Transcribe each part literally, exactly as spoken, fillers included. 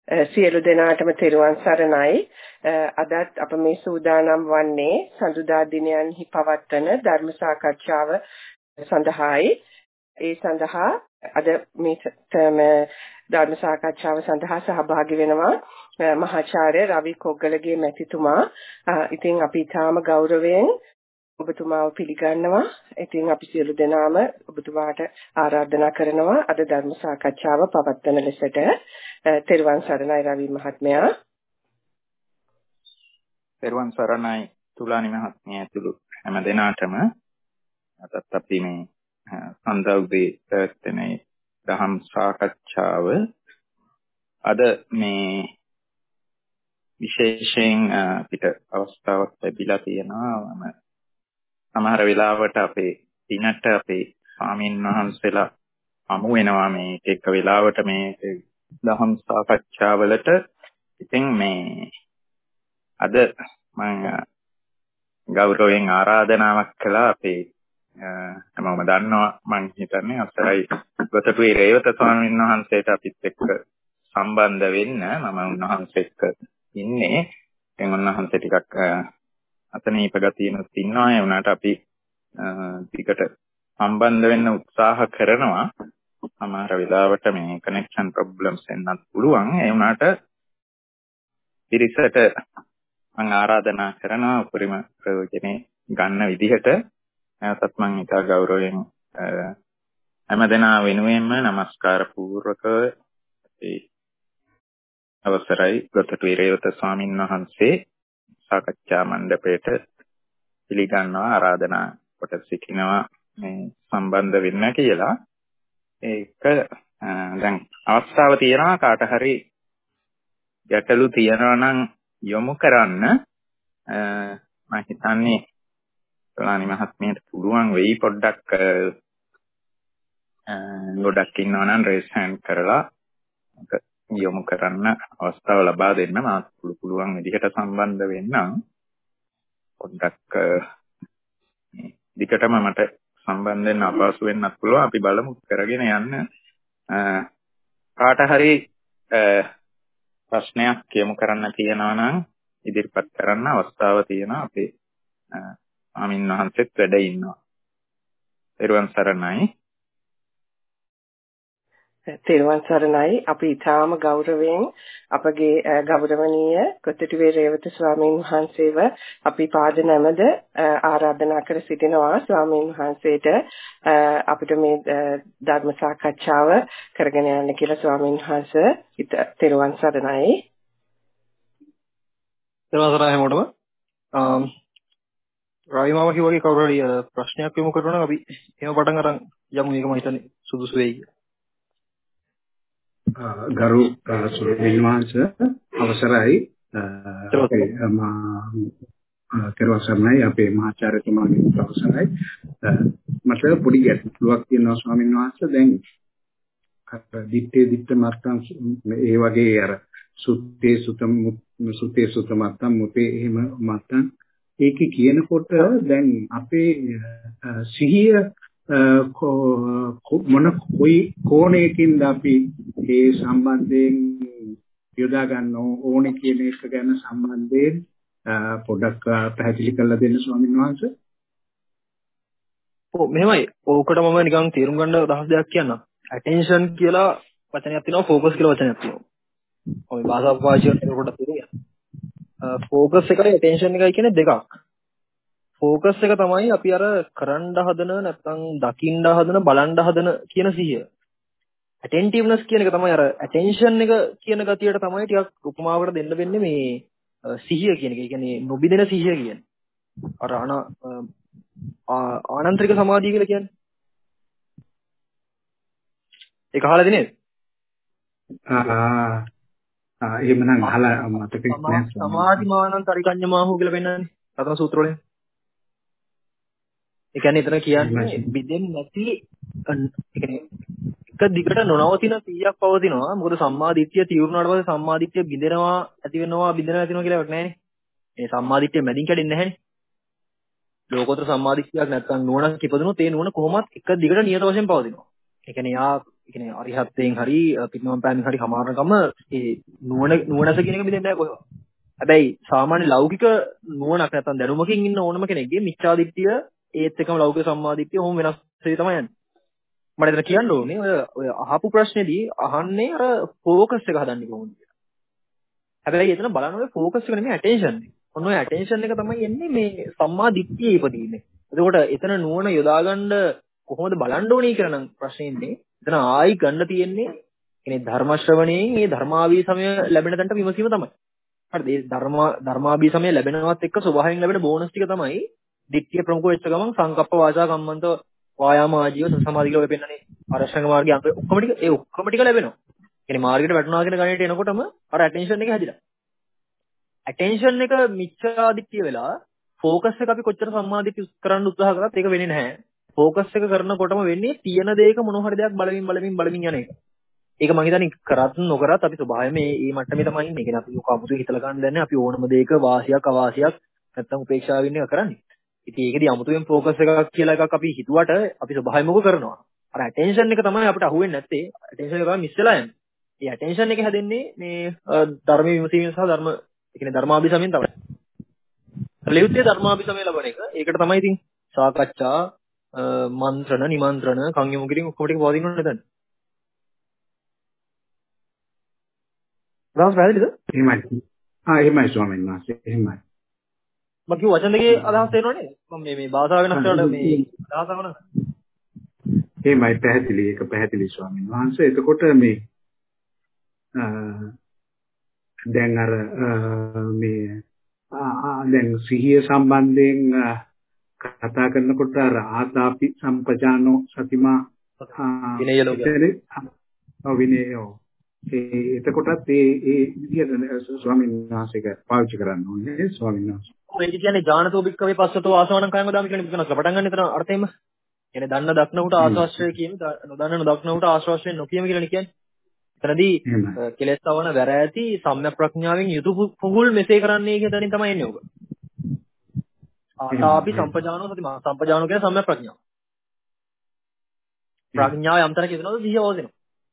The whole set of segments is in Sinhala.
සියලු දෙනාටම තෙරුවන් සරණයි. අදත් අප මේ සූදානම් වන්නේ සඳුදා දිනයන්හි පවත්වන ධර්ම සාකච්ඡාව සඳහායි. ඒ සඳහා අද මේ ධර්ම සාකච්ඡාව සඳහා සහභාගී වෙනවා මහාචාර්ය රවි කොග්ගලගේ මැතිතුමා. ඉතින් අපි ඊටාම ගෞරවයෙන් ඔබතුමාව පිළිගන්නවා. ඉතින් අපි සියලු දෙනාම ඔබතුමාට ආරාධනා කරනවා අද ධර්ම සාකච්ඡාව පවත්වන ලෙසට. තෙරුවන් සරණයි රවි මහත්මයා. තෙරුවන් සරණයි තුලානි මහත්මිය ඇතුළු හැම දෙනාටම. අදත් අපි මේ සඳවුදේ පැවැත්වෙන දහම් සාකච්ඡාව අද මේ විශේෂයෙන් අපිට අවස්ථාවක් ලැබිලා තියෙනවා. සමහර වෙලාවට අපේ දිනට අපේ ස්වාමීන් වහන්සේලා හමු වෙනවා මේ එක වෙලාවට මේ දහම් සාකච්ඡාවලට. ඉතින් මේ අද මම ගෞරවයෙන් ආරාධනාවක් කළා අපේ හැමෝම දන්නවා මම හිතන්නේ අසරයි ගොතටුවේ රේවත ස්වාමීන් වහන්සේට අපිත් එක්ක සම්බන්ධ වෙන්න. මම උන්වහන්සේ එක්ක ඉන්නේ. දැන් උන්වහන්සේ ටිකක් අතනීප ගතියනොත් ඉන්නවා. ඒ වුණාට අපි ටිකට සම්බන්ධ වෙන්න උත්සාහ කරනවා. සමහර වෙලාවට මේ කනෙක්ෂන් ප්‍රොබ්ලම්ස් එන්නත් පුළුවන්. ඒ වුණාට පිරිසට මම ආරාධනා කරනවා උපරිම ප්‍රයෝජනේ ගන්න විදිහට. නැවතත් මම ඉතා ගෞරවයෙන් හැමදෙනා වෙනුවෙන්ම নমස්කාර පූර්වකව අවසරයි ගොතටුවේ රේවත ස්වාමින් වහන්සේ සාකච්ඡා මණ්ඩපයට පිළිගන්නවා ආරාධනා කොට සිටිනවා මේ සම්බන්ධ වෙන්න කියලා. ඒක දැන් අවස්ථාව තියෙනවා කාට හරි ගැටලු තියනවා නම් යොමු කරන්න. මම හිතන්නේ තුලානි මහත්මියට පුළුවන් වෙයි පොඩ්ඩක් ගොඩක් ඉන්නවා නම් රේස් හෑන්ඩ් කරලා යොමු කරන්න අවස්ථාව ලබා දෙන්න. මාත් පුළුවන් විදිහට සම්බන්ධ වෙන්නම්. පොඩ්ඩක් දිගටම මට සම්බන්ධ වෙන්න අපහසු වෙන්නත් පුළුවන්. අපි බලමු කරගෙන යන්න. කාට හරි ප්‍රශ්නයක් යොමු කරන්න තියෙනවා නම් ඉදිරිපත් කරන්න අවස්ථාව තියෙනවා. අපේ ස්වාමීන් වහන්සේත් වැඩ ඉන්නවා. තෙරුවන් සරණයි. තෙරුවන් සරණයි. අපි ඊටාම ගෞරවයෙන් අපගේ ගෞරවනීය කොතටුවේ රේවත ස්වාමීන් වහන්සේව අපි පාද නැමද ආරාධනා කර සිටිනවා. ස්වාමීන් වහන්සේට අපිට මේ ධර්ම සාකච්ඡාව කරගෙන යන්න කියලා ස්වාමීන් වහන්සේ තෙරුවන් සරණයි. තෙරුවන් සරණයි හැමෝටම. රවි මාම කිව්වාගේ කවුරු හරි ප්‍රශ්නයක් යොමු කරනවා නම් අපි එහෙම පටන් අරන් යමු. මේක මම හිතන්නේ සුදුසු වෙයි. ගරු ස්වාමීන් වහන්සේ අවසරයි. තෙරුවන් සරණයි අපේ මහාචාර්යතුමාගේ අවසරයි. මට පොඩි ගැටලුවක් තියෙනවා ස්වාමීන් වහන්සේ. දැන් දිත්තේ දිත්ත මත්තන් ඒ වගේ අර සුත්තේ සුතම් සුත්තේ සුත මත්තන් මුතේ එහෙම මත්තන් ඒකේ කියනකොට දැන් අපේ සිහිය මොන කොයි කෝණයකින්ද අපි මේ සම්බන්ධයෙන් යොදා ගන්න ඕනේ කියන එක ගැන සම්බන්ධයෙන් පොඩ්ඩක් පැහැදිලි කරලා දෙන්න ස්වාමීන් වහන්සේ. ඔව් මෙහෙමයි. ඕකට මම නිකන් තේරුම් ගන්න දහස් දෙයක් කියන්නම්. attention කියලා වචනයක් තියෙනවා, focus කියලා වචනයක් තියෙනවා. ඔය භාෂා පාවිච්චි කරනකොට තේරෙනවා. focus එකයි attention එකයි කියන්නේ දෙකක්. focus එක තමයි අපි අර කරන්න හදන නැත්නම් දකින්න හදන බලන්න හදන කියන සිහිය. attentiveness කියන එක තමයි අර attention එක කියන ගතියට තමයි ටිකක් උපමාවකට දෙන්න වෙන්නේ මේ සිහිය කියන එක. ඒ කියන්නේ නොබිදෙන සිහිය කියන්නේ. අර ආනන්තරික සමාධිය කියලා කියන්නේ. ඒක අහලාද නේද? ආ ආ එහෙමනම් අහලා මතක නැහැ. සමාධි මානන්තරිකඤ්ඤමාහු කියලා පෙන්නන්නේ. රතන සූත්‍ර වලින්. ඒ කියන්නේ එතන කියන්නේ බිදෙන්නේ නැති ඒ කියන්නේ එක දිගට නොනවතින සිහියක් පවතිනවා. මොකද සම්මා දිට්ඨිය තීව්‍රනාට පස්සේ සම්මා දිට්ඨිය බිඳෙනවා ඇති වෙනවා බිඳෙනවා ඇති වෙනවා කියලා එකක් නැහැනේ. මේ සම්මා දිට්ඨිය මැදින් කැඩෙන්නේ නැහැනේ. ලෝකෝත්තර සම්මා දිට්ඨියක් නැත්නම් නුවණක් ඉපදුනොත් ඒ නුවණ කොහොමත් එක දිගට නියත වශයෙන් පවතිනවා. ඒ කියන්නේ යා කියන්නේ අරිහත්යෙන් හරි පිටනම පෑමින් හරි සමානකම ඒ නුවණ නුවණස කියන එක මෙතෙන් නැහැ කොහොමද? හැබැයි සාමාන්‍ය ලෞකික නුවණක් නැත්නම් දැනුමකින් ඉන්න ඕනම කෙනෙක්ගේ මිච්ඡාදිට්ඨිය ඒත් එකම ලෞකික සම්මාදිට්ඨිය ඔහොම වෙනස් වෙයි තමයි යන්නේ. මට එතන කියන්න ඕනේ ඔය ඔය අහපු ප්‍රශ්නේදී අහන්නේ අර ફોකස් එක හදන්නේ කොහොමද කියලා. හැබැයි එතන බලන්න ඔය ફોකස් එක නෙමෙයි ඇටෙන්ෂන් එක. ඔන්න ඔය ඇටෙන්ෂන් එක තමයි එන්නේ මේ සම්මාදිට්ඨියේ ඉපදීන්නේ. එතකොට එතන නුවණ යොදාගන්න කොහොමද බලන්න ඕනේ කියලා නම් ප්‍රශ්නේ ඉන්නේ. එතන ආයි ගන්න තියෙන්නේ කියන්නේ ධර්ම ශ්‍රවණයෙන් මේ ධර්මාවී සමය ලැබෙන තැනට විමසීම තමයි. හරිද? මේ ධර්ම ධර්මාභී සමය ලැබෙනවත් එක්ක ස්වභාවයෙන් ලැබෙන බෝනස් ටික තමයි දිට්ඨිය ප්‍රමුඛ වෙච්ච ගමන් සංකප්ප වාචා කම්මන්ත වායාම ආජීව සමාධි කියලා ඔය පෙන්නන්නේ අරෂ්ඨංග මාර්ගයේ අංග ඔක්කොම ටික ඒ ඔක්කොම ටික ලැබෙනවා. කියන්නේ මාර්ගයට වැටුණා කියන ගණයට එනකොටම අර ඇටෙන්ෂන් එක හැදිලා. ඇටෙන්ෂන් එක මිච්ඡාදිට්ඨිය වෙලා ફોකස් එක අපි කොච්චර සම්මාදිට්ඨිය කරන්න උත්සාහ කරත් ඒක වෙන්නේ නැහැ. ફોකස් එක කරනකොටම වෙන්නේ තියෙන දෙයක මොන හරි දෙයක් බලමින් බලමින් බලමින් යන එක. ඒක මම හිතන්නේ කරත් නොකරත් අපි ස්වභාවයෙන් මේ මේ මට්ටමේ තමයි ඉන්නේ. කියන්නේ අපි කවුරුත් හිතලා ගන්න දන්නේ අපි ඕනම දෙයක වාසියක් අවාසියක් නැත්තම් උපේක්ෂාවෙන් එක කරන්නේ. ඉතින් ඒකදී අමුතුවෙන් ફોකස් එකක් කියලා එකක් අපි හිතුවට අපි ස්වභාවයෙන් මොක කරනවා. අර ඇටෙන්ෂන් එක තමයි අපිට අහුවෙන්නේ නැත්තේ. ඇටෙන්ෂන් එක තමයි මිස් වෙලා යන්නේ. මේ ඇටෙන්ෂන් එක හැදෙන්නේ මේ ධර්ම විමසීමෙන් සහ ධර්ම ඒ කියන්නේ ධර්මාභිසමයෙන් තමයි. ලියුත්තේ ධර්මාභිසමය ලබන එක. ඒකට තමයි ඉතින් සාකච්ඡා මන්ත්‍රණ නිමන්ත්‍රණ කන් යොමු කිරීම ඔක්කොම ටික පවතින්න ඕනේ නේද? රාස් පැහැදිලිද? එහෙමයි. ආ එහෙමයි ස්වාමීන් වහන්සේ. එහෙමයි. මම කිව්ව වචන දෙකේ අදහස් තේරෙනවනේ. මම මේ මේ භාෂාව වෙනස් කරලා මේ අදහස වුණා. එහෙමයි පැහැදිලි. ඒක පැහැදිලි ස්වාමීන් වහන්සේ. එතකොට මේ දැන් අර මේ දැන් සිහිය සම්බන්ධයෙන් කතා කරනකොට අර ආතාපි සම්පජානෝ සතිමා විනය ලෝකය. ඔව් විනය. ඒ එතකොටත් ඒ ඒ විදිහට ස්වාමීන් වහන්සේක පාවිච්චි කරන්න ඕනේ ස්වාමීන් වහන්සේ. මේ කියන්නේ ඥානතෝ බික්කවේ පස්සතෝ ආසවණං කයම දාම කියන එක පටන් ගන්න එතන අර්ථයෙන්ම. කියන්නේ දන්න දක්න උට ආශ්‍රාශ්‍රය කියන නොදන්න නොදක්න උට ආශ්‍රාශ්‍රයෙන් නොකියම කියලානේ කියන්නේ. එතනදී කෙලෙස් තවන වැර ඇති සම්‍යක් ප්‍රඥාවෙන් යුතු පුහුල් මෙසේ කරන්නේ කියන තැනින් තමයි එන්නේ ඔබ. ආතාපි සම්පජානෝ සතිමා සම්පජානෝ කියන සම්‍යක් ප්‍රඥාව. ප්‍රඥාව යම් තරක ඉදනවද සිහිය වදිනවා.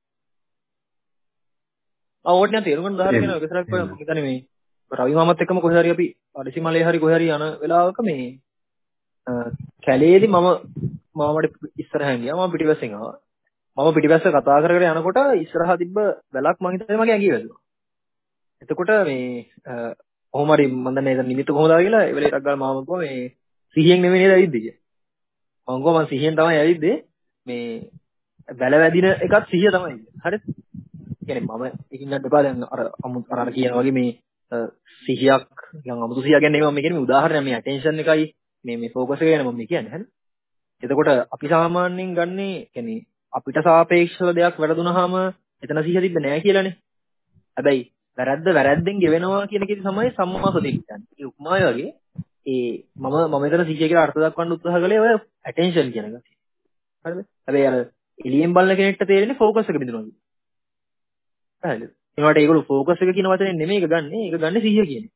ආ ඕටනේ තේරුම් ගන්න උදාහරණ කියන එක ඉස්සරහට මම හිතන්නේ මේ රවි මාමත් එක්කම කොහේ හරි අපි අඩසිමලේ හරි කොහේ හරි යන වෙලාවක මේ කැලේදී මම මාමඩ ඉස්සරහින් ගියා මම පිටිපස්සෙන් ආවා. මම පිටිපස්ස කතා කර කර යනකොට ඉස්සරහා තිබ්බ වැලක් මං හිතන්නේ මගේ ඇඟේ වැදුනා. එතකොට මේ කොහොම හරි මම දන්නේ ඒක නිමිත්ත කොහොමද කියලා ඒ වෙලේ ටක් ගාලා මාම කිව්වා මේ සිහියෙන් නෙමෙයි නේද ඇවිද්දේ කියලා. මං කිව්වා මං සිහියෙන් තමයි ඇවිද්දේ මේ වැල වැදින එකත් සිහිය තමයි. හරිද? කියන්නේ මම ඉන්නත් එපා දැන් අර අර අර කියන වගේ මේ සිහියක් නිකන් අමුතු සිහියක් ගැන නෙමෙයි මම කියන්නේ මේ උදාහරණයක් මේ ඇටෙන්ෂන් එකයි මේ මේ ફોකස් එක ගැන මම කියන්නේ හරිද? එතකොට අපි සාමාන්‍යයෙන් ගන්නේ කියන්නේ අපිට සාපේක්ෂව දෙයක් වැරදුනහම එතන සිහිය තිබ්බ නෑ කියලානේ. හැබැයි වැරද්ද වැරද්දෙන් ගෙවෙනවා කියන එකේ තමයි සම්මා සතිය කියන්නේ. ඒ උපමාය වගේ ඒ මම මම මෙතන සිහිය කියලා අර්ථ දක්වන්න උත්සාහ කළේ ඔය ඇටෙන්ෂන් කියන එක. හරිද? හැබැයි අර එළියෙන් බලන කෙනෙක්ට තේරෙන්නේ ફોකස් එක බිඳිනවා කියන්නේ. හරිද? ඒකට ඒගොල්ලෝ ફોකස් එක කියන වචනේ නෙමෙයි ඒක ගන්නෙ. ඒක ගන්නෙ සිහිය කියන්නේ.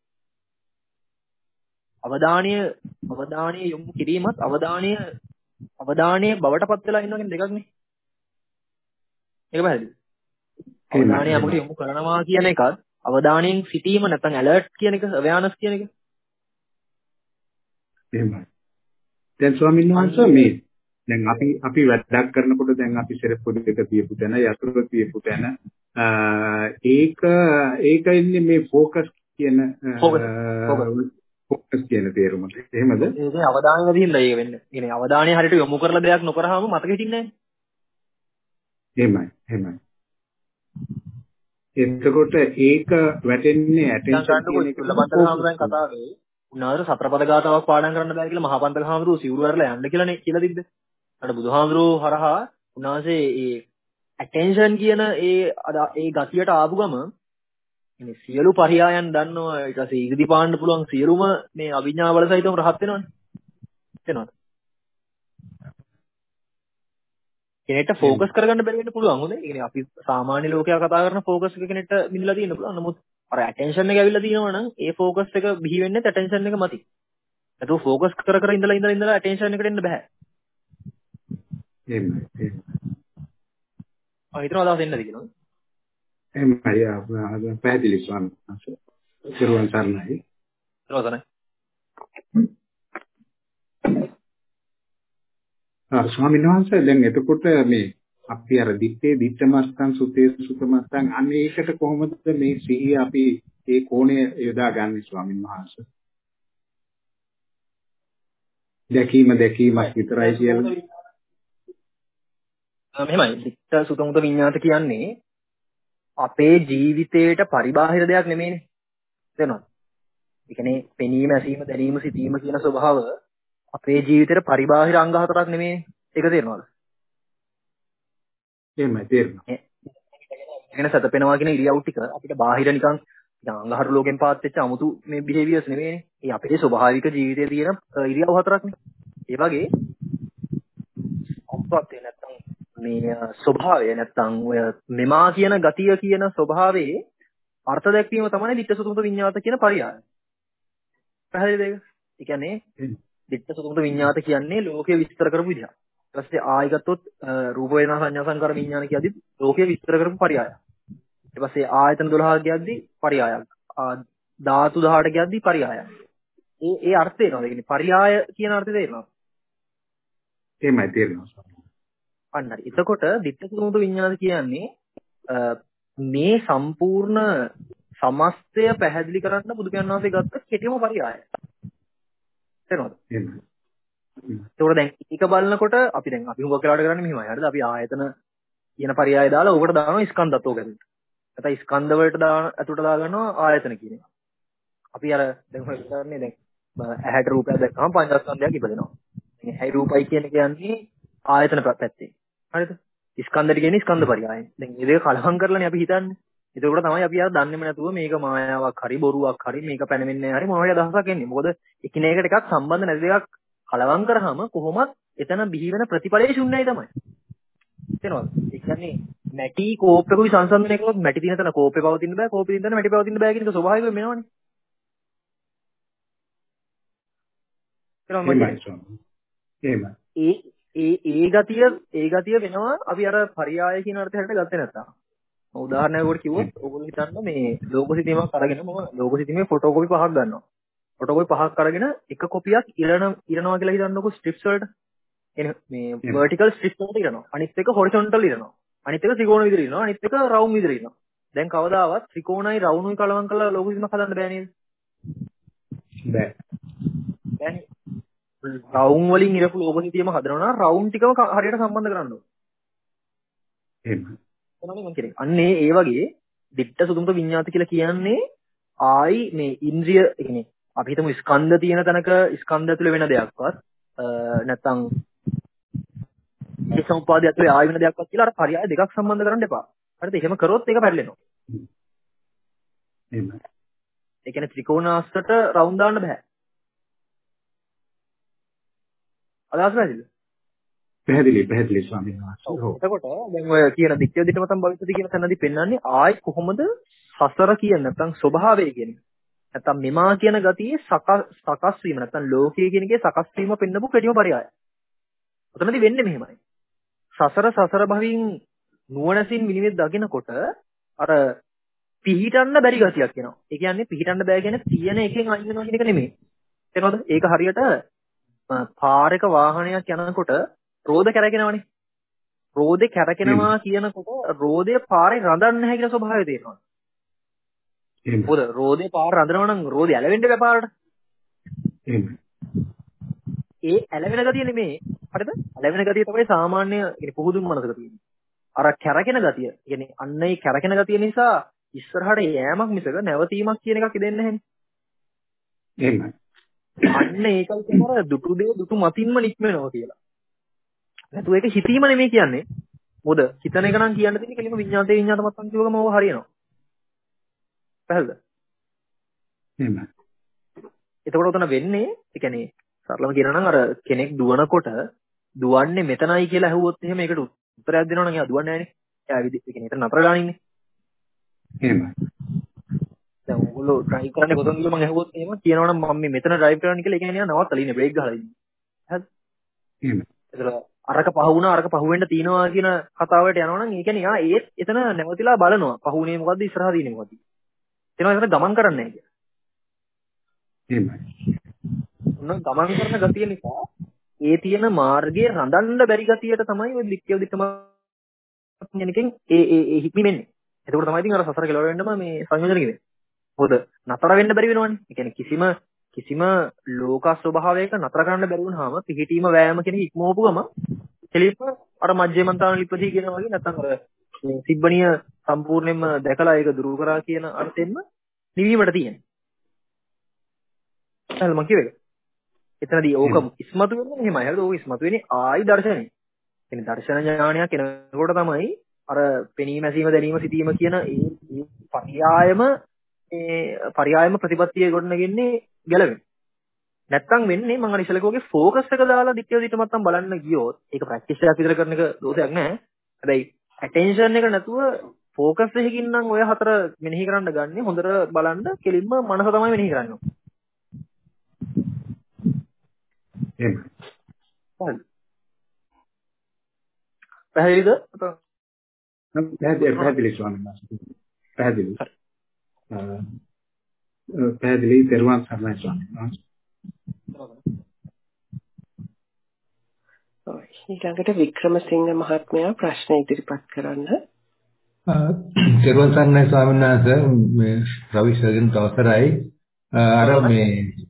අවධානය අවධානය යොමු කිරීමත් අවධානය අවධානයේ බවට පත් වෙලා ඉන්නවා කියන දෙකක් නේ. ඒක පැහැදිලිද? අවධානය අපිට යොමු කරනවා කියන එකත් අවධානයෙන් සිටීම නැත්නම් ඇලර්ට් කියන එක අවයානස් කියන එක. එහෙමයි. දැන් ස්වාමීන් වහන්සේ මේ දැන් අපි අපි වැඩක් කරනකොට දැන් අපි සෙරප්පු දෙක තියපු තැන යතුරු තියපු තැන ඒක ඒක ඉන්නේ මේ ફોකස් කියන ફોකස් කියන තේරුමට. එහෙමද? ඒකේ අවධානය වැඩිින්ද ඒක වෙන්නේ. කියන්නේ අවධානය හරියට යොමු කරලා දෙයක් නොකරාම මතක හිටින්නේ නැහැ. එහෙමයි. එහෙමයි. එතකොට ඒක වැටෙන්නේ ඇටෙන්ෂන් කියන එක ලබන්තර හාමුදුරන් කතාවේ උනාදර සතරපද ගාතාවක් පාඩම් කරන්න බෑ කියලා මහා පන්තක හාමුදුරුවෝ සිවුරු වරලා යන්න කියලානේ කියලා තිබ්බේ. අර බුදුහාමුදුරුවෝ හරහා උනාසේ ඒ ඇටෙන්ෂන් කියන ඒ ඒ ගතියට ආපු ගම ඉතින් සියලු පරියායන් දන්නවා ඊට පස්සේ ඉදිරි පාන්න පුළුවන් සියලුම මේ අභිඥා බල සහිතවම රහත් වෙනවනේ. තේනවද? කෙනෙක්ට ફોકસ කරගන්න බැරි වෙන්න පුළුවන් හොඳේ. ඒ කියන්නේ අපි සාමාන්‍ය ලෝකයා කතා කරන ફોકස් එක කෙනෙක්ට මිදලා තියෙන්න පුළුවන්. නමුත් අර ඇටෙන්ෂන් එක ඇවිල්ලා තියෙනවා නම් ඒ ફોકස් එක බිහි වෙන්නේ ඇටෙන්ෂන් එක මතින්. ඒකෝ ફોકස් කර කර ඉඳලා ඉඳලා ඉඳලා ඇටෙන්ෂන් එකට එන්න බෑ. එහෙමයි. මම හිතනවා අදහස් එන්නද කියලා. එහෙමයි ආ පැහැදිලි ස්වාමීන් වහන්සේ. සිරුවන් සරණයි. සිරුවන් සරණයි. ආ ස්වාමීන් වහන්සේ දැන් එතකොට මේ අපි අර දිත්තේ දිත්තමස්තන් සුතේ සුතමස්තන් අන්න ඒකට කොහොමද මේ සිහිය අපි ඒ කෝණය යොදා ගන්න ස්වාමීන් වහන්සේ? දැකීම දැකීමක් විතරයි කියලා. මෙහෙමයි දිත්ත සුතමුත විඤ්ඤාත කියන්නේ අපේ ජීවිතේට පරිබාහිර දෙයක් නෙමෙයිනේ. තේරෙනවද? ඒ කියන්නේ පෙනීම, ඇසීම, දැනීම, සිතීම කියන ස්වභාව අපේ ජීවිතේට පරිබාහිර අංග හතරක් නෙමෙයිනේ. ඒක තේරෙනවද? එහෙමයි තේරෙනවා. එගෙන සතපෙනවා කියන ඉරියව් ටික අපිට බාහිර නිකන් අංග හතර ලෝකෙන් පාත් වෙච්ච 아무තු මේ බිහේවියර්ස් නෙමෙයිනේ. ඒ අපේ ස්වභාවික ජීවිතයේ තියෙන ඉරියව් හතරක්නේ. ඒ වගේ අපවත් නැත්තම් මේ ස්වභාවය නැත්තම් ඔය මෙමා කියන ගතිය කියන ස්වභාවයේ අර්ථ දැක්වීම තමයි දිට්ඨ සුතුමුත විඤ්ඤාත කියන පරයය. පැහැදිලිද ඒක? ඒ කියන්නේ දිට්ඨ සුතුමුත විඤ්ඤාත කියන්නේ ලෝකයේ විස්තර කරපු විදිහ. ඊට පස්සේ ආයි ගත්තොත් රූප වේදනා සංඥා සංකාර විඤ්ඤාණ කියද්දි ලෝකයේ විස්තර කරපු පරයය. ඊට පස්සේ ආයතන දොළහ කියද්දි පරයයක්. ධාතු දහඅට කියද්දි පරයයක්. ඒ ඒ අර්ථය එනවා. ඒ කියන්නේ පරයය කියන අර්ථය තේරෙනවා. එහෙමයි තේරෙනවා. අන්න හරි. එතකොට දිට්ඨ සුතුමුත විඤ්ඤාණ කියන්නේ මේ සම්පූර්ණ සමස්තය පැහැදිලි කරන්න බුදු පියාණන් වහන්සේ ගත්ත කෙටිම පරයය. තේරෙනවද? එහෙමයි. ඒකෝර දැන් එක බලනකොට අපි දැන් අපි හුඟක් වෙලාවට කරන්නේ මෙහෙමයි. හරිද? අපි ආයතන කියන පරයය දාලා ඕකට දානවා ස්කන්ධත් ඕක ඇතුළට. නැත්නම් ස්කන්ධ වලට දාන ඇතුළට දා ගන්නවා ආයතන කියන එක. අපි අර දැන් ඔය කරන්නේ දැන් ඇහැට රූපයක් දැක්කම පංචස්කන්ධයක් ඉපදෙනවා. මේ ඇයි රූපයි කියන කියන්නේ ආයතන පැත්තේ. හරිද? ස්කන්ධ ටික කියන්නේ ස්කන්ධ පරයය. දැන් මේ දෙක කලහම් කරලානේ අපි හිතන්නේ. ඒකෝට තමයි අපි අර දන්නේම නැතුව මේක මායාවක් හරි බොරුවක් හරි මේක පැනවෙන්නේ හරි මොනවා හරි අදහසක් එන්නේ. මොකද එකිනෙකට එකක් සම්බන්ධ නැති දෙකක් කලවම් කරාම කොහොමත් එතන බිහි වෙන ප්‍රතිඵලයේ ශුන්‍යයි තමයි. තේරෙනවද? ඒ කියන්නේ මැටි කෝප්පෙකුයි සංසන්දනය කළොත් මැටි තියෙන තැන කෝප්පේ පවතින්න බෑ, කෝප්පේ තියෙන තැන මැටි පවතින්න බෑ කියන එක ස්වභාවිකවම වෙනවනේ. තේරෙනවද? ඒ ඒ ඒ ගතිය ඒ ගතිය වෙනවා අපි අර පරියාය කියන අර්ථයට ගත්තේ නැත්තම්. මම උදාහරණයකට කිව්වොත් ඕගොල්ලෝ හිතන්න මේ ලෝගෝ සිතීමක් අරගෙන මම ලෝගෝ සිතීමේ ෆොටෝකෝපි පහක් ගන්නවා. ෆොටෝකෝපි පහක් අරගෙන එක කොපියක් ඉරන ඉරනවා කියලා හිතන්නකො ස්ට්‍රිප්ස් වලට. එනේ මේ vertical strips වලට ඉරනවා. අනිත් එක horizontal ඉරනවා. අනිත් එක ත්‍රිකෝණ විදිහට ඉරනවා. අනිත් එක round විදිහට ඉරනවා. දැන් කවදාවත් ත්‍රිකෝණයි roundුයි කලවම් කරලා ලෝගෝ සිතීමක් හදන්න බෑ නේද? බෑ. බෑනේ. round වලින් ඉරපු ලෝගෝ සිතීම හදනවා නම් round ටිකම හරියට සම්බන්ධ කරන්න ඕනේ. එහෙමයි. එනවනේ මම කියන්නේ. අන්නේ ඒ වගේ දිට්ඨ සුතුමුත විඤ්ඤාත කියලා කියන්නේ ආයි මේ ඉන්ද්‍රිය කියන්නේ අපි හිතමු ස්කන්ධ තියෙන තැනක ස්කන්ධ ඇතුලේ වෙන දෙයක්වත් නැත්තම් ඒ සම්පාදය ඇතුලේ ආයි වෙන දෙයක්වත් කියලා අර පරයය දෙකක් සම්බන්ධ කරන්න එපා. හරිද? එහෙම කරොත් ඒක පැටලෙනවා. එහෙමයි. ඒ කියන්නේ ත්‍රිකෝණාස්තට රවුන්ඩ් දාන්න බෑ. අදහස් පැහැදිලිද? පැහැදිලි පැහැදිලි ස්වාමීන් වහන්සේ. ඔව්. එතකොට දැන් ඔය කියන දිට්ඨිය දිට්ඨමතම් භවිෂ්‍යති කියන තැනදී පෙන්වන්නේ ආයි කොහොමද සසර කියන නැත්තම් ස්වභාවය කියන එක. නැත්තම් මෙමා කියන ගතියේ සකස් වීම නැත්තම් ලෝකයේ කියන එකේ සකස් වීම පෙන්නපු කෙටිම පරයය. ඔතනදී වෙන්නේ මෙහෙමයි. සසර සසර භවින් නුවණසින් විනිවිද දකිනකොට අර පිහිටන්න බැරි ගතියක් එනවා. ඒ කියන්නේ පිහිටන්න බෑ කියන්නේ තියෙන එකෙන් අයින් වෙනවා කියන එක නෙමෙයි. තේරෙනවද? ඒක හරියට පාරක වාහනයක් යනකොට රෝද කැරකෙනවනේ. රෝදේ කැරකෙනවා කියනකොට රෝදේ පාරේ රඳන්නේ නැහැ කියන ස්වභාවය තියෙනවා. මොකද රෝදේ පාර රඳනවා නම් රෝදේ ඇලවෙන්න බෑ පාරට. එහෙමයි. ඒ ඇලවෙන ගතිය නෙමෙයි. හරිද? ඇලවෙන ගතිය තමයි සාමාන්‍ය يعني පුහුදුන් මනසක තියෙන්නේ. අර කැරකෙන ගතිය. يعني අන්න ඒ කැරකෙන ගතිය නිසා ඉස්සරහට යෑමක් මිසක නැවතීමක් කියන එකක් දෙන්නේ නැහැනේ. එහෙමයි. අන්න ඒකයි තමයි දුටු දේ දුටු මතින්ම නික්මනවා කියලා. නැතු ඒක හිතීම නෙමෙයි කියන්නේ. මොකද හිතන එක නම් කියන්න තියෙන්නේ කෙලිම විඤ්ඤාතේ විඤ්ඤාත මත්තන් කියවගම ඕව හරියනවා. පැහැදිලිද? එහෙමයි. එතකොට උතන වෙන්නේ ඒ කියන්නේ සරලව කියනවා නම් අර කෙනෙක් දුවනකොට දුවන්නේ මෙතනයි කියලා අහුවොත් එහෙම ඒකට උත්තරයක් දෙනවා නම් එයා දුවන්නේ නැහැනේ. එයා විදිහට කියන්නේ එතන නතර ගාන ඉන්නේ. එහෙමයි. දැන් ඔයගොල්ලෝ ඩ්‍රයිව් කරන්නේ කොතනද මම අහුවොත් එහෙම කියනවා නම් මම මේ මෙතන ඩ්‍රයිව් කරන්න කියලා ඒ කියන්නේ එයා නවත්තලා ඉන්නේ බ්‍රේක් ගහලා ඉන්නේ. හරිද? එහෙමයි. ඒතර අරක පහ වුණා අරක පහ වෙන්න තියනවා කියන කතාවට යනවා නම් ඒ කියන්නේ යා ඒත් එතන නැවතිලා බලනවා පහුනේ මොකද්ද ඉස්සරහා තියෙන්නේ මොකද්ද. එතනවා එතන ගමන් කරන්නේ නැහැ කියන්නේ. එහෙමයි. ගමන් කරන ගතිය නිසා ඒ තියෙන මාර්ගයේ රඳන්න බැරි ගතියට තමයි ඔය ලික්කිය දිටම කෙනකින් ඒ ඒ ඒ හික්මෙන්නේ. එතකොට තමයි ඉතින් අර සසර කෙලවර වෙන්නම මේ සංයෝජන කිව්වේ. මොකද නතර වෙන්න බැරි වෙනවනේ. ඒ කියන්නේ කිසිම කිසිම ලෝක ස්වභාවයක නතර කරන්න බැරි වුණාම පිහිටීම වෑයම කියන ඉක්මවපු ගම කෙලින්ම අර මජ්ජේමන්තාන ලිප්පදී කියන වගේ නැත්නම් අර සිබ්බණිය සම්පූර්ණයෙන්ම දැකලා ඒක දුරු කරා කියන අර්ථයෙන්ම නිවීමට තියෙනවා. එහෙනම් මම කියවේ. එතනදී ඕක ඉස්මතු වෙන්නේ එහෙමයි. හරිද? ඕක ඉස්මතු වෙන්නේ ආයි දර්ශනේ. කියන්නේ දර්ශන ඥානයක් එනකොට තමයි අර පෙනීම ඇසීම දැනීම සිටීම කියන ඒ පරියායම මේ පරියායම ප්‍රතිපත්තිය ගොඩනගෙන්නේ ගැලවෙන්නේ. නැත්තම් වෙන්නේ මම අර ඉස්සෙල්ලා කිව්වාගේ ફોකස් එක දාලා දික්කිය දිට මත්තම් බලන්න ගියොත් ඒක ප්‍රැක්ටිස් එකක් විතර කරන එක දෝෂයක් නෑ. හැබැයි ඇටෙන්ෂන් එක නැතුව ફોකස් එකකින් නම් ඔය හතර මෙනෙහි කරන්න ගන්නේ හොඳට බලන්න කෙලින්ම මනස තමයි මෙනෙහි කරන්නේ. එහෙම. හරි. පැහැදිලිද? පැහැදිලි පැහැදිලි ස්වාමීන් වහන්සේ. පැහැදිලි. පැහැදිලි දරුවන් සර්ණයි ස්වාමීන් වහන්සේ. ඊළඟට වික්‍රමසිංහ මහත්මයා ප්‍රශ්න ඉදිරිපත් කරන්න. දරුවන් සර්ණයි ස්වාමීන් වහන්සේ මේ රවි සර්ජන් අවසරයි. අර මේ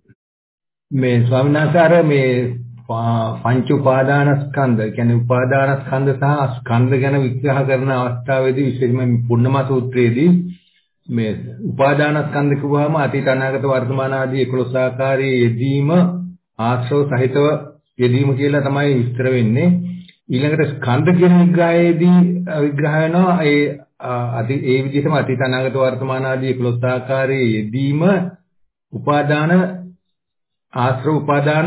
මේ ස්වාමීන් වහන්සේ අර මේ පංච උපාදානස්කන්ධ කියන්නේ උපාදානස්කන්ධ සහ ස්කන්ධ ගැන විග්‍රහ කරන අවස්ථාවේදී විශේෂයෙන්ම පුන්නම සූත්‍රයේදී මේ උපාදානස්කන්ධ කියවම අතීත අනාගත වර්තමාන ආදී එකොළොස් ආකාරයේ යෙදීම ආශ්‍රව සහිතව යෙදීම කියලා තමයි විස්තර වෙන්නේ. ඊළඟට ස්කන්ධ කියන විග්‍රහයේදී විග්‍රහ වෙනවා ඒ අති ඒ විදිහටම අතීත අනාගත වර්තමාන ආදී එකොළොස් ආකාරයේ යෙදීම උපාදාන ආශ්‍රව උපාදාන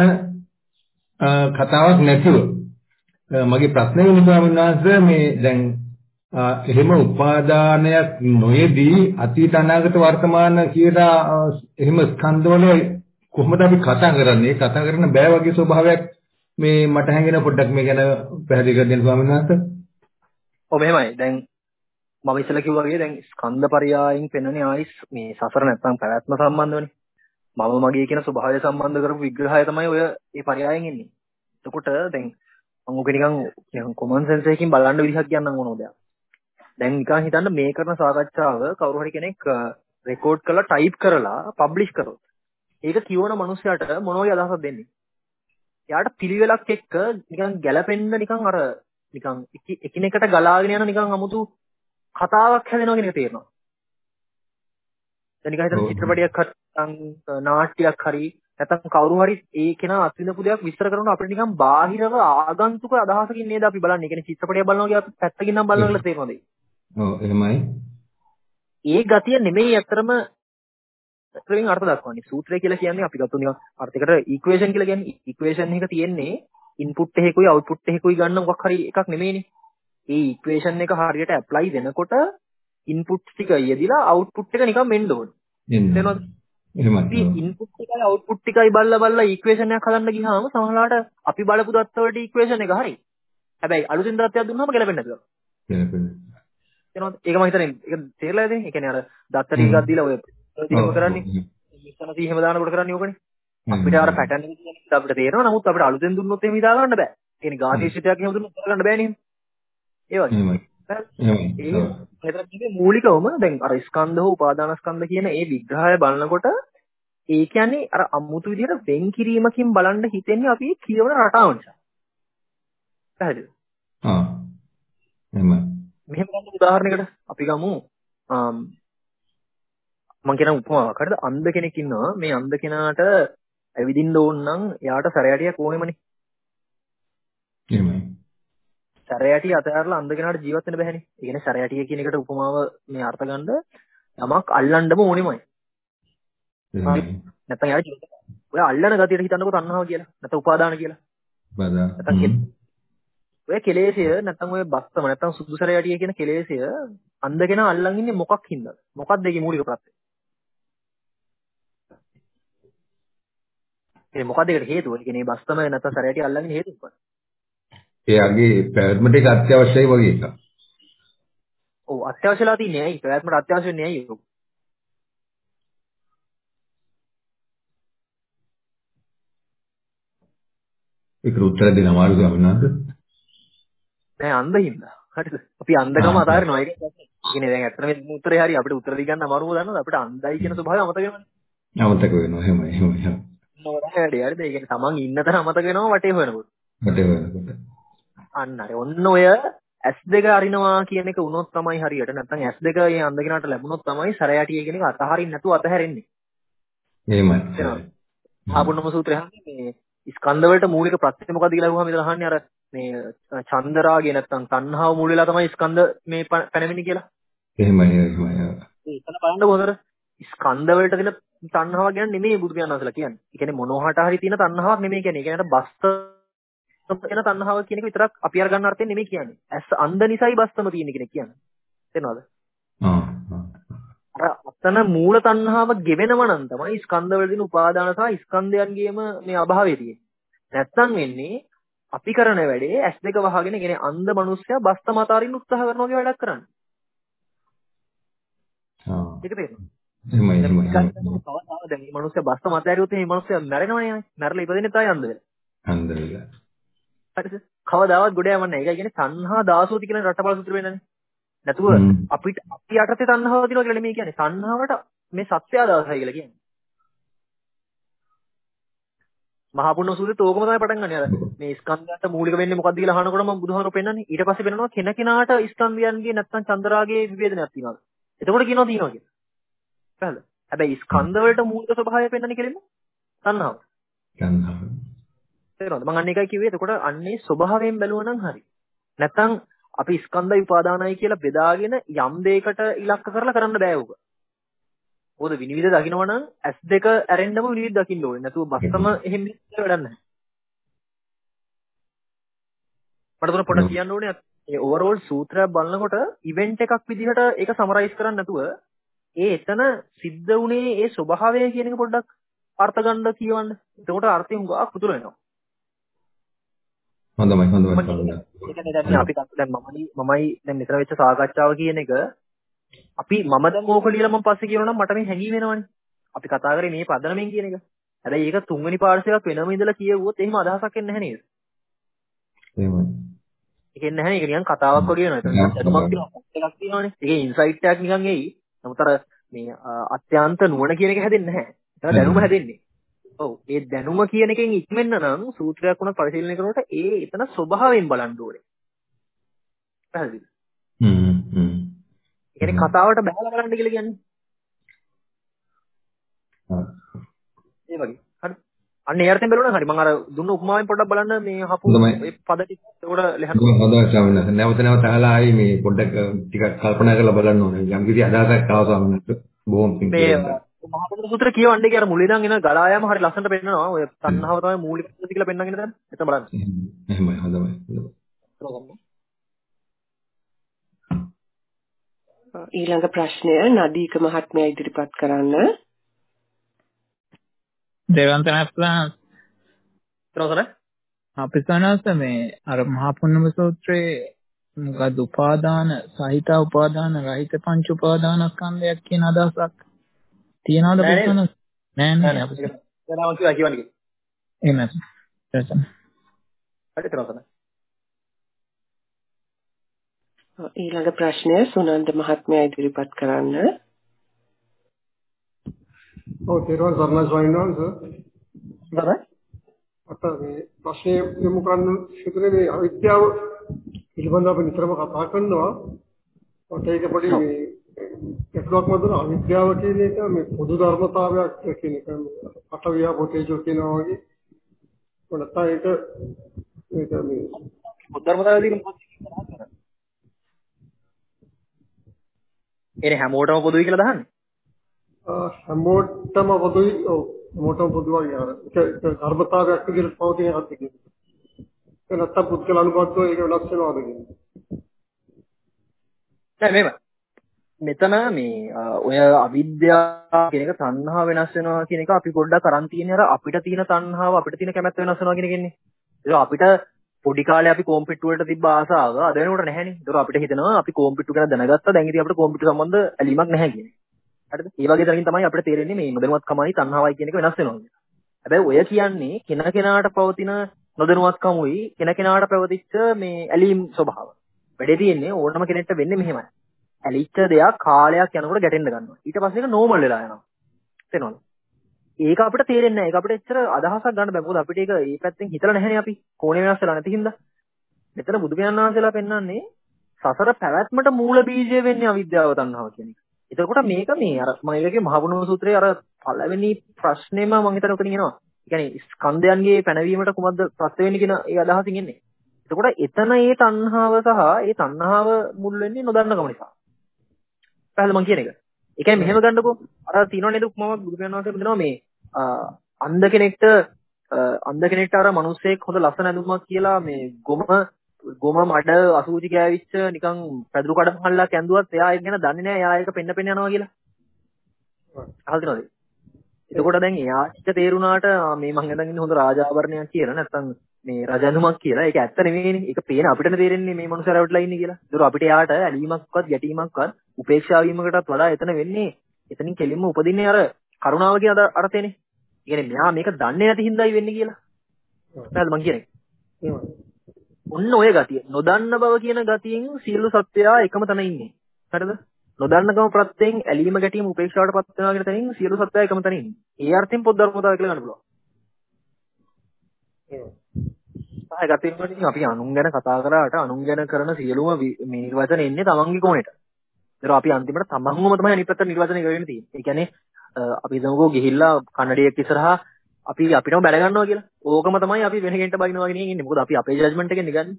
කතාවක් නැතිව මගේ ප්‍රශ්නේ වෙන ස්වාමීන් වහන්සේ මේ දැන් එහෙම උපාදානයක් නොයේදී අතීත අනාගත වර්තමාන කියලා එහෙම ස්කන්ධවල කොහොමද අපි කතා කරන්නේ කතා කරන්න බෑ වගේ ස්වභාවයක් මේ මට හැඟෙන පොඩ්ඩක් මේ ගැන පැහැදිලි කර දෙන්න ස්වාමීන් වහන්සේ. ඔව් එහෙමයි. දැන් මම ඉස්සෙල්ලා කිව්වා වගේ දැන් ස්කන්ධ පරයයන් පෙන්වන්නේ ආයිස් මේ සසර නැත්නම් පැවැත්ම සම්බන්ධවනේ. මම මගේ කියන ස්වභාවය සම්බන්ධ කරපු විග්‍රහය තමයි ඔය මේ පරයයන් එන්නේ. එතකොට දැන් මම ඔක නිකන් කොමන් සෙන්ස් එකකින් බලන්න විදිහක් කියන්නම් ඕනෝ දෙයක්. දැන් නිකන් හිතන්න මේ කරන සාකච්ඡාව කවුරු හරි කෙනෙක් රෙකෝඩ් කරලා ටයිප් කරලා පබ්ලිෂ් කරොත් ඒක කියවන මනුස්සයාට මොන වගේ අදහසක් දෙන්නේ? එයාට පිළිවෙලක් එක්ක නිකන් ගැළපෙන්න නිකන් අර නිකන් එකිනෙකට ගලාගෙන යන නිකන් 아무තු කතාවක් හැදෙනවා කියන එක තේරෙනවා. දැන් නිකන් හිතන්න චිත්‍රපටයක් හරි නාට්‍යයක් හරි නැත්නම් කවුරු හරි ඒ කෙනා අත්විඳපු දෙයක් විස්තර කරනකොට අපිට නිකන් බාහිරව ආගන්තුක අදහසකින් නේද අපි බලන්නේ. ඒ කියන්නේ චිත්‍රපටයක් බලනවා කියලා අපි පැත්තකින් නම් බලනවා කියලා තේරෙනවද? ඔව් එහෙමයි. ඒ ගතිය නෙමෙයි අතරම සූත්‍රයෙන් අර්ථ දක්වන්නේ. සූත්‍රය කියලා කියන්නේ අපි ගත්ත නිකන් අර්ථයකට ඉක්වේෂන් කියලා කියන්නේ. ඉක්වේෂන් එක තියෙන්නේ ඉන්පුට් එකකුයි අවුට්පුට් එකකුයි ගන්න මොකක් හරි එකක් නෙමෙයිනේ. ඒ ඉක්වේෂන් එක හරියට ඇප්ලයි වෙනකොට ඉන්පුට් ටික යෙදිලා අවුට්පුට් එක නිකන් මෙන්න ඕනේ. තේරෙනවද? එහෙමයි. ඉන්පුට් එකයි අවුට්පුට් එකයි බලලා බලලා ඉක්වේෂන් එකක් හදන්න ගියාම සමහරවිට අපි බලපු දත්ත වලට ඉක්වේෂන් එක හරි. හැබැයි අලුතින් දත්තයක් දුන්නාම ගැලපෙන්නේ නැතුව. ගැලපෙන්නේ. තේරෙනවද? ඒක මම හිතන්නේ ඒක තේරලා ඇති. ඒ කියන්නේ අර දත්ත ටිකක් දීලා ඔය ටිකම කරන්නේ. මිස්සන සීහෙම දානකොට කරන්නේ ඕකනේ. අපිට අර පැටර්න් එක කියන්නේ අපිට තේරෙනවා. නමුත් අපිට අලුතෙන් දුන්නොත් එහෙම හිතා ගන්න බෑ. ඒ කියන්නේ ගාථීශිතයක් එහෙම දුන්නොත් කරගන්න බෑනේ. ඒ වගේ. ඒ මෙතන මූලිකවම දැන් අර ස්කන්ධ හෝ උපාදානස්කන්ධ කියන ඒ විග්‍රහය බලනකොට ඒ කියන්නේ අර අමුතු විදිහට වෙන් කිරීමකින් බලන්න හිතෙන්නේ අපි කියවන රටාව නිසා. පැහැදිලිද? ආ. එහෙමයි. මෙහෙම ගන්න උදාහරණයකට අපි ගමු මම කියන උපමාවක්. හරිද? අන්ධ කෙනෙක් ඉන්නවා. මේ අන්ධ කෙනාට ඇවිදින්න ඕන නම් එයාට සැරයටියක් ඕනෙමනේ. එහෙමයි. සැරයටිය අතහැරලා අන්ධ කෙනාට ජීවත් වෙන්න බැහැනේ. ඒ කියන්නේ සැරයටිය කියන එකට උපමාව මේ අර්ථ ගන්න යමක් අල්ලන්නම ඕනෙමයි. නැත්නම් යාර ජීවිත. ඔය අල්ලන ගතියට හිතන්නකෝ තණ්හාව කියලා. නැත්නම් උපාදාන කියලා. උපාදාන. ඔය කෙලෙසිය නැත්නම් ඔය බස්සම නැත්නම් සුදුසර යටිය කියන කෙලෙසිය අන්ධ කෙනා අල්ලන් ඉන්නේ මොකක් හින්දාද? මොකක්ද ඒකේ මූලික ප්‍රත්‍යය? ඒ මොකක්ද ඒකට හේතුව? ඒ කියන්නේ බස්සම නැත්නම් සර යටිය අල්ලන් ඉන්නේ හේතුව මොකක්ද? එයාගේ පැවැත්මට ඒක අත්‍යවශ්‍යයි වගේ එකක්. ඔව් අත්‍යවශ්‍යලා තියන්නේ ඇයි? පැවැත්මට අත්‍යවශ්‍ය වෙන්නේ ඇයි ඒක? ඒකට උත්තර දෙන්න අමාරු ස්වාමීන් වහන්සේ. නෑ අන්ධින්ද. හරිද? අපි අන්ධකම අතාරිනවා ඒක. කියන්නේ දැන් ඇත්තටම මේ උත්තරේ හරි අපිට උත්තර දී ගන්න අමාරුම දන්නවද? අපිට අන්ධයි කියන ස්වභාවය අමතක වෙනවනේ. අමතක වෙනවා එහෙමයි එහෙමයි. නෝඩා හරිද? හරිද? ඒ කියන්නේ තමන් ඉන්න තැන අමතක වෙනවා වටේ හොයනකොට. වටේ හොයනකොට. අන්න හරි. ඔන්න ඔය ඇස් දෙක අරිනවා කියන එක වුණොත් තමයි හරියට. නැත්නම් ඇස් දෙක මේ අන්ධ කෙනාට ලැබුණොත් තමයි සරයටිය කියන එක අතහරින්න නැතුව අතහැරෙන්නේ. එහෙමයි. ආපුන්නම සූත්‍රය හන්නේ මේ ස්කන්ධ වලට මූලික ප්‍රත්‍ය මොකක්ද කියලා අහුවාම ඉතල අහන්නේ අර මේ චන්දරාගේ නැත්නම් තණ්හාව මූල වෙලා තමයි ස්කන්ධ මේ පැනවෙන්නේ කියලා. එහෙමයි එහෙමයි. ඒකන බලන්න කොහොමද ස්කන්ධ වලට තියෙන තණ්හාව ගැන නෙමෙයි බුදු පියාණන් වහන්සේලා කියන්නේ. ඒ කියන්නේ මොනෝහට හරි තියෙන තණ්හාවක් නෙමෙයි කියන්නේ. ඒ කියන්නේ බස්ත කියන තණ්හාව කියන එක විතරක් අපි අර ගන්න අර්ථයෙන් නෙමෙයි කියන්නේ. ඇස් අන්ධ නිසායි බස්තම තියෙන කෙනෙක් කියන්නේ. තේරෙනවද? ආ අර අතන මූල තණ්හාව ගෙවෙනව නම් තමයි ස්කන්ධ වල තියෙන උපාදාන සහ ස්කන්ධයන්ගේම මේ අභාවය තියෙන්නේ. නැත්තම් වෙන්නේ අපි කරන වැඩේ ඇස් දෙක වහගෙන කියන්නේ අන්ධ මිනිස්සයා බස්ත මත අරින්න උත්සාහ කරනවා වගේ වැඩක් කරන්නේ. ආ ඒක තේරෙනවද? එහෙමයි එහෙමයි. කවදාවත් දැන් මේ මිනිස්සයා බස්ත මත ඇරියොත් මේ මිනිස්සයා මැරෙනවනේ. මැරලා ඉපදෙන්නේ තමයි අන්ධ වෙලා. අන්ධ වෙලා. හරිද? කවදාවත් ගොඩ යවන්නේ නැහැ. ඒකයි කියන්නේ තණ්හා දාසෝති කියන රටපල සූත්‍ර වෙනනේ. නැතුව අපිට අපි යටතේ තණ්හාව තියෙනවා කියලා නෙමෙයි කියන්නේ. තණ්හාවට මේ සත්‍ය ආදාසයි කියලා කියන්නේ. මහා පුණ්‍ය සූත්‍රෙත් ඕකම තමයි පටන් ගන්න. අර මේ ස්කන්ධයන්ට මූලික වෙන්නේ මොකක්ද කියලා අහනකොට මම බුදුහාමර පෙන්නන්නේ. ඊට පස්සේ වෙනවා කෙන කෙනාට ස්කන්ධයන්ගේ නැත්නම් චන්දරාගේ විවේදනයක් තියෙනවා. එතකොට කියනවා තියෙනවා කියලා. හරිද? හැබැයි ස්කන්ධ වලට මූලික ස්වභාවය පෙන්නන්නේ කෙලින්ම තණ්හාව. තණ්හාව. තේරෙනවද? මම අන්න එකයි කිව්වේ. එතකොට අන්නේ ස්වභාවයෙන් බැලුවා නම් හරි. නැත්නම් අපි ස්කන්ධ විපාදානයි කියලා බෙදාගෙන යම් දෙයකට ඉලක්ක කරලා කරන්න බෑ උග. මොකද විනිවිද දකින්න නම් ඇස් දෙක ඇරෙන්නම විනිවිද දකින්න ඕනේ. නැතුව බස්සම එහෙම වැඩක් නැහැ. මට උන පොඩ්ඩක් කියන්න ඕනේ ඒ ඕවරෝල් සූත්‍රය බලනකොට ඉවෙන්ට් එකක් විදිහට ඒක සමරයිස් කරන්න නැතුව ඒ එතන සිද්ධ වුණේ ඒ ස්වභාවය කියන එක පොඩ්ඩක් අර්ථ ගන්න කියවන්න. එතකොට අර්ථය හුඟක් පුදුල වෙනවා. හොඳයි හොඳයි. ඒ කියන්නේ දැන් අපි දැන් මමයි මමයි දැන් මෙතන වෙච්ච සාකච්ඡාව කියන එක අපි මම දැන් ඕක ලියලා මම පස්සේ කියනවා නම් මට මේ හැඟීම එනවනේ. අපි කතා කරේ මේ පදනමෙන් කියන එක. හැබැයි ඒක තුන්වෙනි පාර්ශ්වයක් වෙනම ඉඳලා කියවුවොත් එහෙම අදහසක් එන්නේ නැහැ නේද? එහෙමයි. ඒක එන්නේ නැහැ. ඒක නිකන් කතාවක් වගේ වෙනවා. ඒක දැනුමක් කියලා එකක් තියෙනවනේ. ඒකේ ඉන්සයිට් එකක් නිකන් එයි. නමුත් අර මේ අත්‍යන්ත නුවණ කියන එක හැදෙන්නේ නැහැ. ඒක දැනුම හැදෙන්නේ. ඔව්. ඒ දැනුම කියන එකෙන් ඉක්මෙන්න නම් සූත්‍රයක් උනත් පරිශීලනය කරනකොට ඒ එතන ස්වභාවයෙන් බලන්න ඕනේ. පැහැදිලිද? හ්ම් හ්ම්. ඒ කියන්නේ කතාවට බහලා බලන්න කියලා කියන්නේ. හා. ඒ වගේ. හරි. අන්න ඒ අර්ථයෙන් බලනවා හරි. මම අර දුන්න උපමාවෙන් පොඩ්ඩක් බලන්න මේ හපු මේ පද ටික ඒකට ලෙහන. හොඳයි ස්වාමීන් වහන්සේ. නැවත නැවත අහලා ආයි මේ පොඩ්ඩක් ටිකක් කල්පනා කරලා බලන්න ඕනේ. යම් කිසි අදහසක් ආව ස්වාමීන් වහන්සේ. බොහොම පිං. මේ මහා පුරුදු සූත්‍රය කියවන්නේ කියලා මුලින් ඉඳන් එන ගලා යාම හරි ලස්සනට පෙන්නනවා. ඔය තණ්හාව තමයි මූලික දේ කියලා පෙන්නගෙන දැන්. එතන බලන්න. එහෙමයි හොඳයි. ඊළඟ ප්‍රශ්නය නදීක මහත්මයා ඉදිරිපත් කරන්න. දේවන්ත නැත්නම් ඊළඟට අපි සනස මේ අර මහා පුන්නම සූත්‍රයේ මොකද උපාදාන සහිත උපාදාන රහිත පංච උපාදානස්කන්ධයක් කියන අදහසක් තියනවද පුතන? නෑ නෑ අපි දැනම කිව්වා කියවන්නේ. එහෙම නැත්නම් හරි තරසන. ඊළඟ ප්‍රශ්නය සුනන්ද මහත්මයා ඉදිරිපත් කරන්න. ඔව් තේරුවන් සරණයි ස්වාමීන් වහන්සේ. හරි. අත මේ ප්‍රශ්නේ යොමු කරන්න සිදුනේ මේ අවිද්‍යාව පිළිබඳව අපි නිතරම කතා කරනවා. ඔතේ ඒක පොඩි මේ එක්ලොක් වදුන අවිද්‍යාව කියන එක මේ පොදු ධර්මතාවයක් කියන එක අටවියා පොතේජෝ කියනවා වගේ. මොනතයි ඒක මේක මේ පොදු ධර්මතාවයදී මොකක්ද කියන්නේ? එනේ හැමෝටම පොදුයි කියලා දහන්නේ. හැමෝටම පොදුයි ඔව් හැමෝටම පොදුයි අර ඒක ධර්මතාවයක් විදිහට පවතින එකක් කියන්නේ. ඒ නැත්තම් පුද්ගල අනුගතව ඒක වෙනස් වෙනවද කියන්නේ. නෑ මේව. මෙතන මේ ඔය අවිද්‍යාව කියන එක තණ්හාව වෙනස් වෙනවා කියන එක අපි පොඩ්ඩක් අරන් තියෙන්නේ අර අපිට තියෙන තණ්හාව අපිට තියෙන කැමැත්ත වෙනස් වෙනවා කියන එකනේ. ඒක අපිට පොඩි කාලේ අපි කොම්පිට්ටු වලට තිබ්බ ආසාව අද වෙනකොට නැහැනේ. ඒතර අපිට හිතෙනවා අපි කොම්පිට්ටු ගැන දැනගත්තා. දැන් ඉතින් අපිට කොම්පිට්ටු සම්බන්ධ ඇලීමක් නැහැ කියන්නේ. හරිද? ඒ වගේ තැනකින් තමයි අපිට තේරෙන්නේ මේ නොදැනුවත්කමයි තණ්හාවයි කියන එක වෙනස් වෙනවා. හැබැයි ඔය කියන්නේ කෙනා කෙනාට පවතින නොදැනුවත්කමුයි කෙනා කෙනාට පැවතිච්ච මේ ඇලීම් ස්වභාව. වැඩේ තියෙන්නේ ඕනම කෙනෙක්ට වෙන්නේ මෙහෙමයි. ඇලිච්ච දෙයක් කාලයක් යනකොට ගැටෙන්න ගන්නවා. ඊට පස්සේ ඒක නෝමල් වෙලා යනවා. තේරෙනවද? ඒක අපිට තේරෙන්නේ නැහැ. ඒක අපිට එච්චර අදහසක් ගන්න බෑ. මොකද අපිට ඒක මේ පැත්තෙන් හිතලා නැහැනේ අපි. කෝණේ වෙනස් වෙලා නැති හින්දා. මෙතන බුදු පියාණන් වහන්සේලා පෙන්වන්නේ සසර පැවැත්මට මූල බීජය වෙන්නේ අවිද්‍යාව තණ්හාව කියන එක. එතකොට මේක මේ අර මම ඒකේ මහබුණු සූත්‍රයේ අර පළවෙනි ප්‍රශ්නේම මම හිතන උතනින් එනවා. ඒ කියන්නේ ස්කන්ධයන්ගේ පැනවීමට කුමක්ද ප්‍රත්‍ය වෙන්නේ කියන ඒ අදහසින් එන්නේ. එතකොට එතන ඒ තණ්හාව සහ ඒ තණ්හාව මුල් වෙන්නේ නොදන්නකම නිසා. පැහැදිලි මම කියන එක. ඒ කියන්නේ මෙහෙම ගන්නකෝ අර තියෙනව නේද උපමාවක් බුදු පියාණන් වහන්සේ දෙනවා මේ අන්ධ කෙනෙක්ට අන්ධ කෙනෙක්ට අර මිනිස්සෙක් හොඳ ලස්සන ඇඳුමක් කියලා මේ ගොම ගොම මඩ අසූචි ගෑවිච්ච නිකන් පැදුරු කඩ මල්ලක් ඇඳුවත් එයා ඒක ගැන දන්නේ නැහැ. එයා ඒක පෙන්න පෙන්න යනවා කියලා. අහලා තියෙනවද? එතකොට දැන් එයාට තේරුණාට මේ මං හිතන් ඉන්නේ හොඳ රාජාභරණයක් කියලා නැත්නම් මේ රජඳුමක් කියලා. ඒක ඇත්ත නෙවෙයිනේ. ඒක පේන අපිටනේ තේරෙන්නේ මේ මනුස්සයා රැවටලා ඉන්නේ කියලා. ඒතර අපිට එයාට ඇලීමක්වත් ගැටීමක්වත් උපේක්ෂා වීමකටත් වඩා එතන වෙන්නේ එතනින් කෙලින්ම උපදින්නේ අර කරුණාව කියන අර්ථයනේ. ඒ කියන්නේ මෙයා මේක දන්නේ නැති හින්දායි වෙන්නේ කියලා. හරිද මං කියන්නේ? ඔන්න ඔය ගතිය. නොදන්න බව කියන ගතියෙන් සියලු සත්වයා එකම තැන ඉන්නේ. හරිද? නොදන්නකම ප්‍රත්‍යයෙන් ඇලීම ගැටීම උපේක්ෂාවට පත් වෙනවා කියන තැනින් සියලු සත්වයා එකම තැන ඉන්නේ. ඒ අර්ථයෙන් පොත් ධර්මතාවය කියලා ගන්න පුළුවන්. ඒ ගතියෙන් වලින් අපි අනුන් ගැන කතා කරාට අනුන් ගැන කරන සියලුම මේ නිර්වචන එන්නේ තමන්ගේ කොනේට. ඒතර අපි අන්තිමට තමන්වම තමයි අනිත් පැත්තට නිර්වචනය කරගෙන තියෙන්නේ. ඒ කියන්නේ අපි හිතමුකෝ ගිහිල්ලා කන්නඩියක් ඉස්සරහා අපි අපිටම බැල ගන්නවා කියලා. ඕකම තමයි අපි වෙන කෙනෙක්ට බයිනවා කියන එකෙන් ඉන්නේ. මොකද අපි අපේ ජජ්මන්ට් එකෙන් නිගන්නේ.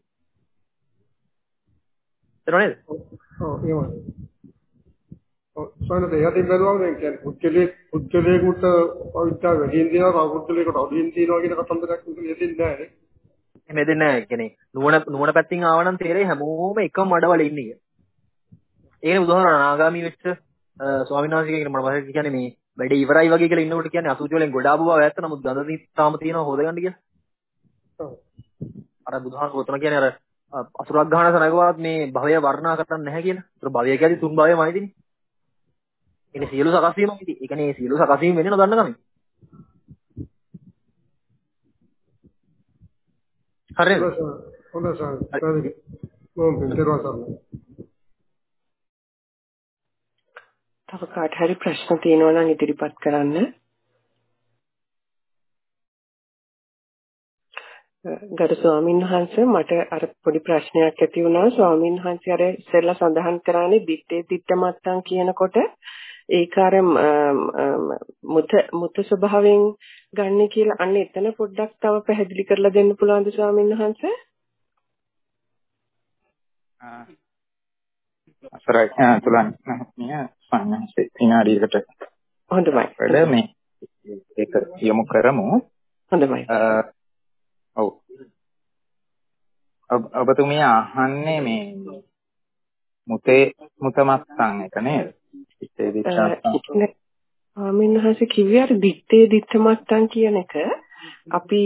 ඒතර නේද? ඔව් එහෙමයි. ඔව් සෝනද යටින් බැලුවම දැන් කියන්නේ පුද්ගලයේ පුද්ගලයේකට අවිද්‍යාව වැඩියෙන් දෙනවා පුද්ගලයේකට අඩුවෙන් තියෙනවා කියන කතන්දරයක් උන්ට යෙදෙන්නේ නැහැ නේ. එහෙම දෙන්නේ නැහැ. කියන්නේ නුවණ නුවණ පැත්තෙන් ආවනම් තේරෙයි හැමෝම එකම මඩවල ඉන්නේ කියලා. ඒකනේ බුදුහාමර අනාගාමී වෙච්ච ස්වාමීන් වහන්සේ කියන මම කියන්නේ මේ වැඩේ ඉවරයි වගේ කියලා ඉන්නකොට කියන්නේ අසුචි වලින් ගොඩ ආපු බව ඇත්ත. නමුත් ගඳ තාම තියෙනවා හොදගන්න කියලා. ඔව්. අර බුදුහාමර උතන කියන්නේ අර අසුරක් ගහන සනගවත් මේ භවය වර්ණනා කරන්න නැහැ කියලා. ඒතර භවය කියන්නේ තුන් භවයමයි තියෙන්නේ. ඒකේ සියලු සකස් වීමයි තියෙන්නේ. ඒ කියන්නේ සියලු සකස් වීම වෙන්නේ නොදන්න කමෙන්. හරිද? හොඳයි සාරයි. මම පිටරවා සම්මත. තව කාට හරි ප්‍රශ්න තියෙනවා නම් ඉදිරිපත් කරන්න. ගරු ස්වාමීන් වහන්සේ මට අර පොඩි ප්‍රශ්නයක් ඇති වුණා. ස්වාමීන් වහන්සේ අර ඉස්සෙල්ලා සඳහන් කරානේ දිත්තේ දිත්ත මත්තන් කියනකොට ඒක අර මුත මුත ස්වභාවයෙන් ගන්න කියලා අන්න එතන පොඩ්ඩක් තව පැහැදිලි කරලා දෙන්න පුළුවන්ද ස්වාමීන් වහන්සේ? අසරයි තුලන් මිය සංඥාසේ විනාඩියකට හොඳයි. වැඩ මේ ඒක යොමු කරමු. හොඳයි. ඔව්. ඔබතුමිය අහන්නේ මේ මුතේ මුතමත්සන් එක නේද? දිත්තේ දිත්තමත්සන්. ස්වාමීන් වහන්සේ කිව්වේ අර දිත්තේ දිත්තමත්සන් කියන එක අපි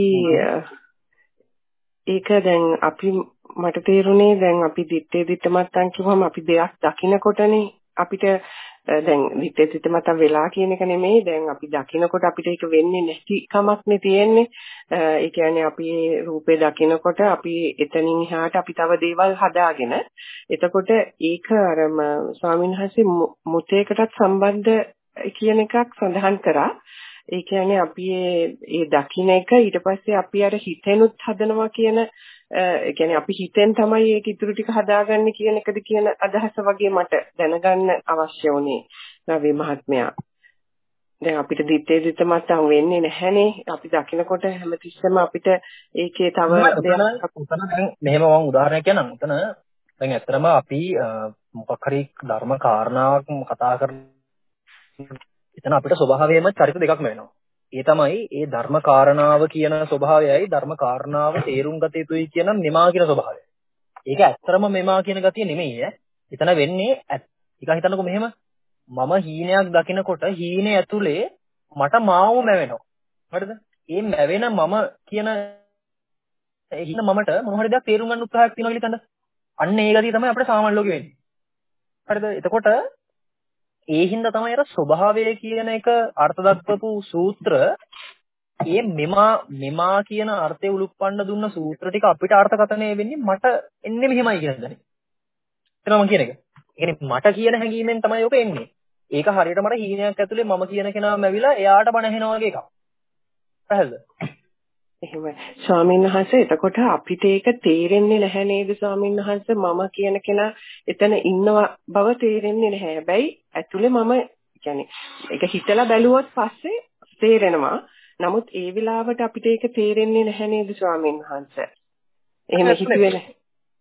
ඒක දැන් අපි මට තේරුනේ දැන් අපි දිත්තේ දිත්තමත්සන් කිව්වම අපි දෙයක් දකිනකොටනේ අපිට දැන් දිත්තේ දිත්තමත්සන් වෙලා කියන එක නෙමෙයි දැන් අපි දකිනකොට අපිට ඒක වෙන්නේ නැති කමක්නේ තියෙන්නේ. ඒ කියන්නේ අපි රූපේ දකිනකොට අපි එතනින් එහාට අපි තව දේවල් හදාගෙන එතකොට ඒක අර ස්වාමීන් වහන්සේ මුතේකටත් සම්බන්ධ කියන එකක් සඳහන් කරා. ඒ කියන්නේ අපි ඒ දකින්න එක ඊට පස්සේ අපි අර හිතෙනුත් හදනවා කියන ඒ කියන්නේ අපි හිතෙන් තමයි ඒක ඉතුරු ටික හදාගන්නේ කියන එකද කියන අදහස වගේ මට දැනගන්න අවශ්‍ය වුණේ රවි මහත්මයා. දැන් අපිට දිත්තේ දිත්ත මත්තම් වෙන්නේ නැහනේ. අපි දකිනකොට හැමතිස්සෙම අපිට ඒකේ තව දෙයක් උතන දැන් මෙහෙම මම උදාහරණයක් කියන්නම්. උතන දැන් ඇත්තටම අපි මොකක් හරි ධර්ම කාරණාවක් කතා කරන එතන අපිට ස්වභාවයෙන්ම චරිත දෙකක්ම වෙනවා. ඒ තමයි ඒ ධර්ම කාරණාව කියන ස්වභාවයයි ධර්ම කාරණාව තේරුම් ගත යුතුයි කියන මෙමා කියන ස්වභාවය. ඒක ඇත්තටම මෙමා කියන ගතිය නෙමෙයි ඈ. එතන වෙන්නේ ටිකක් හිතන්නකෝ මෙහෙම මම හීනයක් දකිනකොට හීනේ ඇතුලේ මට මාව මැවෙනවා. හරිද? ඒ මැවෙන මම කියන ඒ හිඳ මමට මොන හරි දෙයක් තේරුම් ගන්න උත්සාහයක් තියෙනවා කියලා හිතන්න. අන්න ඒ ගතිය තමයි අපිට සාමාන්‍ය ලෝකෙ වෙන්නේ. හරිද? එතකොට ඒ හිඳ තමයි අර ස්වභාවය කියන එක අර්ථ දක්වපු සූත්‍ර ඒ මෙමා මෙමා කියන අර්ථය උලුප්පන්න දුන්න සූත්‍ර ටික අපිට අර්ථකථනය වෙන්නේ මට එන්නේ මෙහෙමයි කියන දේ. එතනම කියන එක. ඒ කියන්නේ මට කියන හැඟීමෙන් තමයි ඔක එන්නේ. ඒක හරියට මට හීනයක් ඇතුලේ මම කියන කෙනාම ඇවිල්ලා එයාට බණ ඇහෙනවා වගේ එකක්. පැහැදිලිද? එහෙමයි. ස්වාමීන් වහන්සේ එතකොට අපිට ඒක තේරෙන්නේ නැහැ නේද ස්වාමීන් වහන්සේ මම කියන කෙනා එතන ඉන්න බව තේරෙන්නේ නැහැ. හැබැයි ඇතුලේ මම කියන්නේ ඒක හිතලා බැලුවොත් පස්සේ තේරෙනවා. නමුත් ඒ වෙලාවට අපිට ඒක තේරෙන්නේ නැහැ නේද ස්වාමීන් වහන්සේ. එහෙම හිතුවේ නැහැ.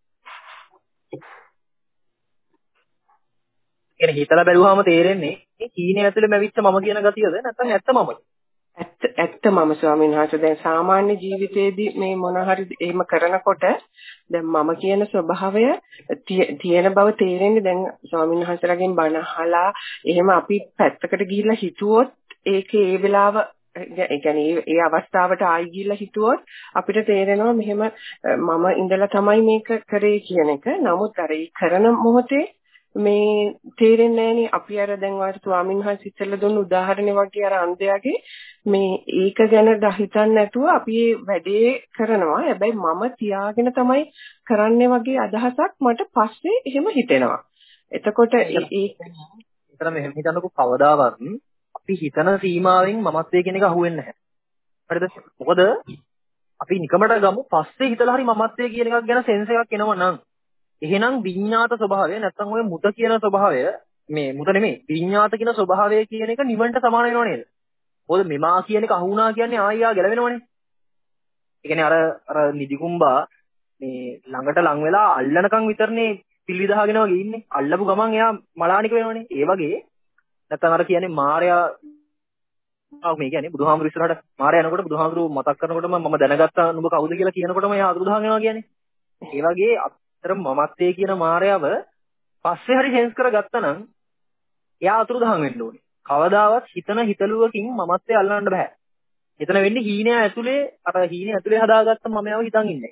කියන්නේ හිතලා බැලුවාම තේරෙන්නේ මේ කීනේ ඇතුලේ මැවිච්ච මම කියන ගතියද නැත්නම් ඇත්ත මමද? ඇත්ත ඇත්ත මම ස්වාමීන් වහන්සේ දැන් සාමාන්‍ය ජීවිතේදී මේ මොන හරි එහෙම කරනකොට දැන් මම කියන ස්වභාවය තියෙන බව තේරෙන්නේ දැන් ස්වාමීන් වහන්සේලාගෙන් බණ අහලා එහෙම අපි පැත්තකට ගිහිල්ලා හිතුවොත් ඒකේ ඒ වෙලාව ඒ කියන්නේ ඒ අවස්ථාවට ආයි ගිහිල්ලා හිතුවොත් අපිට තේරෙනවා මෙහෙම මම ඉඳලා තමයි මේක කරේ කියන එක. නමුත් අර ඒ කරන මොහොතේ මේ තේරෙන්නේ නැහනේ අපි අර දැන් වාට ස්වාමීන් වහන්සේ ඉස්සෙල්ලා දුන්න උදාහරණේ වගේ අර අන්ධයාගේ මේ ඒක ගැන හිතන්නේ නැතුව අපි මේ වැඩේ කරනවා. හැබැයි මම තියාගෙන තමයි කරන්නේ වගේ අදහසක් මට පස්සේ එහෙම හිතෙනවා. එතකොට ඒ ඒතර මෙහෙම හිතන්නකො කවදාවත් අපි හිතන සීමාවෙන් මමත්වයේ කියන එක අහුවෙන්නේ නැහැ. හරිද? මොකද අපි නිකමට ගමු පස්සේ හිතලා හරි මමත්වයේ කියන එකක් ගැන සෙන්ස් එකක් එනවා නම් එහෙනම් විඤ්ඤාත ස්වභාවය නැත්නම් ඔය මුත කියන ස්වභාවය මේ මුත නෙමෙයි විඤ්ඤාත කියන ස්වභාවය කියන එක නිවන්ට සමාන වෙනව නේද? මොකද මෙමා කියන එක අහුණා කියන්නේ ආයියා ගැලවෙනවනේ. ඒ කියන්නේ අර අර නිදිකුම්බා මේ ළඟට ලං වෙලා අල්ලනකම් විතරනේ පිළිවිදහගෙන වගේ ඉන්නේ. අල්ලපු ගමන් එයා මලානික වෙනවනේ. ඒ වගේ නැත්නම් අර කියන්නේ මාර්යා ආ මේ කියන්නේ බුදුහාමුදුරු ඉස්සරහට මාර්යා යනකොට බුදුහාමුදුරු මතක් කරනකොටම මම දැනගත්තා නුඹ කවුද කියලා කියනකොටම එයා අතුරුදහන් වෙනවා කියන්නේ. ඒ වගේ අතර මමත්වයේ කියන මායාව පස්සේ හරි සෙන්ස් කරගත්තා නම් එයා අතුරුදහන් වෙන්න ඕනේ. කවදාවත් හිතන හිතලුවකින් මමත්වය අල්ලන්න බෑ. එතන වෙන්නේ හීනය ඇතුලේ අර හීනය ඇතුලේ හදාගත්ත මමයාව හිතන් ඉන්නේ.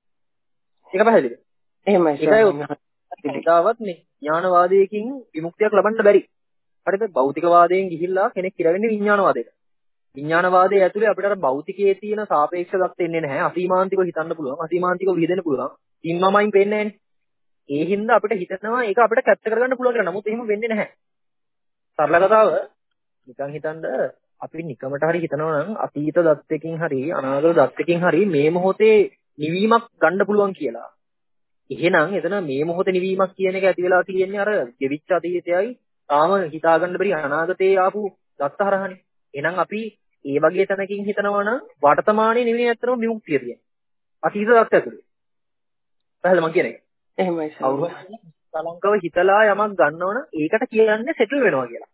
ඒක පැහැදිලිද? එහෙමයි. ඒකවත් මේ ඥානවාදයකින් විමුක්තියක් ලබන්න බැරි. හරිද? භෞතිකවාදයෙන් ගිහිල්ලා කෙනෙක් ඉරවෙන්නේ විඥානවාදයට. විඥානවාදයේ ඇතුලේ අපිට අර භෞතිකයේ තියෙන සාපේක්ෂ தත්ත්වෙ එන්නේ නැහැ. අසීමාන්තිකව හිතන්න පුළුවන්. අසීමාන්තිකව විහිදෙන්න පුළුවන්. ඉන්නමයින් පේන්නේ නැහැනේ. ඒ හින්දා අපිට හිතනවා ඒක අපිට කැප්චර් කරගන්න පුළුවන් කියලා. නමුත් එහෙම වෙන්නේ නැහැ. සරල කතාව නිකන් හිතන්න අපි නිකමට හරි හිතනවා නම් අතීත දත්තකින් හරි අනාගත දත්තකින් හරි මේ මොහොතේ නිවීමක් ගන්න පුළුවන් කියලා. එහෙනම් එතන මේ මොහොතේ නිවීමක් කියන එක ඇති වෙලා තියෙන්නේ අර ගෙවිච්ච අතීතයයි තාම හිතාගන්න බැරි අනාගතේ ආපු දත්ත හරහානේ. එහෙනම් අපි ඒ වගේ තැනකින් හිතනවා නම් වර්තමානයේ නෙවෙයි ඇත්තටම විමුක්තිය කියන්නේ. අතීත දත්ත ඇතුලේ. පැහැදිලිද මම කියන්නේ? එහෙමයි සාරා. සලංකව හිතලා යමක් ගන්නවනම් ඒකට කියන්නේ සෙටල් වෙනවා කියලා.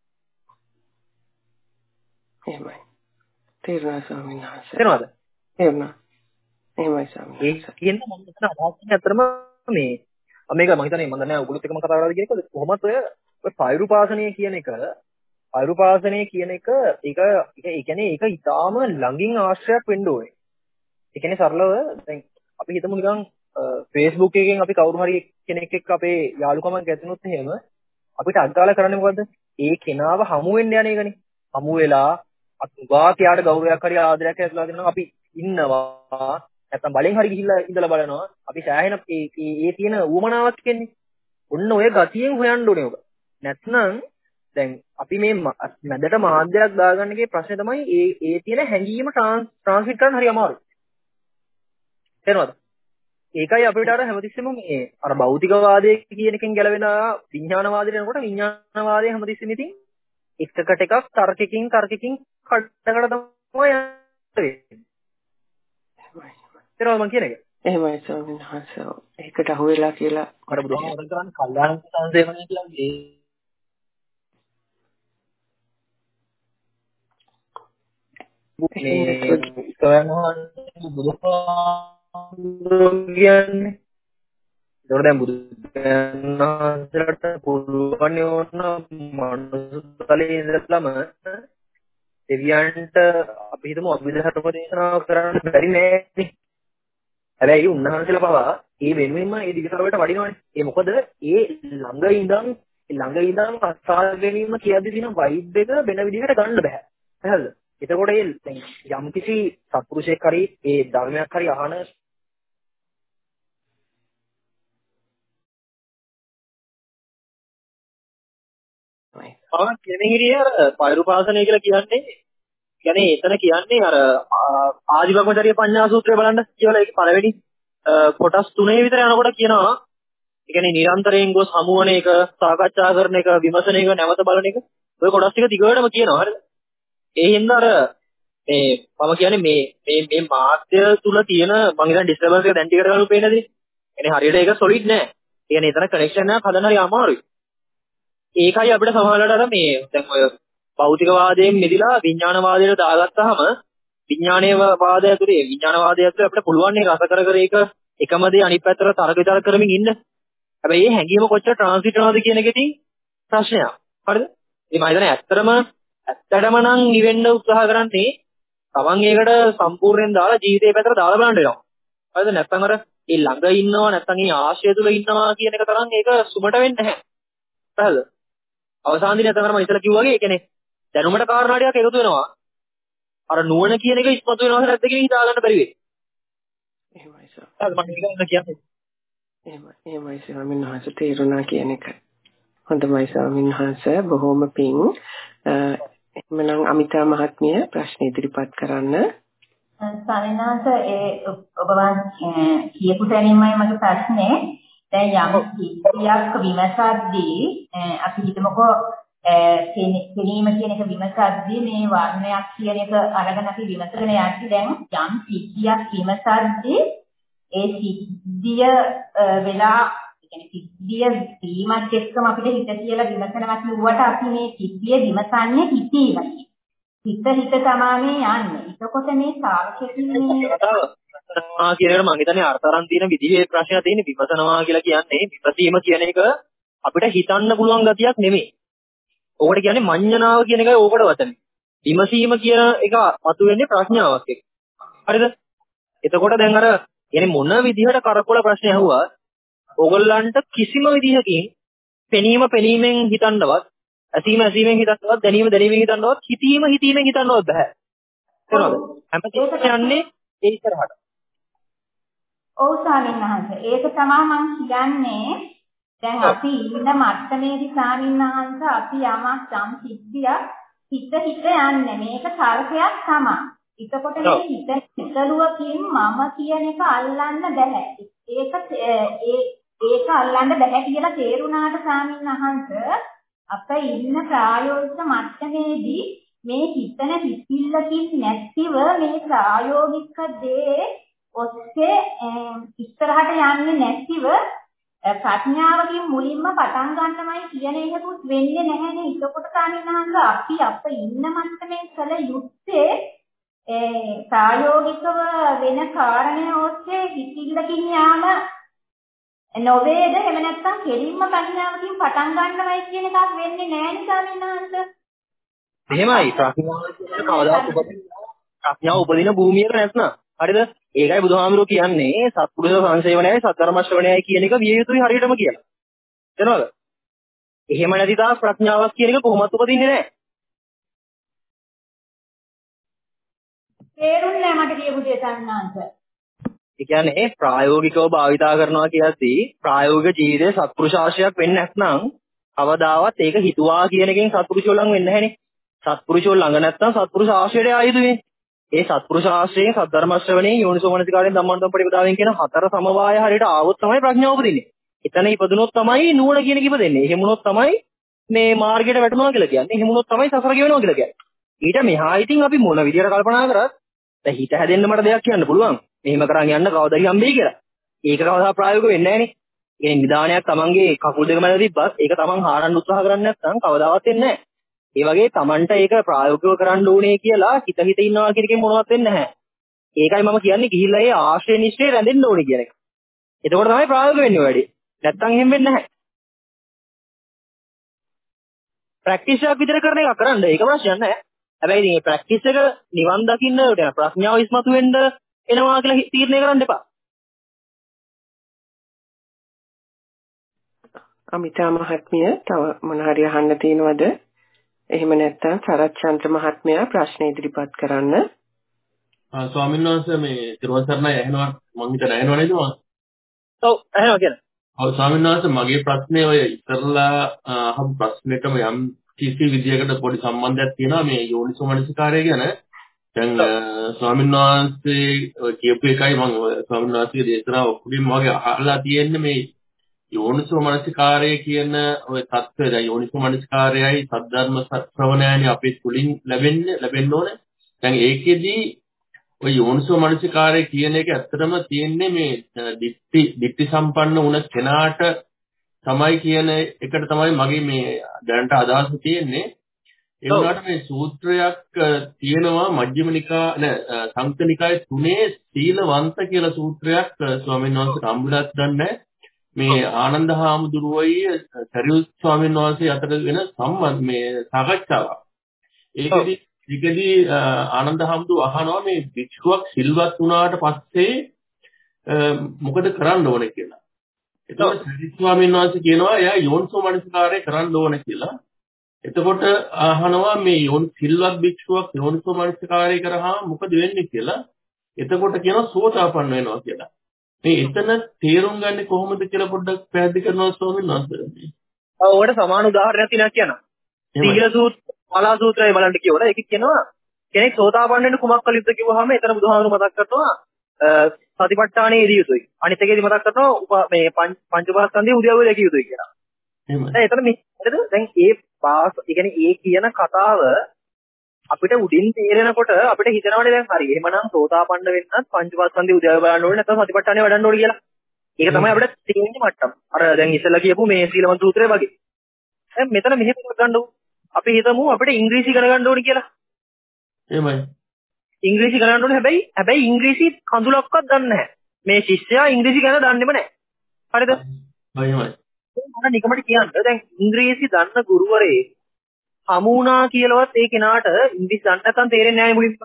එහෙමයි. තේරුණා ස්වාමීන් වහන්සේ. තේරුණාද? තේරුණා. එහෙමයි ස්වාමීන් වහන්සේ. ඒ කියන්නේ මම හිතන අදහස් කියන්නේ අතරම මේ මේක මම හිතන්නේ මම දන්නේ ඔයගොල්ලොත් එක්කම කතා කරලා කියන එක කොහොමද ඔය ඔය පෛරුපාසනය කියන එක පෛරුපාසනය කියන එක ඒක ඒ කියන්නේ ඒක ඊටාම ළඟින් ආශ්‍රයක් වෙන්න ඕනේ. ඒ කියන්නේ සරලව දැන් අපි හිතමු නිකන් Facebook එකෙන් අපි කවුරු හරි කෙනෙක් එක්ක අපේ යාළුකමක් ගැතුනොත් එහෙම අපිට අග්ගාල කරන්නේ මොකද්ද? ඒ කෙනාව හමු වෙන්න යන එකනේ. හමු වෙලා අතුගාට යාට ගෞරවයක් හරි ආදරයක් ඇතිලා දෙනවා අපි ඉන්නවා. නැත්තම් බලෙන් හරි ගිහිල්ලා ඉඳලා බලනවා. අපි සෑහෙන ඒ ඒ තියෙන ඌමනාවක් කියන්නේ. ඔන්න ඔය ගතියෙන් හොයන්න ඕනේ ඔබ. නැත්නම් දැන් අපි මේ මැදට මාධ්‍යයක් දාගන්න එකේ ප්‍රශ්නේ තමයි ඒ ඒ තියෙන හැඟීම ට්‍රාන්ස්මිට් කරන්න හරි අමාරුයි. තේරෙනවද? ඒකයි අපිට අර හැමතිස්සෙම මේ අර භෞතිකවාදයේ කියන එකෙන් ගැලවෙන විඥානවාදයට යනකොට විඥානවාදයේ හැමතිස්සෙම ඉතින් එකකට එකක් තර්කකින් තර්කකින් කඩකට තමයි යන්නේ. තේරෙනවද මම කියන එක? එහෙමයි ස්වාමීන් වහන්සේ. ඒකට අහු වෙලා කියලා අර බුදුහාමුදුරන් කරන්නේ කල්යාණ සංසේවනය කියන්නේ මේ ස්වයං වහන්සේ බුදුහාමුදුරන් කියන්නේ ඒතකොට දැන් බුදුන්වහන්සේලාට පුළුවන් යෝන මනුස්සතලයේ ඉඳලම දෙවියන්ට අපි හිතමු අභිධර්ම දේශනාව කරන්න බැරි නෑනේ. හැබැයි උන්වහන්සේලා පවා ඒ වෙනුවෙන්ම ඒ දිගටවට වඩිනවනේ. ඒ මොකද ඒ ළඟ ඉඳන් ළඟ ඉඳන් අත්සාර ගැනීම කියද්දි තියෙන වයිබ් එක වෙන විදිහකට ගන්න බෑ. හරිද? එතකොට ඒ යම් කිසි සත්පුරුෂයෙක් හරි ඒ ධර්මයක් හරි අහන ආ කියන්නේ හිරිය අර පෛරුපාසනය කියලා කියන්නේ කියන්නේ එතන කියන්නේ අර ආදිවකචරිය පඤ්ඤා සූත්‍රය බලන්න කියලා ඒක පළවෙනි කොටස් තුනේ විතර යනකොට කියනවා ඒ කියන්නේ නිරන්තරයෙන් ගොස් හමුවන එක සාකච්ඡා කරන එක විමසන එක නැවත බලන එක ඔය කොටස් ටික දිගටම කියනවා හරිද ඒ හින්දා අර මේ මම කියන්නේ මේ මේ මේ මාධ්‍ය තුල තියෙන මම හිතන්නේ ඩිස්ටර්බන්ස් එක දැන් ටිකට ගන්න පේන්නේ නැති. එනේ හරියට ඒක සොලිඩ් නෑ. ඒ කියන්නේ එතන කනෙක්ෂන් එකක් හදන්න හරි අමාරුයි. ඒකයි අපිට සමහරවිට අර මේ දැන් ඔය භෞතිකවාදයෙන් මිදලා විඥානවාදයට දාගත්තාම විඥානීය වාදය ඇතුලේ විඥානවාදය ඇතුලේ අපිට පුළුවන් ඒක අස කර කර ඒක එකම දේ අනිත් පැත්තට තර්ක විතර්ක කරමින් ඉන්න. හැබැයි මේ හැඟීම කොච්චර ට්‍රාන්ස්ලිට් වෙනවද කියන එකෙදී ප්‍රශ්නයක්. හරිද? මේ මම හිතන්නේ ඇත්තටම ඇත්තටම නම් නිවෙන්න උත්සාහ කරන්නේ තමන් ඒකට සම්පූර්ණයෙන් දාලා ජීවිතේ පැත්තට දාලා බලන්න වෙනවා. හරිද? නැත්නම් අර මේ ළඟ ඉන්නවා නැත්නම් මේ ආශය තුල ඉන්නවා කියන එක තරම් ඒක සුමට වෙන්නේ නැහැ. හරිද? අවසාන දිනේ තමයි මම ඉතලා කිව්වා වගේ ඒ කියන්නේ දැනුමට කාරණා ටිකක් එකතු වෙනවා. අර නුවණ කියන එක ඉස්මතු වෙනවද නැද්ද කියන හිතා ගන්න බැරි වෙයි. එහෙමයි සර්. හරි මම ඒක කියන්නේ. එහෙමයි එහෙමයි ස්වාමීන් වහන්සේ තේරුණා කියන එක. හොඳයි ස්වාමීන් වහන්සේ බොහොම පිං. එහෙමනම් අමිතා මහත්මිය ප්‍රශ්න ඉදිරිපත් කරන්න. ස්වාමීන් වහන්සේ ඒ ඔබ වහන්සේ කියපු තැනින්මයි මගේ ප්‍රශ්නේ. දැන් යම් කිසියක් විමසද්දී අපි හිතමුකෝ කෙනීම කියන එක විමසද්දී මේ වර්ණයක් කියන එක අරගෙන අපි විමසගෙන යද්දී දැන් යම් සිද්ධියක් විමසද්දී ඒ සිද්ධිය වෙලා කියන්නේ සිද්ධිය වීමත් එක්කම අපිට හිත කියලා විමසනවා කිව්වට අපි මේ සිද්ධිය විමසන්නේ හිතීමයි. හිත හිත තමයි යන්නේ. එතකොට මේ සාර්ථකීමේ ආ කියන එකට මම හිතන්නේ අර්ථාරන් තියෙන විදිහේ ප්‍රශ්නයක් තියෙන්නේ විපස්සනවා කියලා කියන්නේ විපසීම කියන එක අපිට හිතන්න පුළුවන් ගතියක් නෙමෙයි. ඕකට කියන්නේ මඤ්ඤණාව කියන එකයි ඕකට වචනේ. විමසීම කියන එක මතුවෙන්නේ ප්‍රඥාවක් එක්ක. හරිද? එතකොට දැන් අර කියන්නේ මොන විදිහට කරකොල ප්‍රශ්නේ අහුවා ඕගොල්ලන්ට කිසිම විදිහකින් පෙනීම පෙනීමෙන් හිතන්නවත් ඇසීම ඇසීමෙන් හිතන්නවත් දැනීම දැනීමෙන් හිතන්නවත් හිතීම හිතීමෙන් හිතන්නවත් බෑ. තේරෙනවද? හැමතිස්සෙම යන්නේ ඒ ඉස්සරහට. ඔව් ස්වාමීන් වහන්සේ ඒක තමයි මම කියන්නේ දැන් අපි ඉන්න මට්ටමේදී ස්වාමීන් වහන්සේ අපි යමක් යම් සිද්ධියක් හිත හිත යන්නේ මේක තර්කයක් තමයි. එතකොට මේ හිත හිතලුවකින් මම කියන එක අල්ලන්න බෑ. ඒක ඒ ඒක අල්ලන්න බෑ කියලා තේරුණාට ස්වාමීන් වහන්සේ අපේ ඉන්න ප්‍රායෝගික මට්ටමේදී මේ හිතන හිතිල්ලකින් නැතිව මේ ප්‍රායෝගික දේ ඔස්සේ ඉස්සරහට යන්නේ නැතිව ප්‍රඥාවකින් මුලින්ම පටන් ගන්නමයි කියන එකකුත් වෙන්නේ නැහැනේ. ඒකකොට ස්වාමීන් අපි අප ඉන්න මට්ටමේ කල යුත්තේ ඒ ප්‍රායෝගිකව වෙන කාරණේ ඔස්සේ හිතිල්ලකින් යාම නොවේද? එහෙම නැත්නම් කෙලින්ම ප්‍රඥාවකින් පටන් ගන්නමයි කියන එකක් වෙන්නේ නැහැනේ ස්වාමීන් වහන්සේ. එහෙමයි ප්‍රඥාව කියන්නේ කවදාවත් ප්‍රඥාව උපදින භූමියක නැත්නම් හරිද? ඒකයි බුදුහාමුදුරුවෝ කියන්නේ සත්පුරුෂ සංසේවනයයි සද්ධර්ම ශ්‍රවණයයි කියන එක විය යුතුයි හරියටම කියලා. තේරෙනවද? එහෙම නැති තාක් ප්‍රඥාවක් කියන එක කොහොමත් උපදින්නේ නැහැ. තේරුන්නේ නැහැ මට කියපු දේ සම්මාංශ. ඒ කියන්නේ ප්‍රායෝගිකව භාවිතා කරනවා කියද්දී ප්‍රායෝගික ජීවිතයේ සත්පුරුෂ ආශ්‍රයයක් වෙන්නේ නැත්නම් කවදාවත් ඒක හිතුවා කියන එකෙන් සත්පුරුෂයෝ ළඟ වෙන්නේ නැහැනේ. සත්පුරුෂයෝ ළඟ නැත්නම් සත්පුරුෂ ආශ්‍රයයට ආයුතුනේ. ඒ සත්පුරුෂ ආශ්‍රයෙන් සද්ධර්ම ශ්‍රවණයෙන් යෝනිසෝමනසිකාරයෙන් ධම්මන්තම් පරිපදාවෙන් කියන හතර සමவாய හරියට ආවොත් තමයි ප්‍රඥාව උපදින්නේ. එතන ඉපදුනොත් තමයි නුවණ කියන එක ඉපදෙන්නේ. එහෙම වුණොත් තමයි මේ මාර්ගයට වැටෙනවා කියලා කියන්නේ. එහෙම වුණොත් තමයි සසර ගෙවෙනවා කියලා කියන්නේ. ඊට මෙහා ඉතින් අපි මොන විදියට කල්පනා කරත් දැන් හිත හැදෙන්න මට දෙයක් කියන්න පුළුවන්. මෙහෙම කරන් යන්න කවදාද හම්බෙයි කියලා. ඒක කවදා ප්‍රායෝගික වෙන්නේ නැහනේ. ඒ නිදානයක් තමන්ගේ කකුල් දෙක මැද තිබ්බත් ඒක තමන් හාරන්න උත්සාහ කරන්නේ නැත්නම් කවදාවත් වෙන්නේ නැහැ. ඒ වගේ තමන්ට ඒක ප්‍රායෝගිකව කරන්න ඕනේ කියලා හිත හිත ඉන්නවා කියන එකෙන් මොනවත් වෙන්නේ නැහැ. ඒකයි මම කියන්නේ ගිහිල්ලා ඒ ආශ්‍රය නිශ්චය රැඳෙන්න ඕනේ කියන එක. එතකොට තමයි ප්‍රායෝගික වෙන්නේ වැඩි. නැත්තම් එහෙම වෙන්නේ නැහැ. ප්‍රැක්ටිස් එකක් විතර කරන එක කරන්න ඒක ප්‍රශ්නයක් නැහැ. හැබැයි ඉතින් මේ ප්‍රැක්ටිස් එක නිවන් දකින්න ප්‍රඥාව ඉස්මතු වෙන්න එනවා කියලා තීරණය කරන්න එපා. අමිතා මහත්මිය තව මොන හරි අහන්න තියෙනවද? එහෙම නැත්නම් සරච්චන්ද්‍ර මහත්මයා ප්‍රශ්න ඉදිරිපත් කරන්න. ආ ස්වාමීන් වහන්සේ මේ තිරුවසරණයි ඇහෙනවා මම හිතන ඇහෙනව නේද මම? ඔව් ඇහෙනවා කියන. ඔව් ස්වාමීන් වහන්සේ මගේ ප්‍රශ්නේ ඔය ඉතරලා අහපු ප්‍රශ්නෙටම යම් කිසි විදියකට පොඩි සම්බන්ධයක් තියෙනවා මේ යෝනිසෝ මනසිකාරය ගැන. දැන් ස්වාමීන් වහන්සේ කියපු එකයි මම ස්වාමීන් වහන්සේගේ දේශනාව ඔක්කොම වගේ අහලා තියෙන්නේ මේ යෝනිසෝ මනසිකාරය කියන ඔය தත්ත්වය. දැන් යෝනිසෝ මනසිකාරයයි සද්ධර්ම ශ්‍රවණයයි අපේ තුලින් ලැබෙන්නේ ලැබෙන්න ඕනේ. දැන් ඒකෙදී ඔය යෝනිසෝ මනසිකාරය කියන එක ඇත්තටම තියෙන්නේ මේ දිට්ඨි දිට්ඨි සම්පන්න වුණ කෙනාට තමයි කියන එකට තමයි මගේ මේ දැනට අදහස තියෙන්නේ. ඒ වුණාට මේ සූත්‍රයක් තියෙනවා මජ්ක්‍ධිම නිකා නෑ සංයුත්ත නිකායේ තුනේ සීලවන්ත කියලා සූත්‍රයක් ස්වාමීන් වහන්සේට හම්බුලාත් දන්නේ මේ ආනන්ද හාමුදුරුවෝයි සරියුත් ස්වාමීන් වහන්සේ අතර වෙන සම්බන්ධ මේ සාකච්ඡාවක්. ඒකෙදි ඒකෙදි ආනන්ද හාමුදුරුවෝ අහනවා මේ භික්ෂුවක් සිල්වත් වුණාට පස්සේ මොකද කරන්න ඕනේ කියලා. එතකොට සරියුත් ස්වාමීන් වහන්සේ කියනවා එයා යෝනිසෝ මනසිකාරය කරන්න ඕනේ කියලා. එතකොට අහනවා මේ යෝනි සිල්වත් භික්ෂුවක් යෝනිසෝ මනසිකාරය කරාම මොකද වෙන්නේ කියලා. එතකොට කියනවා සෝතාපන්න වෙනවා කියලා. මේ එතන තේරුම් ගන්නේ කොහොමද කියලා පොඩ්ඩක් පැහැදිලි කරනවා ස්වාමීන් වහන්සේ. ඔව් ඔකට සමාන උදාහරණයක් තියෙනවා කියනවා. සීල සූත්‍ර, මාලා සූත්‍රය බලන්න කියවල ඒක කියනවා කෙනෙක් සෝතාපන්න වෙන්න කුමක් කළ යුතුද කිව්වහම එතන බුදුහාමුදුරුවෝ මතක් කරනවා සතිපට්ඨානෙ යෙදිය යුතුයි. අනිත් එකේදී මතක් කරනවා මේ පංච උපාස්කන්ධයේ උද්‍යවය දෙකිය යුතුයි කියලා. එහෙමයි. දැන් එතන මේ දැන් ඒ පාස් ඒ කියන්නේ ඒ කියන කතාව අපිට උඩින් තේරෙනකොට අපිට හිතනවානේ දැන් හරි. එහෙමනම් සෝතාපන්න වෙන්නත් පංච උපාස්කන්ධයේ උද්‍යවය බලන්න ඕනේ නැත්නම් සතිපට්ඨානෙ වඩන්න ඕනේ කියලා. ඒක තමයි අපිට තේරෙන්නේ මට්ටම. අර දැන් ඉස්සෙල්ලා කියපු මේ සීලවන්ත සූත්‍රය වගේ. දැන් මෙතන මෙහෙම ගන්නකො අපි හිතමු අපිට ඉංග්‍රීසි ඉගෙන ගන්න ඕනේ කියලා. එහෙමයි. ඉංග්‍රීසි ඉගෙන ගන්න ඕනේ හැබැයි හැබැයි ඉංග්‍රීසි කඳුලක්වත් දන්නේ නැහැ. මේ ශිෂ්‍යයා ඉංග්‍රීසි ගැන දන්නේම නැහැ. හරිද? එහෙමයි. මම නිකමට කියන්න දැන් ඉංග්‍රීසි දන්න ගුරුවරේ හමු වුණා කියලාවත් ඒ කෙනාට ඉංග්‍රීසි දන්නේ නැත්නම් තේරෙන්නේ නැහැ මුලින්ම.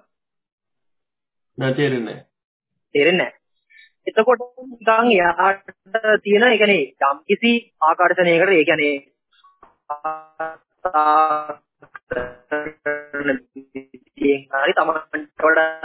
නෑ තේරෙන්නේ නැහැ. තේරෙන්නේ නැහැ. එතකොට නිකන් යාට තියෙන ඒ කියන්නේ යම් කිසි ආකර්ෂණයකට ඒ කියන්නේ හරි තමන්ට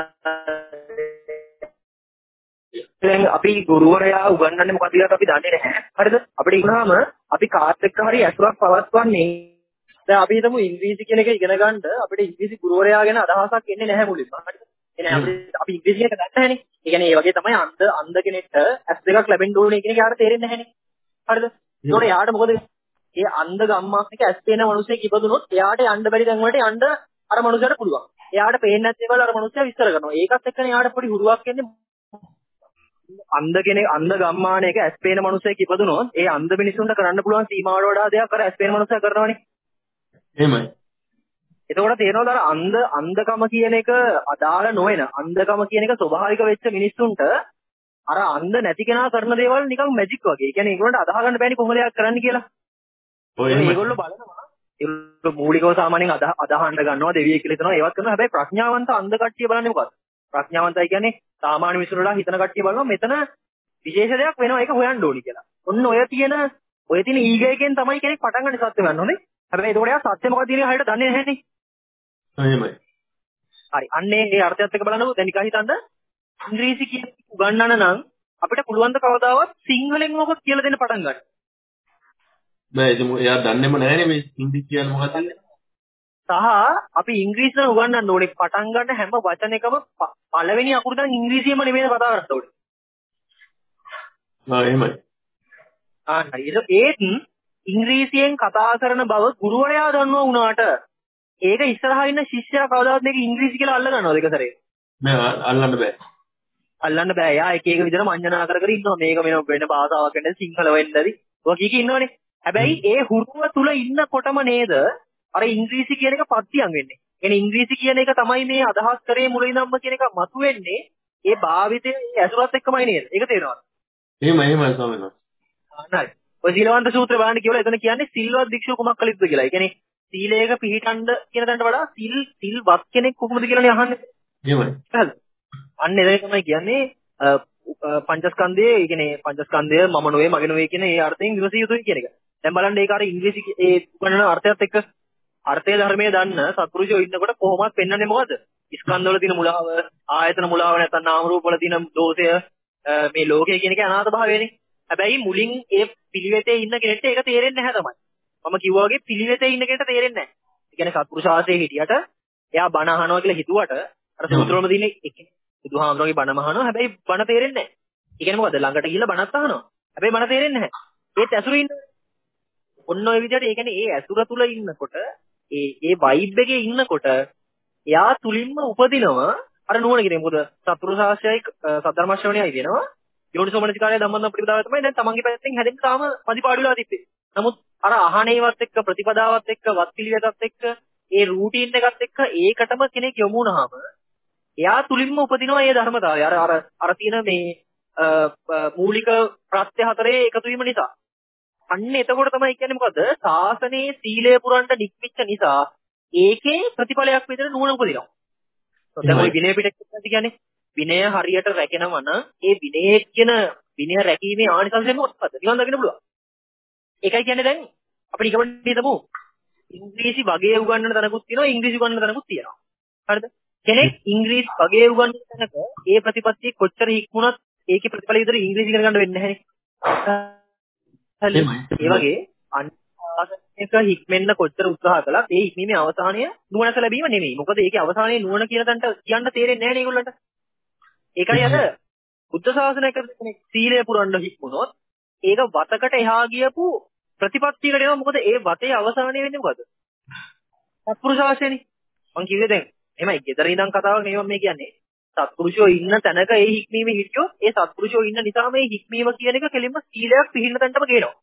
දැන් අපි ගුරුවරයා උගන්වන්නේ මොකද කියලා අපි දන්නේ නැහැ. හරිද? අපිට ඉන්නාම අපි කාත් එක්ක හරි ඇසුරක් පවත්වන්නේ. දැන් අපි හිතමු ඉංග්‍රීසි කියන එක ඉගෙන ගන්න අපිට ඉංග්‍රීසි ගුරුවරයා ගැන අදහසක් එන්නේ නැහැ මුලින්ම. හරිද? එනේ අපි අපි ඉංග්‍රීසි එක දන්නේ නැහැනේ. ඒ කියන්නේ ඒ වගේ තමයි අන්ධ අන්ධ කෙනෙක්ට ඇස් දෙකක් ලැබෙන්න ඕනේ කියන එක යාට තේරෙන්නේ නැහැනේ. හරිද? ඒතකොට යාට මොකද ඒ අන්ධ ගම්මාස් එක ඇස් පේන මිනිහෙක් ඉපදුනොත් එයාට යන්න බැරි තැන් වලට යන්න අර මිනිහට පුළුවන්. එයාට පේන්නේ නැති ඒවල අර මිනිහා විස්තර කරනවා. ඒකත් එක්කනේ එයාට පොඩි හුරුවක් එන්නේ. අන්ධ කෙනෙක් අන්ධ ගම්මානයක ඇස් පේන මිනිහෙක් ඉපදුනොත් ඒ අන්ධ මිනිසුන්ට කරන්න පුළුවන් සීමාවට වඩා දෙයක් අර ඇස් පේන මිනිහා කරනවනේ. එහෙමයි. එතකොට තේරෙනවද අර අන්ධ අන්ධකම කියන එක අදාළ නොවන අන්ධකම කියන එක ස්වභාවික වෙච්ච මිනිස්සුන්ට අර අන්ධ නැති කෙනා කරන දේවල් නිකන් මැජික් වගේ. ඒ කියන්නේ ඒගොල්ලන්ට අදාහ ගන්න බෑනේ කොහොමද ඒක කරන්න කියලා. ඔය එහෙමයි. ඒගොල්ලෝ බලනවා. ඒගොල්ලෝ මූලිකව සාමාන්‍යයෙන් අදාහ අදාහන්න ගන්නවා දෙවියෙක් කියලා හිතනවා. ඒවත් කරනවා. හැබැයි ප්‍රඥාවන්ත අන්ධ කට්ටිය බලන්නේ මොකක්ද? ප්‍රඥාවන්තයි කියන්නේ සාමාන්‍ය මිනිස්සුන්ලා හිතන කට්ටිය බලනවා මෙතන විශේෂ දෙයක් වෙනවා ඒක හොයන්න ඕනි කියලා. ඔන්න ඔය තියෙන ඔය තියෙන ඊගයකින් තමයි කෙනෙක් පටන් ගන්න සත්‍ය වෙන්න ඕනේ. හැබැයි ඒකට එයා සත්‍ය මොකක්ද කියන එක හරියට දන්නේ නැහැනේ. එහෙමයි. හරි. අන්නේ ඒ අර්ථයත් එක්ක බලනකොට දැන් නිකන් හිතන්න ඉංග්‍රීසි කියන උගන්වන්න නම් අපිට පුළුවන් ද කවදාවත් සිංහලෙන් මොකක් කියලා දෙන්න පටන් ගන්න. බෑ ඒක එයා දන්නේම නැහැනේ මේ ඉංග්‍රීසි කියන්නේ මොකක්ද කියලා. සහ අපි ඉංග්‍රීසියෙන් උගන්වන්න ඕනේ පටන් ගන්න හැම වචනයකම පළවෙනි අකුර දැන් ඉංග්‍රීසියෙන්ම නෙමෙයි කතා කරන්න ඕනේ. ආ එහෙමයි. ආ හරි. ඒත් ඉංග්‍රීසියෙන් කතා කරන බව ගුරුවරයා දන්නවා වුණාට ඒක ඉස්සරහා ඉන්න ශිෂ්‍යයා කවදාවත් මේක ඉංග්‍රීසි කියලා අල්ල ගන්නවද ඒක සරේ? නෑ අල්ලන්න බෑ. අල්ලන්න බෑ. යා එක එක විදිහට මඤ්ඤණා කර කර ඉන්නවා. මේක වෙන වෙන භාෂාවක් වෙන සිංහල වෙන්නද? ඔය කීක ඉන්නවනේ. හැබැයි ඒ හුරුව තුල ඉන්නකොටම නේද අර ඉංග්‍රීසි කියන එක පත්තියම් වෙන්නේ. يعني ඉංග්‍රීසි කියන එක තමයි මේ අදහස් කරේ මුලින්ම කියන එක මතුවෙන්නේ ඒ භාවිතයේ ඇසුරත් එක්කමයි නේද? ඒක තේරෙනවද? එහෙමයි එහෙමයි ස්වාමීන් වහන්සේ. හරි. ඔය සීලවන්ත සූත්‍රය බලන්න කියලා එතන කියන්නේ සිල්වත් භික්ෂුව කුමක් කළ යුතුද කියලා. ඒ කියන්නේ සීලයක පිළිටඬ කියන තැනට වඩා සිල් සිල්වත් කෙනෙක් කොහොමද කියලානේ අහන්නේ. එහෙමයි. හරිද? අන්න ඒක තමයි කියන්නේ පංචස්කන්ධයේ, ඒ කියන්නේ පංචස්කන්ධය මම නොවේ මගේ නොවේ කියන ඒ අර්ථයෙන් විමසිය යුතුයි කියන එක. දැන් බලන්න ඒක අර ඉංග්‍රීසි ඒ උගන්වන අර්ථයත් එක්ක අර්ථය ධර්මයේ දන්න සත්පුරුෂයෝ ඉන්නකොට කොහොමවත් පෙන්වන්නේ මොකද? ස්කන්ධවල තියෙන මුලාව, ආයතන මුලාව නැත්නම් නාම රූප වල තියෙන දෝෂය, මේ ලෝකය කියන එක අනාථ භාවයනේ. හැබැයි මුලින් ඒ පිළිවෙතේ ඉන්න කෙනෙක්ට ඒක තේරෙන්නේ නැහැ තමයි. මම කිව්වා වගේ පිළිවෙතේ ඉන්න කෙනෙක්ට තේරෙන්නේ නැහැ. ඒ කියන්නේ සත්පුරුෂ ආශ්‍රයේ හිටියට එයා බණ අහනවා කියලා හිතුවට අර සූත්‍රවලම දිනේ එක්කෙනෙක් බුදුහාමරගේ බණ අහනවා. හැබැයි බණ තේරෙන්නේ නැහැ. ඒ කියන්නේ මොකද? ළඟට ගිහිල්ලා බණත් අහනවා. හැබැයි බණ තේරෙන්නේ නැහැ. ඒත් ඇසුරු ඉන්න. ඔන්න ඔය විදිහට ඒ කියන්නේ ඒ ඇසුර තුල ඉන්නකොට ඒ ඒ වයිබ් එකේ ඉන්නකොට එයා තුලින්ම උපදිනවා අර නුවණ කියන්නේ. මොකද සත්පුරුෂ ආශ්‍රයයි සද්ධර්ම ශ්‍රවණයයි වෙනවා. යෝනිසෝමනසිකාරය ධම්මන ප්‍රතිපදාව තමයි දැන් තමන්ගේ පැත්තෙන් හැදෙන්න තාම මදිපාඩුලා තිබ්බේ. නමුත් අර අහණේවත් එක්ක ප්‍රතිපදාවත් එක්ක වත්පිළිවෙතත් එක්ක ඒ රූටීන් එකත් එක්ක ඒකටම කෙනෙක් යොමු වුණාම එයා තුලින්ම උපදිනවා මේ ධර්මතාවය. අර අර අර තියෙන මේ මූලික ප්‍රත්‍ය හතරේ එකතු වීම නිසා. අන්න එතකොට තමයි කියන්නේ මොකද? සාසනයේ සීලය පුරන්න නික්මිච්ච නිසා ඒකේ ප්‍රතිඵලයක් විදිහට නුවණ උපදිනවා. දැන් ওই විනය පිටකේ කියන්නේ විනය හරියට රැකෙනවා නම් ඒ විනයේ කියන විනය රැකීමේ ආනිසංසය මොකක්ද? නිවන් දකින්න පුළුවන්. ඒකයි කියන්නේ දැන් අපිට ඉක්මනට හිතමු ඉංග්‍රීසි වගේ උගන්වන තැනකුත් තියෙනවා ඉංග්‍රීසි උගන්වන තැනකුත් තියෙනවා. හරිද? කෙනෙක් ඉංග්‍රීසි වගේ උගන්වන තැනක ඒ ප්‍රතිපත්තිය කොච්චර ඉක්මුණත් ඒකේ ප්‍රතිඵල විතර ඉංග්‍රීසි ඉගෙන ගන්න වෙන්නේ නැහැ නේ. ඒ වගේ අනික හික්මෙන්න කොච්චර උත්සාහ කළත් ඒ හික්මීමේ අවසානය නුවණස ලැබීම නෙමෙයි. මොකද ඒකේ අවසානයේ නුවණ කියන තැනට කියන්න තේරෙන්නේ නැහැ නේ ඒගොල්ලන්ට. ඒකයි අර බුද්ධ ශාසනයක කෙනෙක් සීලය පුරන්න හික්මුණොත් ඒක වතකට එහා ගියපු ප්‍රතිපත්තියකට එනවා. මොකද ඒ වතේ අවසානයේ වෙන්නේ මොකද? සත්පුරුෂ ආශ්‍රයනේ. මං කිව්වේ දැන් එහෙමයි ගෙදර ඉඳන් කතාවක් නෙවෙයි මේ කියන්නේ. සත්පුරුෂයෝ ඉන්න තැනක ඒ හික්මීමේ හිටියොත් ඒ සත්පුරුෂයෝ ඉන්න නිසා මේ හික්මීම කියන එක කෙලින්ම සීලයක් පිළිහින්න තැනටම ගේනවා.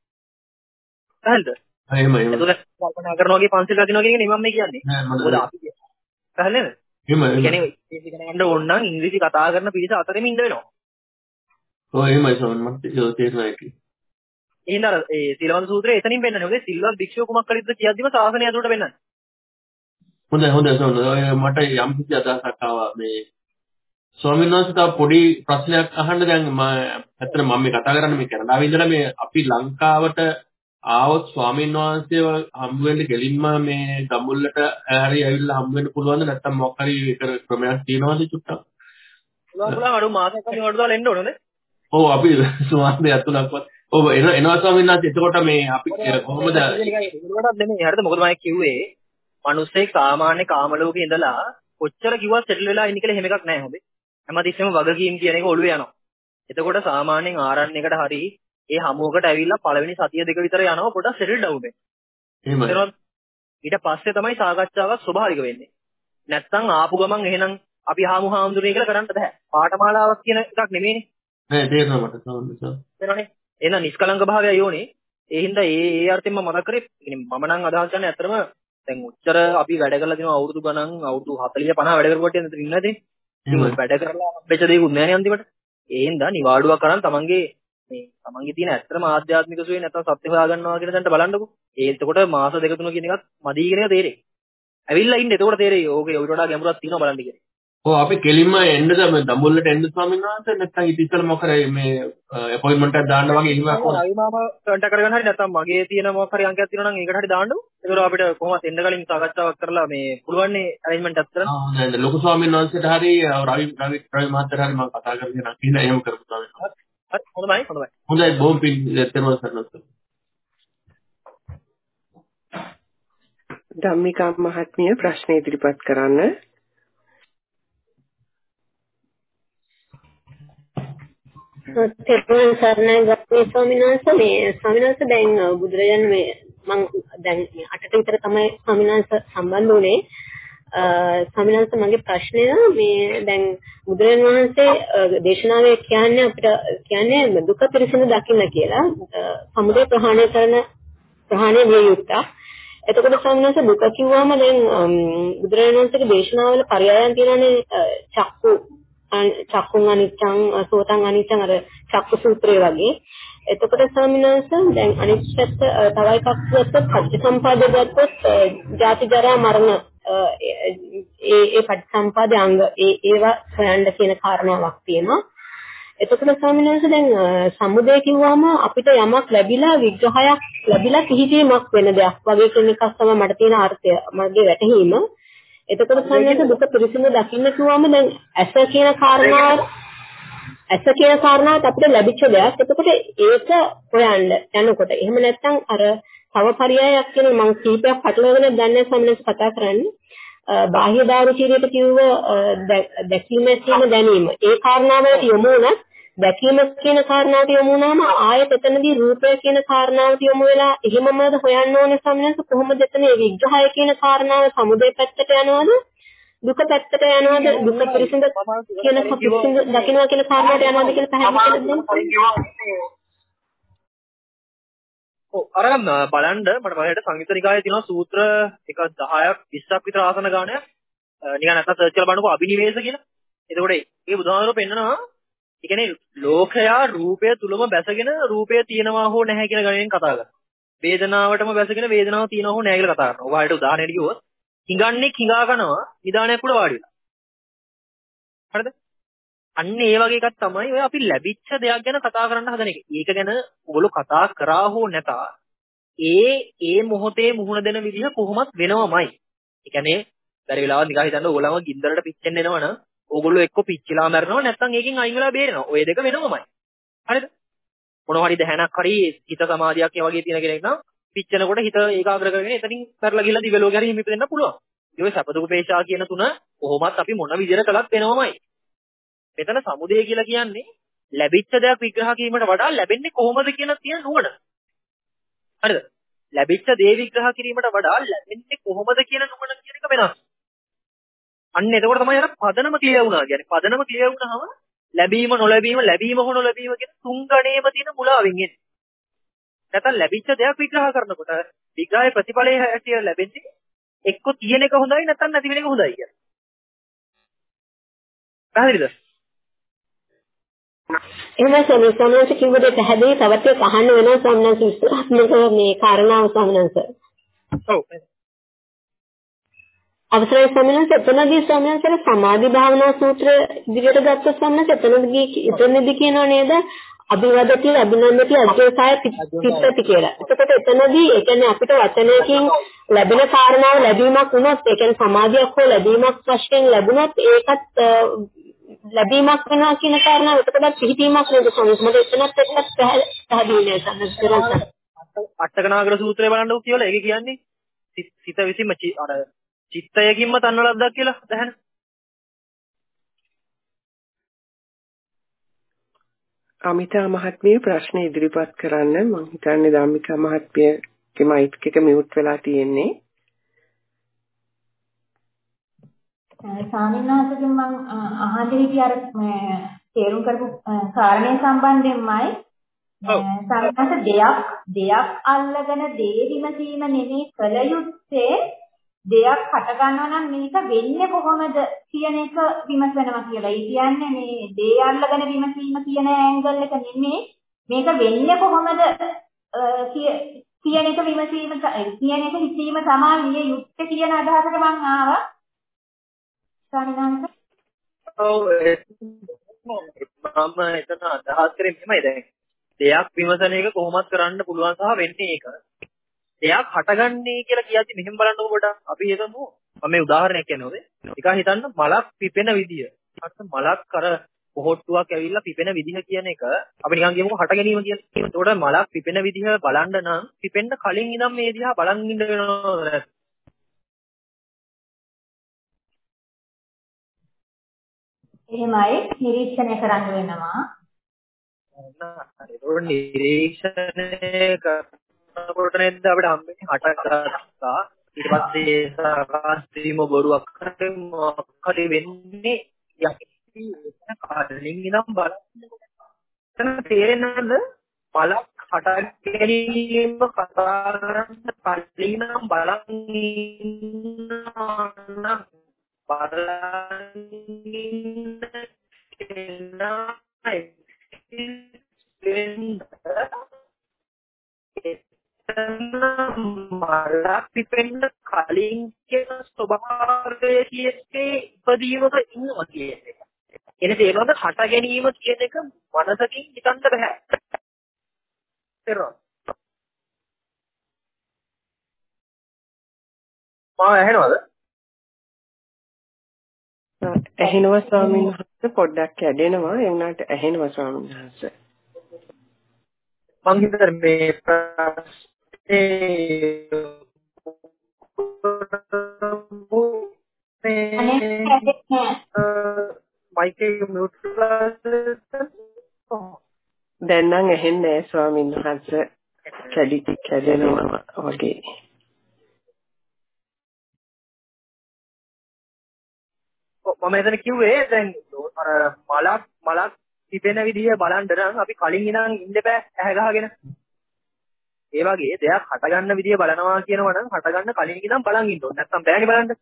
හරිද? එහෙමයි. ඒක කල්පනා කරනවා වගේ පන්සිල් රකින්නවා කියන එක නෙමෙයි මම කියන්නේ. මොකද අපි හරිද නේද? එහෙමයි. ඒ කියන්නේ ඉංග්‍රීසි ඉගෙන ගන්න ඕන නම් ඉංග්‍රීසි කතා කරන පිරිස අතරින්ම ඉන්න වෙනවා. ඔව් එහෙමයි සෝන් මට තේරෙනවා ඒක. එහෙනම් අර ඒ සීලවන්ත සූත්‍රයේ එතනින් පෙන්නන්නේ. මොකද සිල්වත් භික්ෂුව කුමක් කළේද කියද්දිම ශාසනය ඇතුළට පෙන්නන්නේ. හොඳයි හොඳයි සෝන් මට යම් කිසි අදහසක් ආවා මේ ස්වාමීන් වහන්සේ තව පොඩි ප්‍රශ්නයක් අහන්න. දැන් මම ඇත්තට මම මේ කතා කරන්නේ මේ කැනඩාවේ ඉඳලා මේ අපි ලංකාවට ආවොත් ස්වාමීන් වහන්සේව හම්බ වෙන්න ගෙලින්ම මේ ගම්මුල්ලට හරි ඇවිල්ලා හම්බ වෙන්න පුළුවන්ද? නැත්නම් මොකක් හරි ඒක ක්‍රමයක් තියෙනවද චුට්ටක්? පුළුවන් පුළුවන් අර මාසයක් හරි වඩ දාලා එන්න ඕනනේ. ඔව් අපි සුමාන්දේ අතුලක්වත් ඔව් එන එනවා ස්වාමීන් වහන්සේ. එතකොට මේ අපි කොහොමද ඒකටත් නෙමෙයි. හරිද? මොකද මම කිව්වේ මිනිස්සෙක් සාමාන්‍ය කාම ලෝකේ ඉඳලා කොච්චර කිව්වත් සෙටල් වෙලා ඉන්න කියලා එහෙම එකක් නැහැ හොඳේ. හැමතිස්සෙම වගකීම් කියන එක ඔළුවේ යනවා. එතකොට සාමාන්‍යයෙන් ආරණ්‍යයකට හරි ඒ හමුවකට ඇවිල්ලා පළවෙනි සතිය දෙක විතර යනවා පොඩ්ඩක් සෙටල් ඩවුන් වෙන්න. එහෙමයි. ඊට පස්සේ තමයි සාකච්ඡාවක් ස්වභාවික වෙන්නේ. නැත්තම් ආපු ගමන් එහෙනම් අපි හාමු හාමුදුරනේ කියලා කරන්න බෑ. පාඨමාලාවක් කියන එකක් නෙමෙයිනේ. නෑ තේරෙනවා මට සෝන්දස. තේරෙනවනේ. එහෙනම් නිෂ්කලංක භාවය යෝනේ. ඒ හින්දා ඒ ඒ අර්ථයෙන් මම මතක් කරේ මම නම් අදහස් කරන්නේ ඇත්තටම දැන් උච්චර අපි වැඩ කරලා තියෙනවා අවුරුදු ගණන් අවුරුදු හතලිස් පනහ වැඩ කරපුවට ඉන්න ඉන්නේ නැති. ඒක වැඩ කරලා හම්බෙච්ච දේකුත් නෑනේ අන්තිමට. ඒ හින්දා නිවාඩුවක් කරන් තමන්ගේ මේ තමන්ගේ තියෙන ඇත්තටම ආධ්‍යාත්මික සුවේ නැත්තම් සත්‍ය හොයාගන්නවා කියන තැනට බලන්නකෝ. ඒ එතකොට මාස දෙක තුන කියන එකත් මදි කියන එක තේරෙයි. ඇවිල්ලා ඉන්න එතකොට තේරෙයි. ඕකේ ඊට වඩා ගැඹුරක් තියෙනවා බලන්න කියන්නේ. ඔව් අපි කෙලින්ම එන්නද මේ දඹුල්ලට එන්න ස්වාමීන් වහන්සේ නැත්නම් ඊට ඉස්සෙල්ලා මොකක් හරි මේ අපොයින්ට්මන්ට් එකක් දාන්න වගේ ඉල්ලුවක් ඕන. අයි මාම කන්ටැක්ට් කරගන්න හරි නැත්නම් මගේ තියෙන මොකක් හරි අංකයක් තියෙනවා නම් ඒකට හරි දාන්නකො. ඒකෝර අපිට කොහොමද එන්න කලින් සාකච්ඡාවක් කරලා මේ පුළුවන් නේ අරේන්ජ්මන්ට් එකක් කරන්න. ආ හොඳයි. ලොකු ස්වාමීන් වහන්සේට හරි රවි රවි රවි මහත්තයාට හරි මම කතා කරගෙන නම් ඉන්න එහෙම කරමු ස්වාමීන් වහන්සේ. හරි හොඳයි හොඳයි. හොඳයි බොහොම පිං දෙතනවා සර්නස්. ධම්මිකා මහත්මිය ප්‍රශ්න ඉදිරිපත් කරන්න. තෙරුවන් සරණයි ගෞරවනීය ස්වාමීන් වහන්සේ. මේ ස්වාමීන් වහන්සේ දැන් බුදුරජාණන් මේ මම දැන් අටට විතර තමයි ස්වාමීන් වහන්සේ සම්බන්ධ වුණේ. ස්වාමීන් වහන්සේ මගේ ප්‍රශ්නය මේ දැන් බුදුරජාණන් වහන්සේ දේශනාවේ කියන්නේ අපිට කියන්නේ දුක පිරිසිදු දකින්න කියලා. සමුදය ප්‍රහාණය කරන ප්‍රහාණය විය යුක්තා. එතකොට ස්වාමීන් වහන්සේ දුක කිව්වම දැන් බුදුරජාණන් වහන්සේගේ දේශනාවල පරයයන් තියෙනනේ චක්කු චක්කුං අනිච්චං සෝතං අනිච්චං අර චක්කු සූත්‍රය වගේ. එතකොට ස්වාමීන් වහන්සේ දැන් අනිත් පැත්ත තව එකක් ගත්තොත් පටිසම්පාද ගත්තොත් ජාති ජරා මරණ ඒ ඒ පටිසම්පාද අංග ඒ ඒවා හොයන්න කියන කාරණාවක් තියෙනවා. එතකොට ස්වාමීන් වහන්සේ දැන් සමුදය කිව්වම අපිට යමක් ලැබිලා විග්‍රහයක් ලැබිලා කිහිදීමක් වෙන දෙයක් වගේ කියන එකක් තමයි මට තියෙන අර්ථය මගේ වැටහීම. එතකොට ස්වාමීන් වහන්සේ දුක පිරිසිදු දකින්න කිව්වම දැන් ඇස කියන කාරණාව ඇස කියන කාරණාවත් අපිට ලැබිච්ච දෙයක්. එතකොට ඒක හොයන්න යනකොට එහෙම නැත්නම් අර තව පරයයක් කියන මම කීපයක් පටලවගෙන දැන් ස්වාමීන් වහන්සේ කතා කරන්නේ බාහ්‍ය දාරුචීරියට කිව්ව දැකීම කියන දැනීම. ඒ කාරණාවට යොමු වුණත් දැකීම කියන කාරණාවට යොමු වුණාම ආයෙත් එතනදී රූපය කියන කාරණාවට යොමු වෙලා එහෙමමද හොයන්න ඕනේ සම්මත කොහොමද එතන මේ විග්‍රහය කියන කාරණාව සමුදය පැත්තට යනවද දුක පැත්තට යනවද දුක පිරිසිදු කියන පිරිසිදු දකින්නවා කියන කාරණාවට යනවද කියලා පැහැදිලි කරලා දෙන්න. ඔව් අරගන්න බලන්න මට බලයට සංයුත්ත නිකායේ තියෙනවා සූත්‍ර එක දහයක් විස්සක් විතර ආසන ගානයක් නිකන් නැත්නම් සර්ච් කරලා බලනකො අභිනිවේෂ කියලා. එතකොට ඒ බුදුහාමරෝ පෙන්නනවා ඒ කියන්නේ ලෝකයා රූපය තුලම බැසගෙන රූපය තියෙනවා හෝ නැහැ කියන ගණනෙන් කතා කරනවා. වේදනාවටම බැසගෙන වේදනාව තියෙනවා හෝ නැහැ කියලා කතා කරනවා. ඔයාලට උදාහරණයක් කිව්වොත් හිඟන්නේ හිඟා කරනවා නිදානයක් උඩ වාඩි වෙලා. හරිද? අන්න ඒ වගේ එකක් තමයි ඔය අපි ලැබිච්ච දෙයක් ගැන කතා කරන්න හදන එක. ඒක ගැන ඔයගොල්ලෝ කතා කරා හෝ නැතා ඒ ඒ මොහොතේ මුහුණ දෙන විදිහ කොහොමත් වෙනවමයි. ඒ කියන්නේ බැරි වෙලාවක් නිකන් හිතන්න ඕගොල්ලෝම ගින්දරට පිච්චෙන්න එනවනම් ඕගොල්ලෝ එක්ක පිච්චිලා මැරෙනවා නැත්නම් ඒකෙන් අයින් වෙලා බේරෙනවා. ඔය දෙක වෙනවමයි. හරිද? මොනවා හරි දැහැනක් හරි හිත සමාධියක් වගේ තියෙන කෙනෙක් නම් පිච්චෙනකොට හිත ඒකාග්‍ර කරගෙන එතනින් කරලා ගිහලා දිව්‍ය ලෝකෙ හරි හිමිප දෙන්න පුළුවන්. ඒ ඔය සපදුක පේශා කියන තුන කොහොමත් අපි මොන විදිහට කළත් වෙනවමයි. මෙතන සමුදය කියලා කියන්නේ ලැබිච්ච දෙයක් විග්‍රහ කිරීමට වඩා ලැබෙන්නේ කොහොමද කියන තියෙන නුවණ. හරිද? ලැබිච්ච දේ විග්‍රහ කිරීමට වඩා ලැබෙන්නේ කොහොමද කියන නුවණ කියන එක වෙනස්. අන්න එතකොට තමයි අර පදනම ක්ලියර් වුණා කියන්නේ. පදනම ක්ලියර් වුණාම ලැබීම නොලැබීම ලැබීම හෝ නොලැබීම කියන තුන් ගණේම තියෙන මුලාවෙන් එන්නේ. නැත්නම් ලැබිච්ච දෙයක් විග්‍රහ කරනකොට විග්‍රහයේ ප්‍රතිඵලයේ හැටියට ලැබෙන්නේ එක්ක තියෙන එක හොඳයි නැත්නම් නැති වෙන එක හොඳයි කියන්නේ. පැහැදිලිද? එහෙනම් සමහරවිට කිව්වද පැහැදිලි තවත් එක අහන්න වෙනවා සම්මත විස්තරාත්මක මේ කාරණාව සම්මත. ඔව්. අවසරයි සම්මත එතනදී සම්මත සමාධි භාවනා සූත්‍රය ඉදිරියට ගත්ත සම්මත එතනදී එතනදී කියනවා නේද අභිවදති අභිනන්දති අධ්‍යසාය පිටති කියලා. එතකොට එතනදී ඒ කියන්නේ අපිට වචනයකින් ලැබෙන කාරණාව ලැබීමක් වුණොත් ඒ කියන්නේ සමාධියක් හෝ ලැබීමක් වශයෙන් ලැබුණොත් ඒකත් ලැබීමක් වෙනවා කියන කාරණාව එතකොට පිළිපීමක් නේද සම්මත මොකද එතනත් එක්කත් පැහැදිලි නේද සම්මත අටකනාගර සූත්‍රය බලන්නකො කියලා ඒක කියන්නේ සිත විසින්ම අර චිත්තයකින්ම තන්නලද්දක් කියලා දැහන. අමිතා මහත්මිය ප්‍රශ්න ඉදිරිපත් කරන්න මම හිතන්නේ ධම්මිකා මහත්මියගේ මයික් එක මියුට් වෙලා තියෙන්නේ. ස්වාමීන් වහන්සේගෙන් මම අහන්න හිටිය අර තේරුම් කරපු කාරණේ සම්බන්ධයෙන්මයි සාමාන්‍යයෙන් දෙයක් දෙයක් අල්ලගෙන දේ විමසීම නෙමෙයි කල යුත්තේ දෙයක් හට ගන්නවා නම් මේක වෙන්නේ කොහොමද කියන එක විමසනවා කියලා. ඒ කියන්නේ මේ දේ අල්ලගෙන විමසීම කියන ඇන්ගල් එක නෙමෙයි මේක වෙන්නේ කොහොමද කියන එක විමසීම කියන එක හිතීම තමයි යුත්තේ කියන අදහසට මම ආවා. ස්වාමීනාන්ත ඔව් මම එතන අදහස් කරේ මෙහෙමයි දැන් දෙයක් විමසන එක කොහොමද කරන්න පුළුවන් සහ වෙන්නේ ඒක. දෙයක් හටගන්නේ කියලා කියද්දි මෙහෙම බලන්නකො පොඩක් අපි හිතමු මම මේ උදාහරණයක් කියනවාද නිකන් හිතන්න මලක් පිපෙන විදිය. අත් මලක් අර පොහොට්ටුවක් ඇවිල්ලා පිපෙන විදිහ කියන එක අපි නිකන් කියමුකෝ හට ගැනීම කියලා. ඒකට මලක් පිපෙන විදිහ බලන්න නම් පිපෙන්න කලින් ඉඳන් මේ දිහා බලන් ඉන්න වෙනවා. එහෙමයි නිරීක්ෂණය කරන්න වෙනවා. ඒක නිරීක්ෂණය කරනකොට නේද අපිට හම්බෙන්නේ හටගත්තා ඊට පස්සේ සාස්ත්‍රීම බොරුවක් කරේ මොකද වෙන්නේ යකි කලින් ඉඳන් බලන්න තේරෙනවද බලක් හට ගැනීම කතා කරන්න කලින් නම් බලන් ඉන්නවා බලන්න මලක් පිපෙන්න කලින් කියන ස්වභාවය කියන්නේ ඉපදීමක ඉන්නවා කියන්නේ. එනේ තේරෙනවද හට ගැනීම කියන එක මනසකින් හිතන්න බෑ. තේරෙනවද? මම ඇහෙනවද? ඇහෙනවා ස්වාමීන් වහන්සේ පොඩ්ඩක් කැඩෙනවා ඒ වුණාට ඇහෙනවා ස්වාමීන් වහන්සේ. මං හිතන්නේ මේ ප්‍රශ්නේ මයික් එක මියුට් කරලා දැන් නම් ඇහෙන්නේ නැහැ ස්වාමීන් වහන්සේ. කැඩි කැඩෙනවා වගේ. මම එතන කිව්වේ දැන් අර මලක් මලක් තිබෙන විදිහ බලන්න නම් අපි කලින් ඉඳන් ඉන්න බෑ ඇහැ ගහගෙන. ඒ වගේ දෙයක් හට ගන්න විදිහ බලනවා කියනවා නම් හට ගන්න කලින් ඉඳන් බලන් ඉන්න ඕනේ. නැත්තම් බෑනේ බලන්න.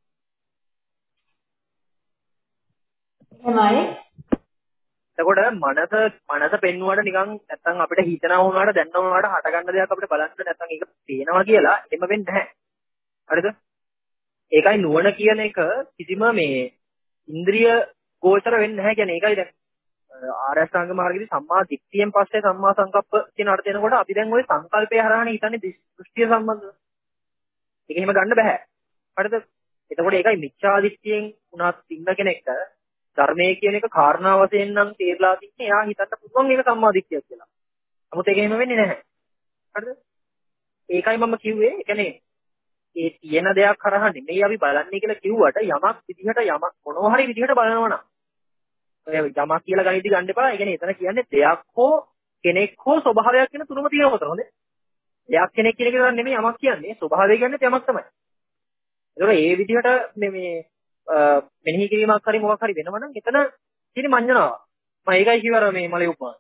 එහෙමයි. එතකොට මනස මනස පෙන්වුවාට නිකන් නැත්තම් අපිට හිතනවා වුණාට දැනනවා වුණාට හට ගන්න දෙයක් අපිට බලන්න නැත්තම් ඒක පේනවා කියලා එම වෙන්නේ නැහැ. හරිද? ඒකයි නුවණ කියන එක කිසිම මේ ඉන්ද්‍රිය ගෝචර වෙන්නේ නැහැ කියන්නේ ඒකයි දැන් ආරෂ්ඨාංග මාර්ගයේදී සම්මා දිට්ඨියෙන් පස්සේ සම්මා සංකප්ප කියන අර්ථ එනකොට අපි දැන් ওই සංකල්පය හරහානේ හිතන්නේ දෘෂ්ටිය සම්බන්ධව. ඒක එහෙම ගන්න බෑ. හරිද? එතකොට ඒකයි මිච්ඡා දිට්ඨියෙන් උනත් ඉන්න කෙනෙක්ට ධර්මයේ කියන එක කාරණා වශයෙන් නම් තේරලා තින්නේ එයා හිතන්න පුළුවන් ඒක සම්මා දිට්ඨියක් කියලා. නමුත් ඒක එහෙම වෙන්නේ නැහැ. හරිද? ඒකයි මම කිව්වේ ඒ කියන්නේ ඒ තියෙන දෙයක් කරා නෙමෙයි අපි බලන්නේ කියලා කිව්වට යමක් විදිහට යමක් මොනවා හරි විදිහට බලනවා නම් ඔය යමක් කියලා ගණිතي ගන්න එපා. ඒ කියන්නේ එතන කියන්නේ දෙයක් හෝ කෙනෙක් හෝ ස්වභාවයක් කියන තුනම තියෙනවා උතන හොඳේ. දෙයක් කෙනෙක් කියන එක නෙමෙයි යමක් කියන්නේ ස්වභාවය කියන්නේ යමක් තමයි. ඒතකොට ඒ විදිහට මේ මේ මෙනෙහි කිරීමක් හරි මොකක් හරි වෙනවනම් එතන තියෙන මඤ්ඤණාව. මම ඒකයි කිව්වර මේ මලේ උපමාන.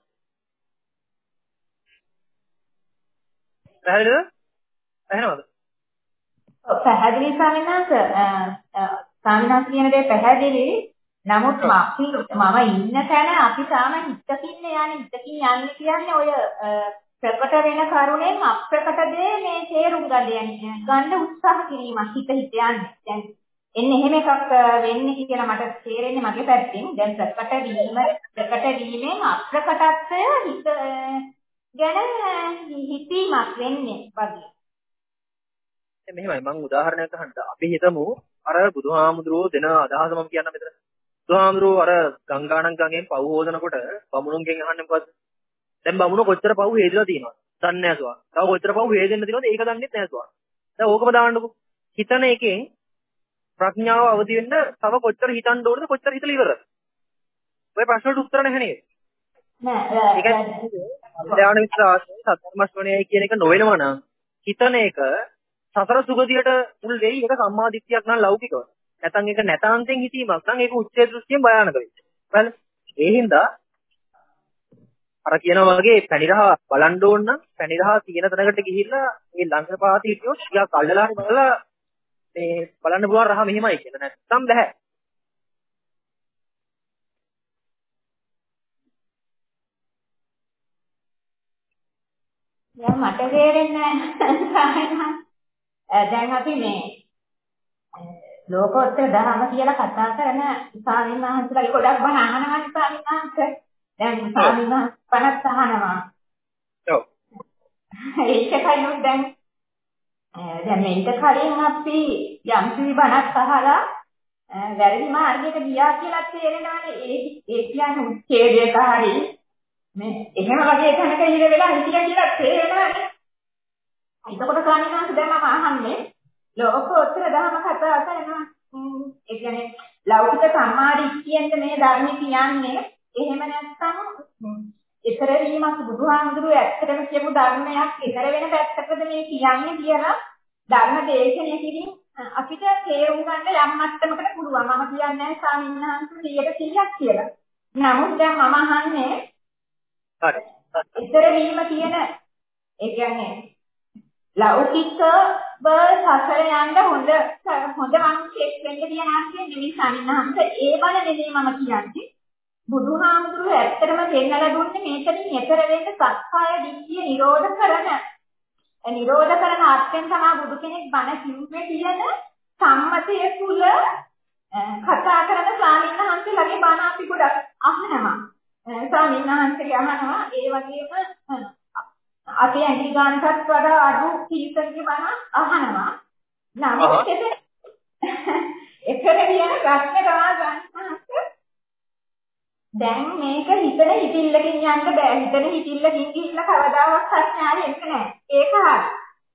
පැහැදිලිද? ඇහෙනවද? පැහැදිලි ස්වාමීනාස ස්වාමීනාස කියන දේ පැහැදිලි. නමුත් මම ඉන්න තැන අපි තාම හිතකින් යන්නේ හිතකින් යන්නේ කියන්නේ ඔය ප්‍රකට වෙන කරුණෙන් අප්‍රකට දේ මේ තේරුම් ගන්න ගන්න උත්සාහ කිරීමක් හිත හිත යන්නේ. දැන් එන්නේ එහෙම එකක් වෙන්නේ කියලා මට තේරෙන්නේ මගේ පැත්තෙන්. දැන් ප්‍රකට වීම ප්‍රකට වීමෙන් අප්‍රකටත්වය හිත ගැන හිතීමක් වෙන්නේ වගේ. මෙහෙමයි මම උදාහරණයක් අහන්න. අපි හිතමු අර බුදුහාමුදුරුවෝ දෙන අදහස මම කියන්න මෙතන. බුදුහාමුදුරුවෝ අර ගංගානම් ගඟෙන් පව් හොදනකොට බමුණුන්ගෙන් අහන්නේ මොකද්ද? දැන් බමුණු කොච්චර පව් හේදලා තියෙනවද? දන්නේ නැහැ සුවා. තව කොච්චර පව් හේදෙන්න තියෙනවද? ඒක දන්නේ නැහැ සුවා. දැන් ඕකම දාන්නකො. හිතන එකෙන් ප්‍රඥාව අවදි වෙන්න තව කොච්චර හිතන්න ඕනද කොච්චර හිතලා ඉවරද? ඔය ප්‍රශ්නට උත්තර නැහැ නේද? නෑ. ඒකයි ඥාන විශ්වාසය සත්‍යම ශ්‍රවණයයි කියන එක නොවෙනවා නම් හිතන එක සතර සුගතියට මුල් වෙයි. ඒක සම්මාදිට්ඨියක් නම් ලෞකිකව. නැත්නම් ඒක නැතාන්තෙන් හිතීමක් නම් ඒක උච්චේ දෘෂ්ටියෙන් භයානක වෙයි. හරිද? ඒ හින්දා අර කියනවා වගේ පැණිරහ බලන්න ඕන නම් පැණිරහ තියෙන තැනකට ගිහිල්ලා මේ ළඟපාත හිටියොත් ටිකක් අල්ලලා හරි බලලා මේ බලන්න පුළුවන් රහ මෙහෙමයි කියලා. නැත්නම් බෑ. දැන් මට තේරෙන්නේ නැහැ. දැන් අපි මේ ලෝකෝත්තර ධර්ම කියලා කතා කරන ස්වාමීන් වහන්සේලාගේ ගොඩක් බණ අහනවා ස්වාමීන් වහන්සේ. දැන් ස්වාමීන් වහන්සේ බණත් අහනවා. ඔව්. ඒකයි නෝ දැන් දැන් මේක කලින් අපි යම් කිසි බණක් අහලා වැරදි මාර්ගයක ගියා කියලා තේරෙනවානේ. ඒ ඒ කියන්නේ උච්ඡේදයක හරි මේ එහෙම වගේ තැනක ඉර වෙලා හිටියා කියලා තේරෙනවානේ. එතකොට ස්වාමීන් වහන්සේ දැන් මම අහන්නේ ලෝකෝත්තර ධර්ම කතා කරනවා. ඒ කියන්නේ ලෞකික සම්මාදිට්ඨියෙන්ද මේ ධර්ම කියන්නේ. එහෙම නැත්නම් ඊතර වීමක් බුදුහාමුදුරුවෝ ඇත්තටම කියපු ධර්මයක් ඊතර වෙන පැත්තකද මේ කියන්නේ කියලා ධර්ම දේශනය කිරීම අපිට තේරුම් ගන්න යම් මට්ටමකට පුළුවන්. මම කියන්නේ නැහැ ස්වාමීන් වහන්සේ සියයට සීයක් කියලා. නමුත් දැන් මම අහන්නේ හරි. ඊතර වීම කියන ඒ කියන්නේ ලෞකිකව සසර යන්න හොඳ හොඳ මිනිහෙක් වෙන්න කියන ආශයෙන් නෙවෙයි සමිනහන්ස ඒ බල නෙවෙයි මම කියන්නේ. බුදුහාමුදුරුවෝ ඇත්තටම දෙන්නලා දුන්නේ මේකෙන් ඈතර වෙන්න සක්කාය දිට්ඨිය නිරෝධ කරන නිරෝධ කරන අර්ථයෙන් තමයි බුදු කෙනෙක් බණ කිව්වේ කියන සම්මතය තුල කතා කරන ස්වාමීන් වහන්සේලාගේ බණ අපි ගොඩක් අහනවා. ස්වාමීන් වහන්සේගේ අහනවා ඒ වගේම අපේ ඇඟිලි ගන්නටත් වඩා අඩු කීපකගේ බණ අහනවා. නමුත් එතන කියන ප්‍රශ්නේ තමයි ගන්නහත් දැන් මේක හිතන හිතිල්ලකින් යන්න බෑ. හිතන හිතිල්ලකින් ගිහිල්ලා කවදාවත් ප්‍රශ්නාරි එන්නේ නැහැ. ඒක හරි.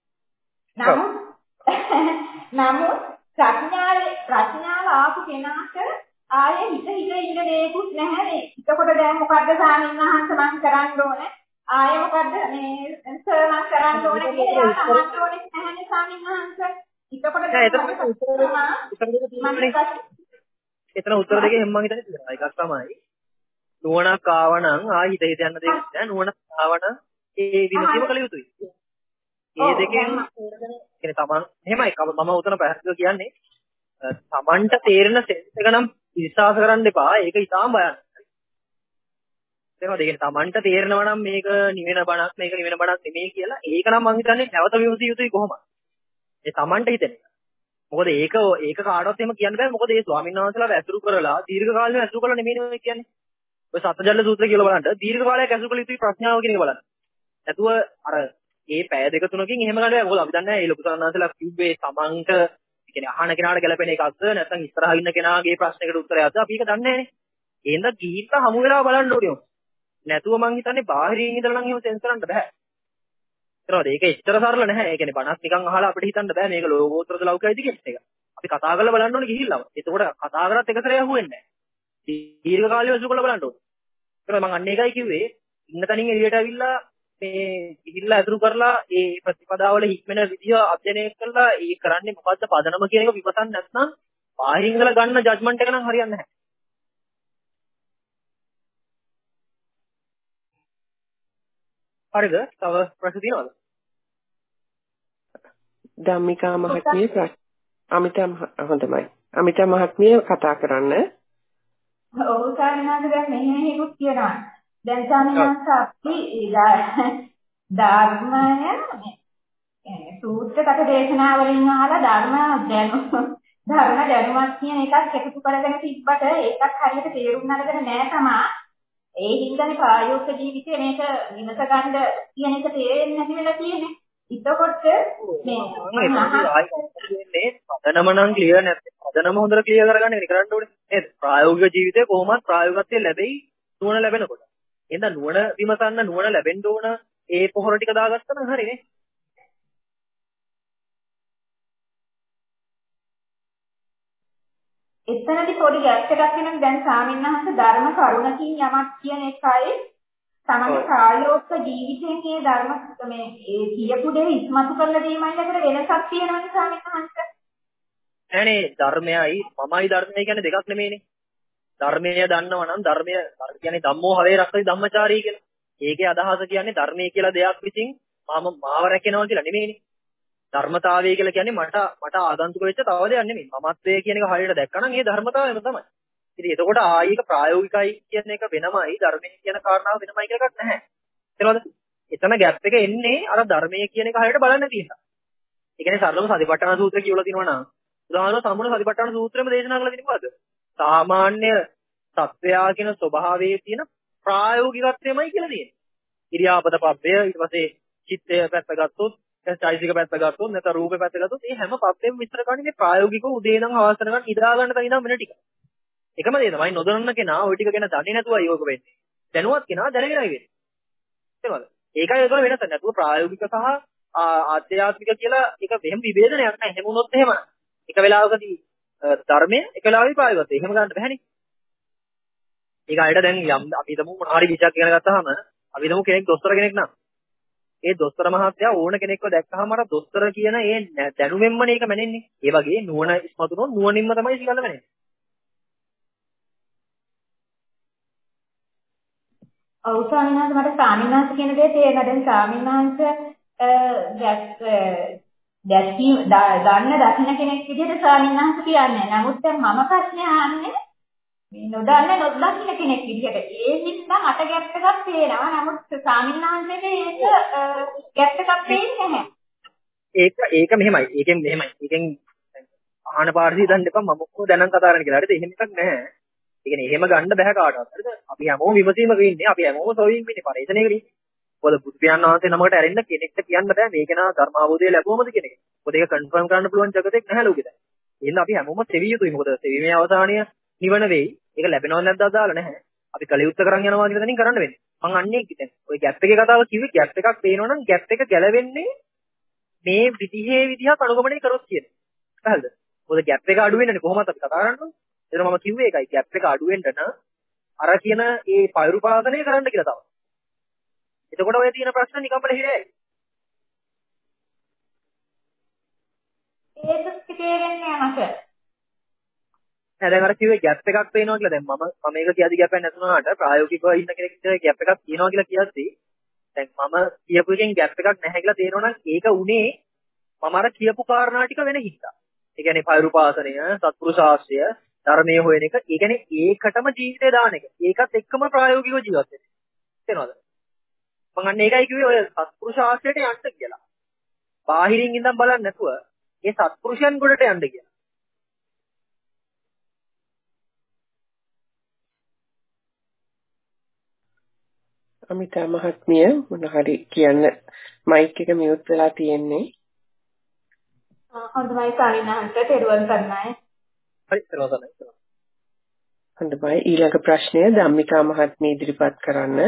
නමුත් නමුත් ප්‍රඥාවේ ප්‍රඥාව ආපු කෙනාට ආයේ හිත හිත ඉන්න දෙයක්වත් නැහැ නේ. එතකොට දැන් මොකද්ද ස්වාමීන් වහන්සේ මම කරන්න ඕනේ? ආයේ මොකද්ද මේ සර්වන් කරන්න ඕනේ කියලා අහන්න ඕනේ නැහැ ස්වාමීන් වහන්සේ. එතකොට එතන උත්තර දෙකේ හැම මම හිතන්නේ තියෙනවා. එකක් තමයි නුවණක් ආවනම් ආයි හිත හිත යන්න දෙයක් නෑ. නුවණක් ආවනම් ඒ විමසීම කළ යුතුයි. ඒ දෙකෙන් කියන්නේ තමන් එහෙමයි මම උතන පැහැදිලිව කියන්නේ තමන්ට තේරෙන සෙන්ස් එක නම් විශ්වාස කරන්න එපා. ඒක ඉතාම භයානකයි. තේරෙනවද? ඒ කියන්නේ තමන්ට තේරෙනවා නම් මේක නිවෙන බණක් මේක නිවෙන බණක් නෙමෙයි කියලා ඒක නම් මම හිතන්නේ නැවත විමසිය යුතුයි කොහොමද? ඒ තමන්ට හිතෙන එක. මොකද ඒක ඒක කාටවත් එහෙම කියන්න බෑ. මොකද ඒ ස්වාමීන් වහන්සේලාව ඇසුරු කරලා දීර්ඝ කාලෙම ඇසුරු කරලා නෙමෙයි ඔය කියන්නේ. ඔය සත්‍යජල සූත්‍රය කියලා බලන්න දීර්ඝ කාලයක් ඇසුරු කළ යුතුයි ප්‍රඥාව කියන එක බලන්න. නැතුව අර මේ පැය දෙක තුනකින් එහෙම ගන්න බෑ. මොකද අපි දන්නේ නැහැ මේ ලොකු සන්නාසලා කිව්වේ තමන්ට කියන්නේ අහන කෙනාට ගැලපෙන එකක්ද නැත්නම් ඉස්සරහ ඉන්න කෙනාගේ ප්‍රශ්නයකට උත්තරයක්ද අපි ඒක දන්නේ නැහැනේ. එහෙනම් ගිහිල්ලා හමු වෙලා බලන්න ඕනේ. නැතුව මං හිතන්නේ බාහිරින් ඉඳලා නම් එහෙම සෙන්ස් කරන්න බෑ. ඒතරවද ඒක එච්චර සරල නැහැ. ඒ කියන්නේ බණක් නිකන් අහලා අපිට හිතන්න බෑ මේක ලෝකෝත්තරද ලෞකිකයිද කියන එක. අපි කතා කරලා බලන්න ඕනේ ගිහිල්ලාම. එතකොට කතා කරත් එක සැරේ අහුවෙන්නේ නැහැ. දීර්ඝ කාලෙ වසු කරලා බලන්න ඕනේ. ඒතර මං අන්න ඒකයි කිව්වේ ඉන්න තනින් එළියට අවිල්ලා මේ ගිහිල්ලා අතුරු කරලා ඒ ප්‍රතිපදාවල හික්මන විදිය අධ්‍යයනය කරලා ඒ කරන්නේ මොකද්ද පදනම කියන එක විමසන්න නැත්නම් බාහිරින් ඉඳලා ගන්න ජජ්මන්ට් එක නම් හරියන්නේ නැහැ. හරිද? තව ප්‍රශ්න තියෙනවද? ධම්මිකා මහත්මිය ප්‍රශ්න අමිතා හොඳයි. අමිතා මහත්මිය කතා කරන්න. ඔව් සාරනාද දැන් මෙහෙම හිකුත් කියනවා. දැන් සාමනාස අපි ධර්මය මේ සූත්‍රගත දේශනාවලින් අහලා ධර්ම දැනු ධර්ම දැනුමක් කියන එකක් එකතු කරගෙන තිබ්බට ඒකත් හරියට තේරුම් අරගෙන නැහැ තමයි. ඒ හින්දානේ ප්‍රායෝගික ජීවිතේ මේක විමස ගන්න කියන එක තේරෙන්නේ නැති වෙලා තියෙන්නේ. එතකොට මේ පදනම නම් ක්ලියර් නැත්නම් පදනම හොඳට ක්ලියර් කරගන්න එක කරන්න ඕනේ නේද? ප්‍රායෝගික ජීවිතේ කොහොමවත් ප්‍රායෝගිකත්වය ලැබෙයි නුවණ ලැබෙනකොට. එහෙනම් නුවණ විමසන්න නුවණ ලැබෙන්න ඕන ඒ පොහොර ටික දාගත්තා නම් හරිනේ. එතනදි පොඩි ගැප් එකක් වෙනවා. දැන් ස්වාමීන් වහන්සේ ධර්ම කරුණකින් යමක් කියන එකයි තමයි ප්‍රායෝගික ජීවිතයේ මේ ධර්ම මේ ඒ කියපු දේ ඉස්මතු කරලා දීමයි අතර වෙනසක් තියෙනවනේ ස්වාමීන් වහන්සේ. නෑනේ ධර්මයයි මමයි ධර්මයයි කියන්නේ දෙකක් නෙමෙයිනේ. ධර්මය දන්නව නම් ධර්මය කියන්නේ ධම්මෝ හවේ රක්කති ධම්මචාරී කියලා. ඒකේ අදහස කියන්නේ ධර්මයේ කියලා දෙයක් විසින් මම මාව රැකෙනවා කියලා නෙමෙයිනේ. ධර්මතාවය කියලා කියන්නේ මට මට ආගන්තුක වෙච්ච තව දෙයක් නෙමෙයි. මමත්වයේ කියන එක හරියට දැක්කනම් ඒ ධර්මතාවයම තමයි. ඉතින් එතකොට ආයේක ප්‍රායෝගිකයි කියන එක වෙනමයි ධර්මයේ කියන කාරණාව වෙනමයි කියලා එකක් නැහැ. තේරෙනවද? එතන ગેප් එක එන්නේ අර ධර්මයේ කියන එක හරියට බලන්න තියෙනවා. ඒ කියන්නේ සරලව සතිපට්ඨාන සූත්‍රය කියවලා තිනවා නම් උදාහරණයක් සම්පූර්ණ සතිපට්ඨාන සූත්‍රෙම දේශනා කරලා තිනවද? සාමාන්‍ය සත්වයා කියන ස්වභාවයේ තියෙන ප්‍රායෝගිකත්වයමයි කියලා තියෙන්නේ. ඉරියාපත පබ්බය ඊට පස්සේ චිත්තය පැත්ත ගත්තොත් චෛසික පැත්ත ගත්තොත් නැත්නම් රූපේ පැත්ත ගත්තොත් මේ හැම පබ්බෙම විස්තර කරන්නේ ප්‍රායෝගිකව උදේ ඉඳන් හවස වෙනකන් ඉදා ගන්න තනියම වෙන ටික. එකම දේ තමයි නොදන්න කෙනා ওই ටික ගැන දන්නේ නැතුවයි යෝග වෙන්නේ. දැනුවත් කෙනා දැනගෙනයි වෙන්නේ. තේරුණාද? ඒකයි ඒක වෙනස. නැතුව ප්‍රායෝගික සහ ආධ්‍යාත්මික කියලා එක වෙනම විභේදනයක් නැහැ. එහෙම වුණොත් එහෙම. එක වෙලාවකදී ධර්මය එක වෙලාවෙයි ප්‍රායෝගිකව. එහෙම ගන්න බැහැනේ. ඒක අයිට දැන් යම් අපි හිතමු මොනවා හරි විචක් ඉගෙන ගත්තාම අපි හිතමු කෙනෙක් දොස්තර කෙනෙක් නම් ඒ දොස්තර මහත්තයා ඕන කෙනෙක්ව දැක්කහම අර දොස්තර කියන ඒ දැනුමෙන්මනේ ඒක මැනෙන්නේ. ඒ වගේ නුවණ ඉස්මතුනොත් නුවණින්ම තමයි සිගල්ල මැනෙන්නේ. ඔව් ස්වාමීන් වහන්සේ මට ස්වාමීන් වහන්සේ කියන දේ තේරෙනවා. දැන් ස්වාමීන් වහන්සේ දැක්කී ගන්න දකින්න කෙනෙක් විදිහට ස්වාමීන් වහන්සේ කියන්නේ. නමුත් දැන් මම ප්‍රශ්නේ අහන්නේ මේ නොදන්න නොදකින්න කෙනෙක් විදිහට. ඒ හින්දා මට ගැප් එකක් තේරෙනවා. නමුත් ස්වාමීන් වහන්සේට ඒක ගැප් එකක් තේින්නේ නැහැ. ඒක ඒක මෙහෙමයි. ඒකෙන් මෙහෙමයි. ඒකෙන් අහන පාඩසි දන්න එපා මම ඔක්කොම දැනන් කතා කරන්න කියලා. හරිද? එහෙම එකක් නැහැ. ඒ කියන්නේ එහෙම ගන්න බෑ කාටවත්. හරිද? අපි හැමෝම විමසීමක ඉන්නේ. අපි හැමෝම සොයමින් ඉන්නේ පරිශ්‍රණයකදී. මොකද බුදු පියාණන් වහන්සේ නමකට ඇරෙන්න කෙනෙක්ට කියන්න බෑ මේක නා ධර්මාවබෝධය ලැබුවමද කියන එක. මොකද ඒක කන්ෆර්ම් කරන්න පුළුවන් జగතෙක් නැහැ ලෝකෙට. එහෙනම් අපි හැමෝම සෙවිය යුතුයි. මොකද සෙවීමේ අවසානීය නිවන වෙයි. ඒක ලැබෙනවද නැද්ද අදාළ නැහැ. අපි කලියුත්ත කරන් යනවා කියන දණින් කරන්න වෙන්නේ. මං අන්නේ දැන් ඔය ગેප් එකේ කතාව කිව්වේ ગેප් එකක් පේනවනම් ગેප් එක ගැලවෙන්නේ මේ විදිහේ විදිහක් අනුගමනය කරොත් කියන්නේ. හරිද? මොකද ગેප් එක අඩු වෙන්නනේ කොහොමද අපි කතා කරන්නේ? එතන මම කිව්වේ ඒකයි ગેප් එක අඩු වෙන්න නම් අර කියන ඒ පෛරුපාසනය කරන්න කියලා තමයි. එතකොට ඔය තියෙන ප්‍රශ්න නිකම්ම ලෙහිරයි. ඒකත් තේරෙන්නේ නැහැ. නෑ දැන් අර කිව්වේ ગેප් එකක් පේනවා කියලා. දැන් මම මම මේක කියද්දි ગેප් එකක් නැතුණාට ප්‍රායෝගිකව ඉන්න කෙනෙක්ට ગેප් එකක් තියෙනවා කියලා කියද්දි දැන් මම කියපු එකෙන් ગેප් එකක් නැහැ කියලා තේරෙනවා නම් ඒක උනේ මම අර කියපු කාරණා ටික වෙන හින්දා. ඒ කියන්නේ පෛරුපාසනය, සත්පුරුෂ ආශ්‍රය, ධර්මයේ හොයන එක, ඒ කියන්නේ ඒකටම ජීවිතේ දාන එක. ඒකත් එක්කම ප්‍රායෝගිකව ජීවත් වෙන්න. තේරෙනවද? මම අන්න ඒකයි කිව්වේ ඔය සත්පුරුෂ ආශ්‍රයට යන්න කියලා. බාහිරින් ඉඳන් බලන්නේ නැතුව ඒ සත්පුරුෂයන් ගොඩට යන්න කියලා. අමිතා මහත්මිය මොන හරි කියන්න මයික් එක මියුට් වෙලා තියෙන්නේ. හොඳයි සාරිනාන්ට තෙරුවන් සරණයි. හරි තෙරුවන් සරණයි. හොඳයි ඊළඟ ප්‍රශ්නය ධම්මිකා මහත්මිය ඉදිරිපත් කරන්න.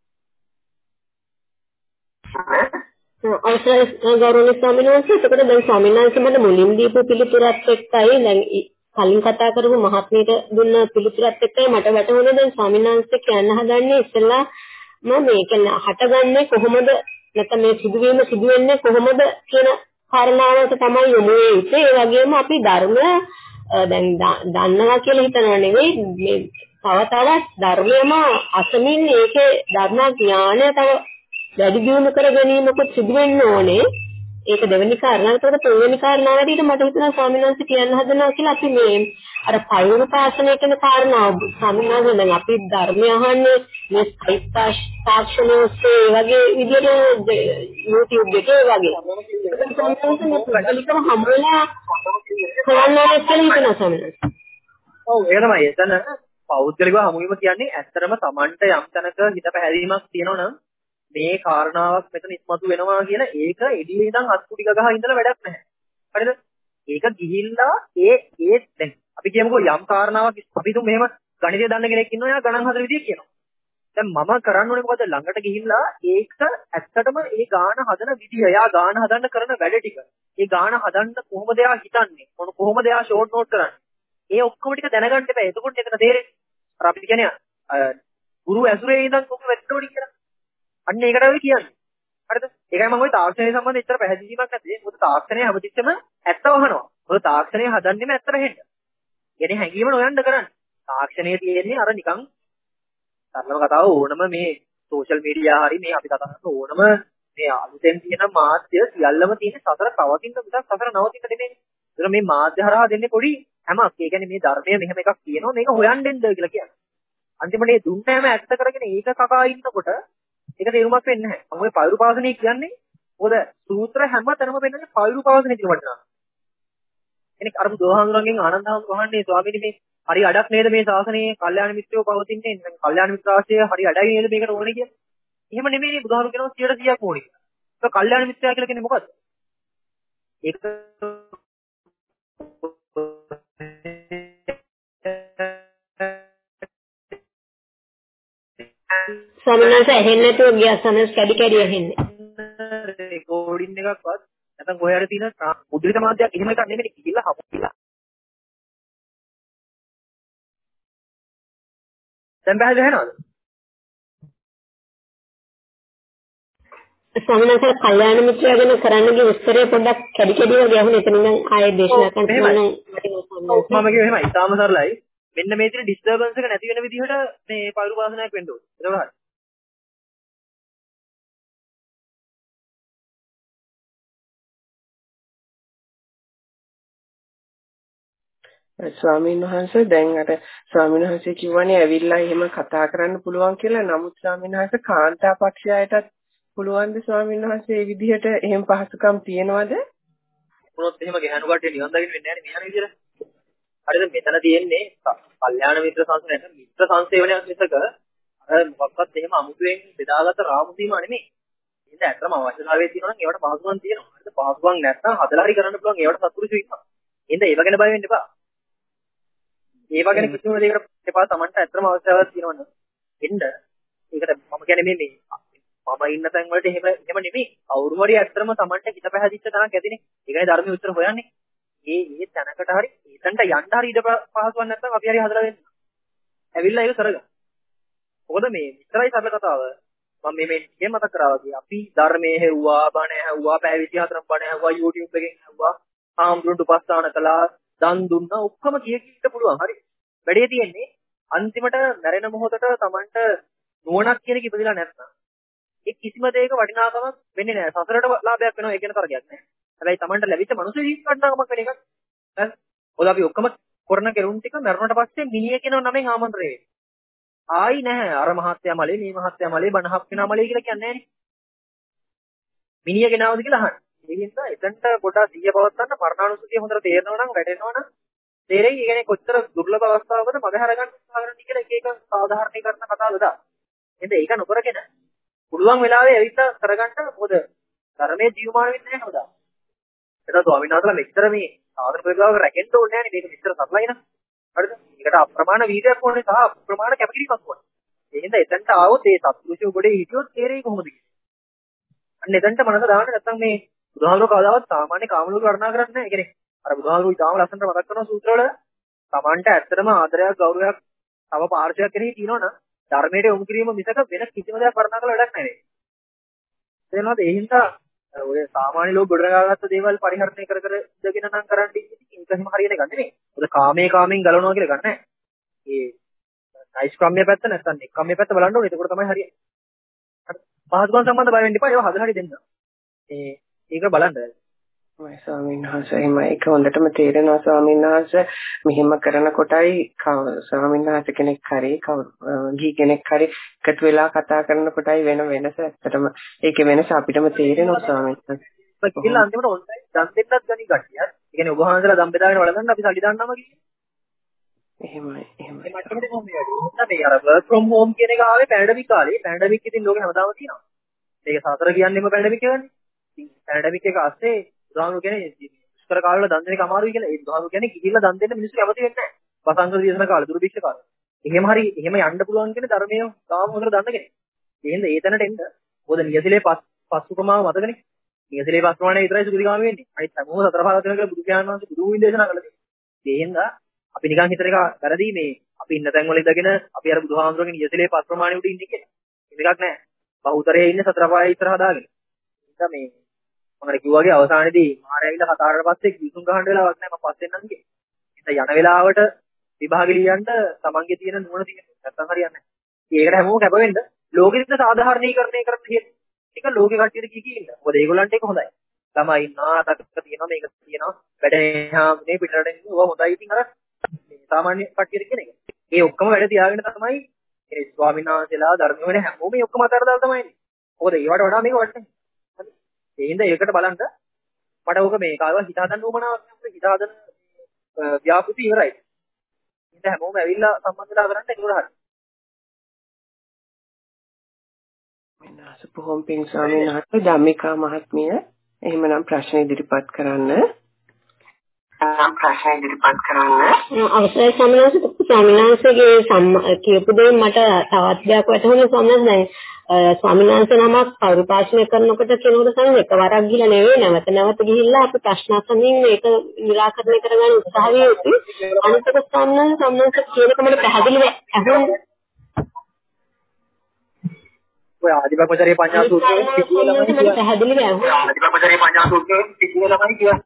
අවසරයි ගෞරවනීය ස්වාමීන් වහන්සේ. එතකොට දැන් ස්වාමීන් වහන්සේ මට මුලින් දීපු පිළිතුරත් එක්කයි දැන් කලින් කතා කරපු මහත්මියට දුන්න පිළිතුරත් එක්කයි මට වැටහුණේ දැන් ස්වාමීන් වහන්සේ කියන්න හදන්නේ ඉස්සෙල්ලා මම මේක හටගන්නේ කොහොමද නැත්නම් මේ සිදුවීම සිදු වෙන්නේ කොහොමද කියන කාරණාවට තමයි යොමු වෙන්නේ. ඒ වගේම අපි ධර්මය දැන් දන්නවා කියලා හිතනවා නෙවෙයි මේ තව තවත් ධර්මයම අසමින් ඒකේ ධර්ම ඥානය තව වැඩි දියුණු කර ගැනීමකට සිදු වෙන්න ඕනේ. ඒක දෙවෙනි කාරණාව. ඒකට තුන්වෙනි කාරණාව ඇටියට මට හිතෙනවා ස්වාමීන් වහන්සේ කියන්න හදනවා කියලා අපි මේ අර පෛරුපාසනය කියන කාරණාව ස්වාමීන් වහන්සේ දැන් අපි ධර්මය අහන්නේ මේ තාක්ෂණය ඔස්සේ වගේ විදිහට YouTube එකේ වගේ. ඒක ප්‍රතිලිකව හම්බෙලා කරන්නේ කියලා හිතනවා ස්වාමීන් වහන්සේ. ඔව් ඒක තමයි. එතන පෞද්ගලිකව හමුවීම කියන්නේ ඇත්තටම Tamanට යම් තැනක හිත පැහැදීමක් තියෙනවා නම් මේ කාරණාවක් මෙතන ඉස්මතු වෙනවා කියලා ඒක එළියේ ඉඳන් අත්කුඩි ගගහ ඉඳලා වැඩක් නැහැ. හරිද? ඒක ගිහිල්ලා ඒ ඒ දැන් අපි කියමුකෝ යම් කාරණාවක් අපි තුන් මෙහෙම ගණිතය දන්න කෙනෙක් ඉන්නවා එයා ගණන් හදන විදිය කියනවා. දැන් මම කරන්න ඕනේ මොකද ළඟට ගිහිල්ලා ඒක ඇත්තටම ඒ ගාන හදන විදිය එයා ගාන හදන්න කරන වැඩ ටික. ඒ ගාන හදන්න කොහොමද එයා හිතන්නේ? කොහොමද එයා ෂෝට් නෝට් කරන්නේ? ඒ ඔක්කොම ටික දැනගන්න එපා. එතකොට එතන තේරෙන්නේ. අර අපි කියන්නේ ගුරු ඇසුරේ ඉඳන් කොහොම වෙන්නෝනි කියලා. අන්න ඒකට අපි කියන්නේ. හරිද? ඒකයි මම ওই තාක්ෂණය සම්බන්ධව ඉතර පැහැදිලිමක් නැත්තේ. මොකද තාක්ෂණය හැමතිස්සෙම ඇත්ත වහනවා. මොකද තාක්ෂණය හදන්නෙම ඇත්ත වෙහෙන්න. කියන්නේ හැංගීම නොයන්න කරන්නේ. තාක්ෂණයේ තියෙන්නේ අර නිකන් සරලව කතාව ඕනම මේ සෝෂල් මීඩියා හරි මේ අපි කතා කරන ඕනම මේ අලුතෙන් තියෙන මාධ්‍ය සියල්ලම තියෙන්නේ සතර පවතින මිසක් සතර නවතින නෙමෙයි. ඒක මේ මාධ්‍ය හරහා දෙන්නේ පොඩි හැමක්. ඒ කියන්නේ මේ ධර්මයේ මෙහෙම එකක් තියෙනවා මේක හොයන්න දෙන්න කියලා කියන්නේ. අන්තිමට මේ දුන්නෑම ඇත්ත කරගෙන ඒක කකා ඉන්නකොට ඒක තේරුමක් වෙන්නේ නැහැ. මම ඔය පෛරුපාසනය කියන්නේ මොකද සූත්‍ර හැම තැනම වෙන්නේ පෛරුපාසනය කියන වචන. කෙනෙක් අර බුදුහාමුදුරන්ගෙන් ආනන්ද හාමුදුරුවෝ අහන්නේ ස්වාමීනි මේ හරි අඩක් නේද මේ ශාසනයේ කල්යාණ මිත්‍රයෝ පවතින්නේ දැන් කල්යාණ මිත්‍රාශ්‍රය හරි අඩයි නේද මේකට ඕනේ කියලා. එහෙම නෙමෙයි බුදුහාමුදුරුවෝ කියනවා සියයට සීයක් ඕනේ කියලා. ඒක කල්යාණ මිත්‍රයා කියලා කියන්නේ මොකද්ද? ඒක සමනස ඇහෙන්නේ නැතුව ගියා සමනස කැඩි කැඩි ඇහෙන්නේ. රෙකෝඩින් එකක්වත් නැත්නම් කොහේ හරි තියෙන මුද්‍රිත මාධ්‍යයක් එහෙම එකක් නෙමෙයි කියලා හපුලා. දැන් බහද වෙනවද? සමනස කල්යාණ මිත්‍රයා ගැන කරන්න ගිය විස්තරය පොඩ්ඩක් කැඩි කැඩි වගේ අහුනේ. එතන ඉඳන් ආයෙ දේශනා කරන්න නම් මම කිව්වේ එහෙමයි. ඊටාම සරලයි. මෙන්න මේ තියෙන ඩිස්ටර්බන්ස් එක නැති වෙන විදිහට මේ පෛරුපාසනයක් වෙන්න ඕනේ. ඒක හරි. ස්වාමීන් වහන්සේ දැන් අර ස්වාමීන් වහන්සේ කිව්වනේ ඇවිල්ලා එහෙම කතා කරන්න පුළුවන් කියලා. නමුත් ස්වාමීන් වහන්සේ කාන්තා පක්ෂයටත් පුළුවන්ද ස්වාමීන් වහන්සේ මේ විදිහට එහෙම පහසුකම් තියනවද? මොනොත් එහෙම ගහනු කට්ටිය නිවන් දකින්න වෙන්නේ නැහැ නේ මේ යන විදිහට. හරිද? මෙතන තියෙන්නේ කල්යාණ මිත්‍ර සංසේවනය මිත්‍ර සංසේවනයක් මිසක අර මොකක්වත් එහෙම අමුතුවෙන් බෙදාගත්ත රාමු සීමා නෙමෙයි. ඉතින් ඇත්තම අවශ්‍යතාවය තියෙනවා නම් ඒවට පහසුකම් තියෙනවා. ඒකට පහසුකම් නැත්නම් හදලා හරි කරන්න පුළුවන් ඒවට සතුටුසු ඉන්නවා. එහෙනම් ඒව ගැන බය වෙන්න එපා. ඒව ගැන කිසිම දෙයකට එපා. Tamanට ඇත්තම අවශ්‍යතාවයක් තියෙනවනම් එන්න. ඒකට මම කියන්නේ මේ මේ මම ඉන්න තැන් වලට එහෙම එහෙම නෙමෙයි. අවුරු හරි ඇත්තම Tamanට හිත පැහැදිච්ච තැනක් ඇතිනේ. ඒකයි ධර්මයේ උත්තර හොයන්නේ. මේ මේ තැනකට හරි එතනට යන්න හරි ඉඩ පහසුවක් නැත්නම් අපි හරි හදලා දෙන්න. ඇවිල්ලා ඒක කරගන්න. මොකද මේ විතරයි සරල කතාව. මම මේ මේ මතක් කරා වගේ අපි ධර්මයේ හෙව්වා, බණ ඇහුවා, පැය විසි හතරක් බණ ඇහුවා, YouTube එකෙන් ඇහුවා, ආම්බුරුන්ට උපස්ථාන කළා, දන් දුන්නා, ඔක්කොම කිය කීට පුළුවන්. හරි. වැඩේ තියෙන්නේ අන්තිමට මැරෙන මොහොතට Tamanට නුවණක් කියන එක ඉපදිලා නැත්නම් ඒ කිසිම දෙයක වටිනාකමක් වෙන්නේ නැහැ. සසරට ලාභයක් වෙනවා ඒ කියන තරගයක් නැහැ. හැබැයි Tamanට ලැබිච්ච මනුස්ස ජීවිත වටිනාකමක් වෙන එකක්. හරි. ඔය අපි ඔක්කොම කරන කෙරුම් ටික මරණයට පස්සේ මිනිය කියන නමෙන් ආමන්ත්‍රණය වෙනවා. ආයි නැහැ අර මහත්ය මලේ මේ මහත්ය මලේ බණහක් වෙනා මලේ කියලා කියන්නේ නැහැ නේ. මිනිය ගෙනාවද කියලා අහන්න. ඒ නිසා එතනට පොඩ්ඩක් සිහිය පවත්වන්න මරණානුස්සතිය හොඳට තේරෙනවා නම් වැටෙනවා නම් තේරෙයි. ඒ කියන්නේ කොච්චර දුර්ලභ අවස්ථාවකද මගහැර ගන්න උත්සාහ කරන්න කියලා එක එක සාධාරණීකරණ කතා දදා. එහෙනම් ඒක නොකරගෙන පුළුවන් වෙලාවේ ඇවිත් කරගන්න මොකද ධර්මයේ ජීවමාන වෙන්නේ නැහැ කවදා. එතන ස්වාමීන් වහන්සේලා මෙච්චර මේ සාධන ප්‍රතිලාභ රැකෙන්න ඕනේ නැහැ නේ. මේක මෙච්චර සරලයි නේද? හරිද? ඒකට අප්‍රමාණ වීර්යයක් ඕනේ සහ අප්‍රමාණ කැපකිරීමක් ඕනේ. ඒ හින්දා එතනට ආවොත් ඒ සත්පුරුෂය ගොඩේ හිටියොත් තේරෙයි කොහොමද කියලා. අන්න එතනට මනස දාන්න නැත්නම් මේ බුදුහාමුදුරුවෝ කවදාවත් සාමාන්‍ය කාමලෝක වර්ණනා කරන්නේ නැහැ. ඒ කියන්නේ අර බුදුහාමුදුරුවෝ ඉතාලම ලස්සනට මතක් කරන සූත්‍රවල Tamanට ඇත්තටම ආදරයක් ගෞරවයක් තව පාර්ශවයක් කෙරෙහි තියෙනවනම් ධර්මයට යොමු කිරීම මිසක වෙන කිසිම දෙයක් වර්ණනා කරලා වැඩක් නැහැ. තේරෙනවද? ඒ හින්දා ඔය සාමාන්‍ය ලෝක ගොඩනගාගත්ත දේවල් පරිහරණය කර කර ඉඳගෙන නම් කරන්නේ ඒක එහෙම හරියන එක නෙමෙයි. මොකද කාමයේ කාමෙන් ගලවනවා කියලා ගන්න නැහැ. ඒ නයිස්ක්‍රම්‍ය පැත්ත නැත්නම් නික්කම්‍ය පැත්ත බලන්න ඕනේ. ඒක තමයි හරියන්නේ. හරි. පහසුකම් සම්බන්ධ බය වෙන්න එපා. ඒවා හදලා හරි දෙන්න. ඒ ඒක බලන්න. ඔය ස්වාමීන් වහන්සේ එහෙම ඒක හොඳටම තේරෙනවා ස්වාමීන් වහන්සේ. මෙහෙම කරනකොටයි ස්වාමීන් වහන්සේ කෙනෙක් හරි ගී කෙනෙක් හරි එකතු වෙලා කතා කරනකොටයි වෙන වෙනස ඇත්තටම ඒකේ වෙනස අපිටම තේරෙනවා ස්වාමීන් වහන්සේ. ඒක කියලා අන්තිමට ඔන්ලයින් දන් දෙන්නත් ගනි කට්ටිය. ඒ කියන්නේ ඔබ වහන්සේලා දන් බෙදාගෙන වළඳන්න අපි සල්ලි දාන්නම කිව්වේ. එහෙමයි එහෙමයි. මේ මට්ටමේ කොහොමද යන්නේ? මේ අර work from home කියන එක ආවේ පැන්ඩමික් කාලේ. පැන්ඩමික් ඉතින් ලෝකේ හැමදාම තියෙනවා. මේක සතර කියන්නේම පැන්ඩමික් එකනේ. ඉතින් පැන්ඩමික් එක ASCII උදාහරණ කියන්නේ ඉස්තර කාලවල දන් දෙන්න එක අමාරුයි කියලා. ඒ උදාහරණ කියන්නේ කිහිල්ල දන් දෙන්න මිනිස්සු කැමති වෙන්නේ නැහැ. වසංගත දේශන කාලේ දුර්භික්ෂ කාලේ. එහෙම හරි එහෙම යන්න පුළුවන් කියන ධර්මයේ තාම හොඳට දන්න කෙනෙක්. ඒ හින්දා ඒ තැනට එන්න. මොකද නියසිලේ පස් පස්ුකමාව මතකනේ. නියසිලේ පස් ප්‍රමාණය විතරයි සුගතිගාමී වෙන්නේ. අනිත් හැමෝම සතර පහල දෙන කියලා බුදු පියාණන් වහන්සේ බුදු වුන් දේශනා කළා. ඒ හින්දා අපි නිකන් හිතන එක වැරදි මේ අපි ඉන්න තැන් වල ඉඳගෙන අපි අර බුදුහාමුදුරගේ නියසිලේ පස් ප්‍රමාණය උඩ ඉන්නේ කියලා. මේකක් නෑ. බහුතරයේ ඉන්නේ සතර පහේ ඉස්සරහ දාගෙන. ඒක මේ මම කිව්වාගේ අවසානයේදී මාරය ඇවිල්ලා කතාරට පස්සේ කිසුම් ගහන්න වෙලාවක් නැහැ මම පස්සේ එන්නම් කියේ. ඉතින් යන වෙලාවට විභාගෙ ලියන්න තමන්ගේ තියෙන නුවණ තියෙන නැත්තම් හරියන්නේ නැහැ. ඒකට හැමෝම කැප වෙන්න ලෝකෙිට සාධාරණීකරණය කරන්න තියෙන. ඒක ලෝකෙ කට්ටියට කී කී ඉන්න. මොකද ඒගොල්ලන්ට ඒක හොඳයි. ළමයි ඉන්නවා, තාත්තක තියෙනවා, මේක තියෙනවා. වැඩේ මේ පිටරට ඉන්නේ ඕවා හොඳයි. ඉතින් අර සාමාන්‍ය කට්ටියට කියන එක. ඒ ඔක්කොම වැඩ තියාගෙන තමයි ඒ ස්වාමීන් වහන්සේලා ධර්ම වෙන හැමෝම මේ ඔක්කොම අතර දාලා තමයි ඉන්නේ. මොකද ඒවට වඩා මේක වටිනවා. ඒ හින්දා ඒකට බලන්න මට ඕක මේ කාලවල හිත හදන්න උවමනාවක් නැහැ. හිත හදන ව්‍යාපෘති ඉවරයි. ඉතින් හැමෝම ඇවිල්ලා සම්බන්ධලා කරන්න ඒක උරහරි. මෙන්න සුපොම් පින් ස්වාමීන් වහන්සේ ධම්මිකා මහත්මිය එහෙමනම් ප්‍රශ්න ඉදිරිපත් කරන්න. නම් ප්‍රශ්න ඉදිරිපත් කරන්න. අවසරයි ස්වාමීන් වහන්සේගේ කියපු දේ මට තවත් දෙයක් වැටහුණා ස්වාමීන් වහන්සේ. ස්වාමීන් වහන්සේ නමක් පරිපාලනය කරනකොට කෙනෙකුට සමහර එකවරක් ගිහලා නෙවෙයි නැවත නැවත ගිහිල්ලා අපි ප්‍රශ්න අසමින් මේක निराකරණය කරගන්න උත්සාහ වෙන්නේ. අනිත් එක ස්වාමීන් සම්මත කියනක මට පැහැදිලිව ඇහුණා. ඔය ආදිබකචරේ පඤ්ඤා සූත්‍රයේ කිව්ව ළමයි මට පැහැදිලිව ඇහුණා. ආදිබකචරේ පඤ්ඤා සූත්‍රයේ කිව්ව ළමයි කිව්වා.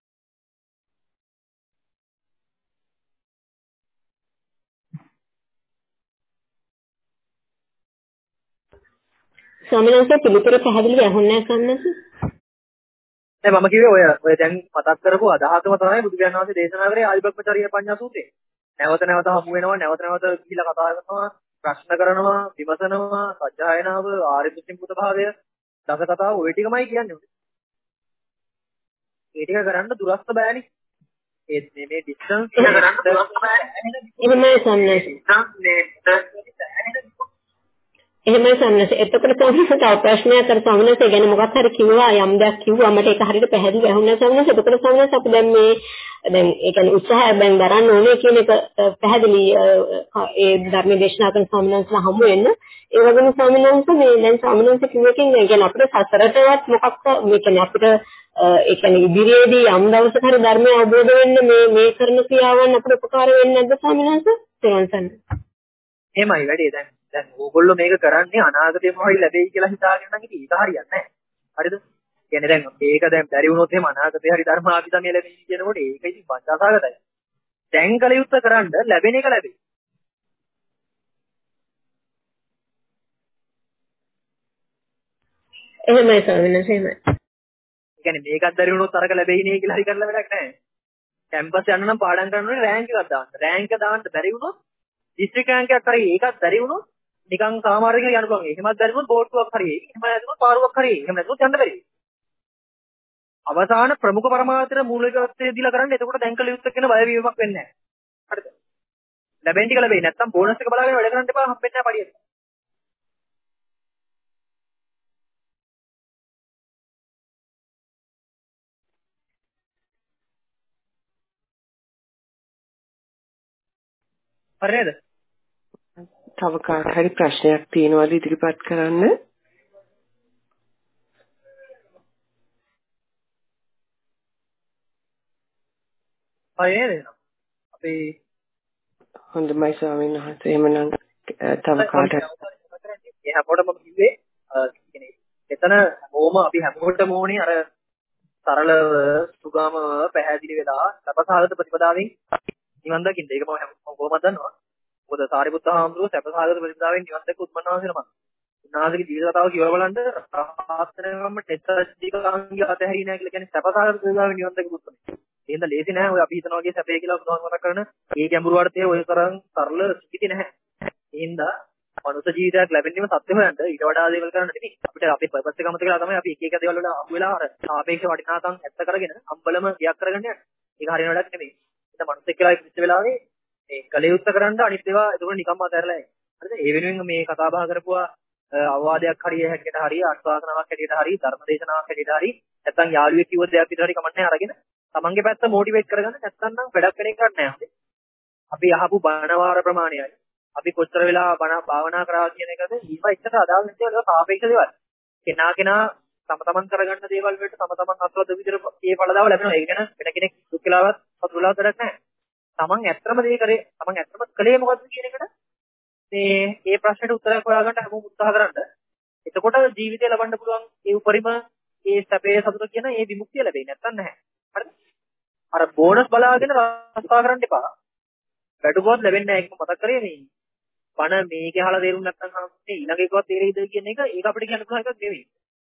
ස්වාමීන් වහන්සේ පිළිතුර පැහැදිලිව ඇහුන්නේ නැහැ සම්මත. නෑ මම කිව්වේ ඔය ඔය දැන් මතක් කරපු අදහසම තමයි බුදු පියාණන් වහන්සේ දේශනා කරේ ආදිබක්මචාරිය පඤ්ඤා සූත්‍රයේ. නැවත නැවත හමු වෙනවා, නැවත නැවත කියලා කතා කරනවා, ප්‍රශ්න කරනවා, විමසනවා, සත්‍යයනාව, ආර්ය සුද්ධිමුත භාවය, දස කතාව ඔය ටිකමයි කියන්නේ. ඒ ටික කරන්න දුරස්ත බෑනේ. ඒ මේ ඩිස්ටන්ස් එහෙමයි සම්නස්. එහෙමයි සම්නස්. එතකොට සම්නස් තව ප්‍රශ්නයක් අර සම්නස් ගැන මොකක් හරි කිව්වා යම් දෙයක් කිව්වා මට ඒක හරියට පැහැදිලි වුණා සම්නස්. එතකොට සම්නස් අපි දැන් මේ දැන් ඒ කියන්නේ උත්සාහය දැන් දරන්න ඕනේ කියන එක පැහැදිලි ඒ ධර්ම දේශනා කරන සම්නස්ලා හමු වෙන්න. ඒ වගේම සම්නස් මේ දැන් සම්නස් කිව්වකින් ඒ කියන්නේ අපිට සසරටවත් මොකක්ද මේ කියන්නේ අපිට ඒ කියන්නේ ඉදිරියේදී යම් දවසක හරි ධර්මය අවබෝධ වෙන්න මේ මේ කරන ක්‍රියාවන් අපිට උපකාර වෙන්නේ නැද්ද සම්නස්? තේරුම් එහෙමයි වැඩේ දැන් දැන් ඕගොල්ලෝ මේක කරන්නේ අනාගතේ මොහොයි ලැබෙයි කියලා හිතාගෙන නම් ඉතින් ඒක හරියන්නේ නැහැ. හරිද? කියන්නේ දැන් මේක දැන් බැරි වුණොත් එහෙම අනාගතේ හරි ධර්මාභිධර්මය ලැබෙයි කියනකොට ඒක ඉතින් වංචාසහගතයි. දැන් කල යුත්තේ කරන්න ලැබෙන එක ලැබෙයි. එහෙමයි සම්නස් එහෙමයි. කියන්නේ මේකත් බැරි වුණොත් අරක ලැබෙයි නේ කියලා හරි කරලා වැඩක් නැහැ. කැම්පස් යන්න නම් පාඩම් කරන්න ඕනේ රෑන්ක් එකක් දාන්න. රෑන්ක් එක දාන්න බැරි වුණොත් ඩිස්ට්‍රික්ට් රෑන්ක් එකක් හරි ඒකත් බැරි වුණොත් නිකන් සාමාන්‍ය කෙනෙක් යන්න පුළුවන්. එහෙමත් බැරි වුණොත් බෝඩ්ටුවක් හරි එයි. එහෙම නැත්නම් පාරුවක් හරි එයි. එහෙම නැත්නම් යන්න බැරි. අවසාන ප්‍රමුඛ පරමාර්ථය මූලිකත්වයේ දීලා කරන්න. එතකොට දැන් කල යුත්තේ කියන බය වීමක් වෙන්නේ නැහැ. හරිද? ලැබෙන ටික ලැබෙයි. නැත්නම් බෝනස් එක බලාගෙන වැඩ කරන්න එපා හම්බෙන්නේ නැහැ පඩියට. හරි නේද? තව කාට හරි ප්‍රශ්නයක් තියෙනවද ඉදිරිපත් කරන්න? හරි නේද? අපි හොඳයි ස්වාමීන් වහන්සේ එහෙමනම් තව කාට ඒ හැමෝටම කිව්වේ කියන්නේ එතන ඕම අපි හැමෝටම ඕනේ අර සරලව සුගාමව පැහැදිලි වෙලා සපසහගත ප්‍රතිපදාවෙන් නිවන් දකින්න. ඒක මම කොහොමද දන්නවා? මොකද සාරිපුත්ත හාමුදුරුවෝ සපසහගත ප්‍රතිපදාවෙන් නිවන් දැක්ක උත්මන්වහන්සේ නමක්. උන්වහන්සේගේ ජීවිත කතාව කියව බලන්න රහතනගම ටෙස්ටර්ජිකාංගය අතහැරියේ නැහැ කියලා කියන්නේ සපසහගත ප්‍රතිපදාවෙන් නිවන් දැක්ක උත්මනේ. එහෙනම් ලේසි නෑ ඔය අපි හිතනවා වගේ සැපේ කියලා බුදුහාම මතක් කරන ඒ ගැඹුරු අර්ථය ඔය තරම් සරල සිද්ධි නැහැ. එහෙනම් මනුෂ්‍ය ජීවිතයක් ලැබෙන්නේම සත්‍ය හොයන්න ඊට වඩා දේවල් කරන්න නෙමෙයි. අපිට අපේ පර්පස් එක මත කියලා තමයි අපි එක එක දේවල් වල අහු වෙලා අර සාපේක්ෂ වටිනාකම් ඇත්ත කරගෙන අම්බලම ගියක් කරගන්න යන්නේ. ඒක හරියන වැඩක් නෙමෙයි. ඉතින් මනුෂ්‍යෙක් කියලා ඉච්ච වෙලාවේ මේ කලියුත්ත කරන්න අනිත් ඒවා ඒක නිකම්ම අතහැරලා යන්නේ. හරිද? ඒ වෙනුවෙන් මේ කතා බහ කරපුවා අවවාදයක් හරිය හැටියට හරිය අස්වාසනාවක් හැටියට හරිය ධර්මදේශනාවක් හැටියට හරිය නැත්නම් යාළුවෙක් කිව්ව දෙයක් විතර හරි කමන්නේ අරගෙන තමන්ගේ පැත්ත මොටිවේට් කරගන්න නැත්නම් නම් වැඩක් වෙන්නේ කරන්නේ නැහැ. අපි අහපු බණ වාර ප්‍රමාණයයි අපි කොච්චර වෙලා බණ භාවනා කරා කියන එකද ඊපා එච්චර අදාළ නැති ඒවා සාපේක්ෂ දේවල්. කෙනා කෙනා තම තමන් කරගන්න දේවල් වලට තම තමන් අත්වද විදිහට මේ ඵලදාව ලැබෙනවා. ඒක ගැන වෙන කෙනෙක් දුක් වෙලාවත් සතුටුලාවත් වැඩක් නැහැ. තමන් ඇත්තම දේ කරේ තමන් ඇත්තම කලේ මොකද්ද කියන එකට මේ මේ ප්‍රශ්නෙට උත්තරයක් හොයාගන්න හැමෝම උත්සාහ කරන්න. එතකොට ජීවිතය ලබන්න පුළුවන් ඒ උපරිම ඒ සැපේ සතුට කියන ඒ විමුක්තිය ලැබෙන්නේ නැත්තම් නැහැ. හරිද? අර බෝනස් බලාගෙන රස්සා කරන්න එපා. වැඩුවොත් ලැබෙන්නේ නැහැ. ඒක මතක් කරේ මේ. පණ මේක අහලා තේරුම් නැත්නම් මේ ඊළඟ එකවත් තේරෙයිද කියන එක ඒක අපිට කියන්න පුළුවන් එකක් නෙවෙයි.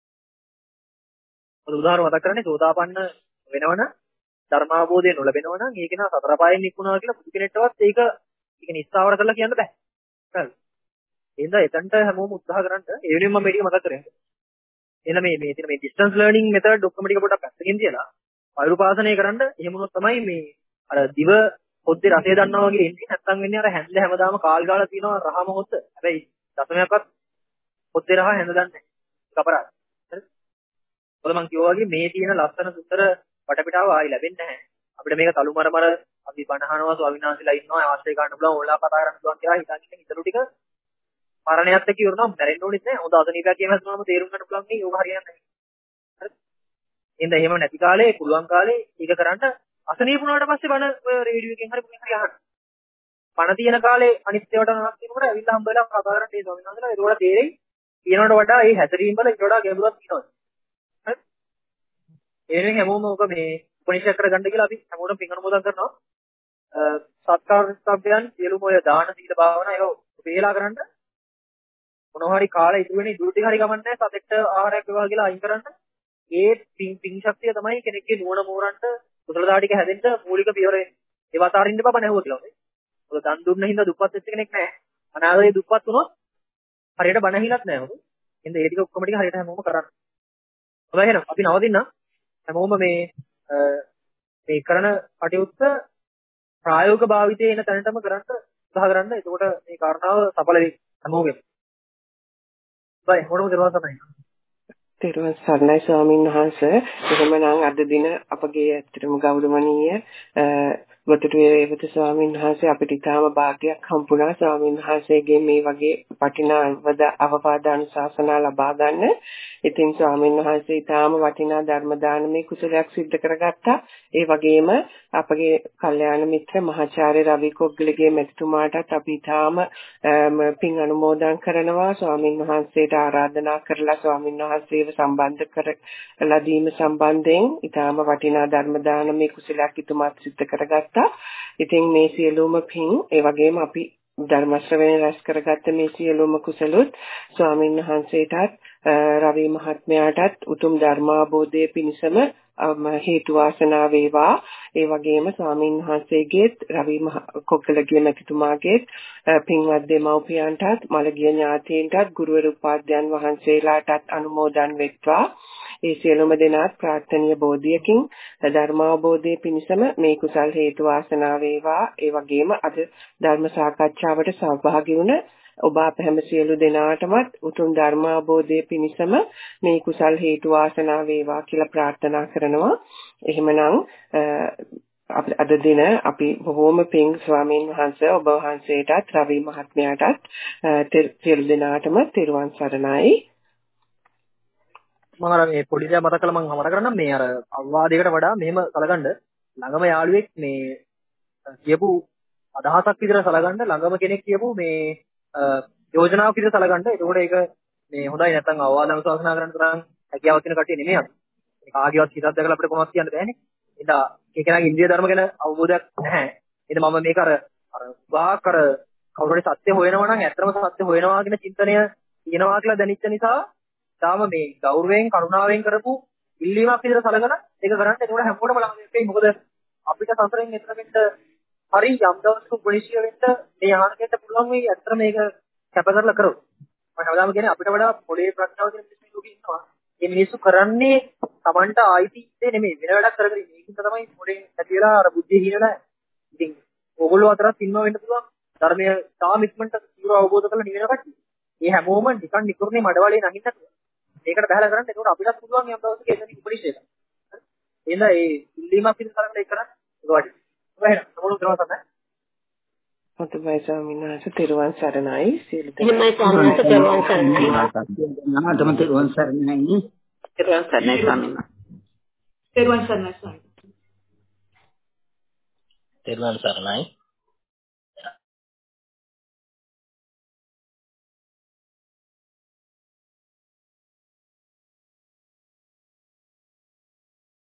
මොකද උදාහරණ මතක් කරන්නේ සෝතාපන්න වෙනවන ධර්මාවබෝධය නොලැබෙනවනම් ඒක නා සතර පායෙන් නික්ුණා කියලා පුදු කෙනෙක්ටවත් ඒක ඒක නිස්සාවර කරලා කියන්න බෑ. හරිද? එහෙනම් එතනට හැමෝම උත්සාහ කරන්න. ඒ වෙනුවෙන් මම මේ ටික මතක් කරේ. එහෙනම් මේ මේ තියෙන මේ ඩිස්ටන්ස් ලර්නින් මෙතඩ් ඔක්කොම ටික පොඩ්ඩක් පැත්තකින් තියලා ආයුර්පාසනය කරන්න. එහෙම වුණොත් තමයි මේ අර දිව පොද්දේ රසය දන්නවා වගේ එන්නේ. නැත්තම් වෙන්නේ අර හැන්ද හැමදාම කාල් ගාලා තියනවා රහ මොහොත. හැබැයි දසමයක්වත් පොද්දේ රහ හැන්ද දන්නේ නැහැ. ඒක අපරාධ. හරිද? මොකද මං කිව්වා වගේ මේ තියෙන ලස්සන සුන්දර වටපිටාව ආයි ලැබෙන්නේ නැහැ. අපිට මේක තලු මර මර අපි බණහනවා ස්වාමිනාන්සලා ඉන්නවා ආශ්‍රය ගන්න පුළුවන් ඕලා කතා කරන්න පුළුවන් කියලා හිතාගෙන ඉතලු ටික මරණයත් එක්ක ඉවරනවා මැරෙන්න ඕනෙත් නැහැ. හොඳ අසනීපයක් කියන හැමෝම තේරුම් ගන්න පුළුවන් නේ යෝග හරියන්නේ නැහැ. හරිද? එහෙනම් එහෙම නැති කාලේ පුළුවන් කාලේ ඒක කරන්න අසනීප වුණාට පස්සේ බණ රේඩියෝ එකෙන් හරි මොකෙන් හරි අහන්න. පණ තියෙන කාලේ අනිත් ඒවාට නරක වෙනකොට ඇවිල්ලා හම්බ වෙලා කතා කරන්න ඒ ස්වාමීන් වහන්සේලා ඒකට තේරෙයි. කියනවට වඩා මේ හැතරීම් වල ඊට වඩා ගැඹුරක් තියෙනවා. හරිද? ඒ වෙනුවෙන් හැමෝම ඔක මේ උපනිෂද් කරගන්න කියලා අපි හැමෝටම පින් අනුමෝදන් කරනවා. සත්කාර ස්ථාපයන් සියලුම ඔය දාන සීල භාවනා ඒක වේලා කරන්න. මොනවා හරි කාලේ ඉතුරු වෙන ඉතුරු ටික හරි ගමන්නේ සතෙක්ට ආහාරයක් වේවා කියලා අයින් කරන්න. ඒ පින් පින් ශක්තිය තමයි කෙනෙක්ගේ නුවණ මෝරන්න කුසලතා ටික හැදෙන්න මූලික පියවර වෙන්නේ. ඒව අතාරින්න බබ නැහුව කියලා. මොකද දන් දුන්න හින්දා දුප්පත් වෙච්ච කෙනෙක් නැහැ. අනාගතේ දුප්පත් වුණොත් හරියට බණ හිලක් නැහැ හොඳ. එහෙනම් ඒ ටික ඔක්කොම ටික හරියට හැමෝම කරන්න. හොඳයි එහෙනම් අපි නවතින්න. හැමෝම මේ මේ කරන කටයුත්ත ප්‍රායෝගික භාවිතයේ එන තැනටම කරන්න උත්සාහ කරන්න. එතකොට මේ කාරණාව සඵල වෙයි හැමෝගෙම. බයි මොනවද දරුවා තමයි. තෙරුවන් සරණයි ස්වාමීන් වහන්සේ. එහෙමනම් අද දින අපගේ ඇත්තටම ගෞරවනීය ගොතටුවේ රේවත ස්වාමීන් වහන්සේ අපිට ඉතාම වාග්යක් හම්බුණා ස්වාමීන් වහන්සේගේ මේ වගේ වටිනා අවවාදානුශාසනා ලබා ගන්න. ඉතින් ස්වාමීන් වහන්සේ ඉතාම වටිනා ධර්ම දානමේ කුසලයක් සිද්ධ කරගත්තා. ඒ වගේම අපගේ කල්යාණ මිත්‍ර මහාචාර්ය රවි කොග්ගලගේ මෙතුමාටත් අපි ඉතාම පින් අනුමෝදන් කරනවා. ස්වාමීන් වහන්සේට ආරාධනා කරලා ස්වාමීන් වහන්සේව සම්බන්ධ කරලා දීම සම්බන්ධයෙන් ඉතාම වටිනා ධර්ම දානමේ කුසලයක් ඉතුමාත් සිද්ධ කරගත්තා. ඉතින් මේ සියලුම පින් ඒ වගේම අපි ධර්ම ශ්‍රවණය රැස් කරගත්ත මේ සියලුම කුසලොත් ස්වාමීන් වහන්සේටත් රවි මහත්මයාටත් උතුම් ධර්මාභෝධයේ පිණසම හේතු වාසනා වේවා. ඒ වගේම ස්වාමීන් වහන්සේගේත් රවි කොග්ගලගේ මැතිතුමාගේත් පින්වත් දෙමව්පියන්ටත් මළගිය ඥාතීන්ටත් ගුරුවරු උපාධ්‍යයන් වහන්සේලාටත් අනුමෝදන් වෙත්වා. ඒ සියලුම දෙනාත් ප්‍රාර්ථනීය බෝධියකින් ධර්මාභෝධයේ පිණසම මේ කුසල් හේතු වාසනා වේවා. ඒ වගේම අද ධර්ම සාකච්ඡාවට සහභාගී වුණ ඔබ අප හැම සියලු දෙනාටමත් උතුම් ධර්මාභෝධයේ පිණසම මේ කුසල් හේතු වාසනා වේවා කියලා ප්‍රාර්ථනා කරනවා. එහෙමනම් අද දින අපි බොහෝම පිං ස්වාමීන් වහන්සේ ඔබ වහන්සේටත් රවි මහත්මයාටත් සියලු දෙනාටම තෙරුවන් සරණයි. මම අර මේ පොඩි දේ මතක කරලා මම හමර කරන්නම් මේ අර අවවාදයකට වඩා මෙහෙම සලගන්න ළඟම යාළුවෙක් මේ කියපු අදහසක් විතර සලගන්න ළඟම කෙනෙක් කියපු මේ යෝජනාවක් විතර සලගන්න. ඒකෝට ඒක මේ හොඳයි නැත්නම් අවවාද අනුශාසනා කරන්න තරම් හැකියාවක් තියෙන කට්ටිය නෙමෙයි අපි. මේ කාගේවත් හිතක් දැකලා අපිට කොහොමද කියන්න බෑනේ. ඒක ඒකෙනාගේ ඉන්ද්‍රිය ධර්ම ගැන අවබෝධයක් නැහැ. ඒක මම මේක අර අර වාක් අර කවුරුහරි සත්‍ය හොයනවා නම් ඇත්තම සත්‍ය හොයනවා කියන චින්තනය තියෙනවා කියලා දැනෙච්ච නිසා තාම මේ ගෞරවයෙන් කරුණාවෙන් කරපු ඉල්ලීමක් විතර සලකන ඒක කරන්න. ඒකට හැමෝටම ළඟ වෙන්නේ. මොකද අපිට සසරෙන් එතර වෙන්න හරි යම් දවසක උපනිශ්‍රය වෙන්න මේ ආහනකෙට පුළුවන් වෙයි. ඇත්තට මේක කැප කරලා කරොත්. මම හැමදාම කියන්නේ අපිට වඩා පොළේ ප්‍රඥාව තියෙන මිනිස්සු ලෝකේ ඉන්නවා. මේ මිනිස්සු කරන්නේ Tamanට ආයිති ඉන්නේ නෙමෙයි වෙන වැඩක් කර කර ඉන්නේ. ඒකින් තමයි පොළේ ඇතිලා අර බුද්ධිය හිනලා. ඉතින් ඕගොල්ලෝ අතරත් ඉන්නවා වෙන්න පුළුවන්. ධර්මය තාම ඉක්මනට ඉවර අවබෝධ කරලා නිවෙන කට්ටිය. මේ හැමෝම නිකන් නිකුර්නේ මඩවලේ නැගින්නත් මේකට බහලා කරන්න. ඒකට අපිටත් පුළුවන් යම් දවසක එතන උපනිශ්‍රය. එහෙනම් ඒ ඉල්ලීමක් විතර කරලා ඒක කරන්න. ඒක වටි. එහෙනම් මොනවද කරවසන්නේ? හොඳයි ස්වාමීන් වහන්සේ තෙරුවන් සරණයි. සියලු එහෙමයි ස්වාමීන් වහන්සේ තෙරුවන් සරණයි. නාමතම තෙරුවන් සරණයි. තෙරුවන් සරණයි ස්වාමීන් වහන්සේ. තෙරුවන් සරණයි ස්වාමීන් වහන්සේ. තෙරුවන් සරණයි.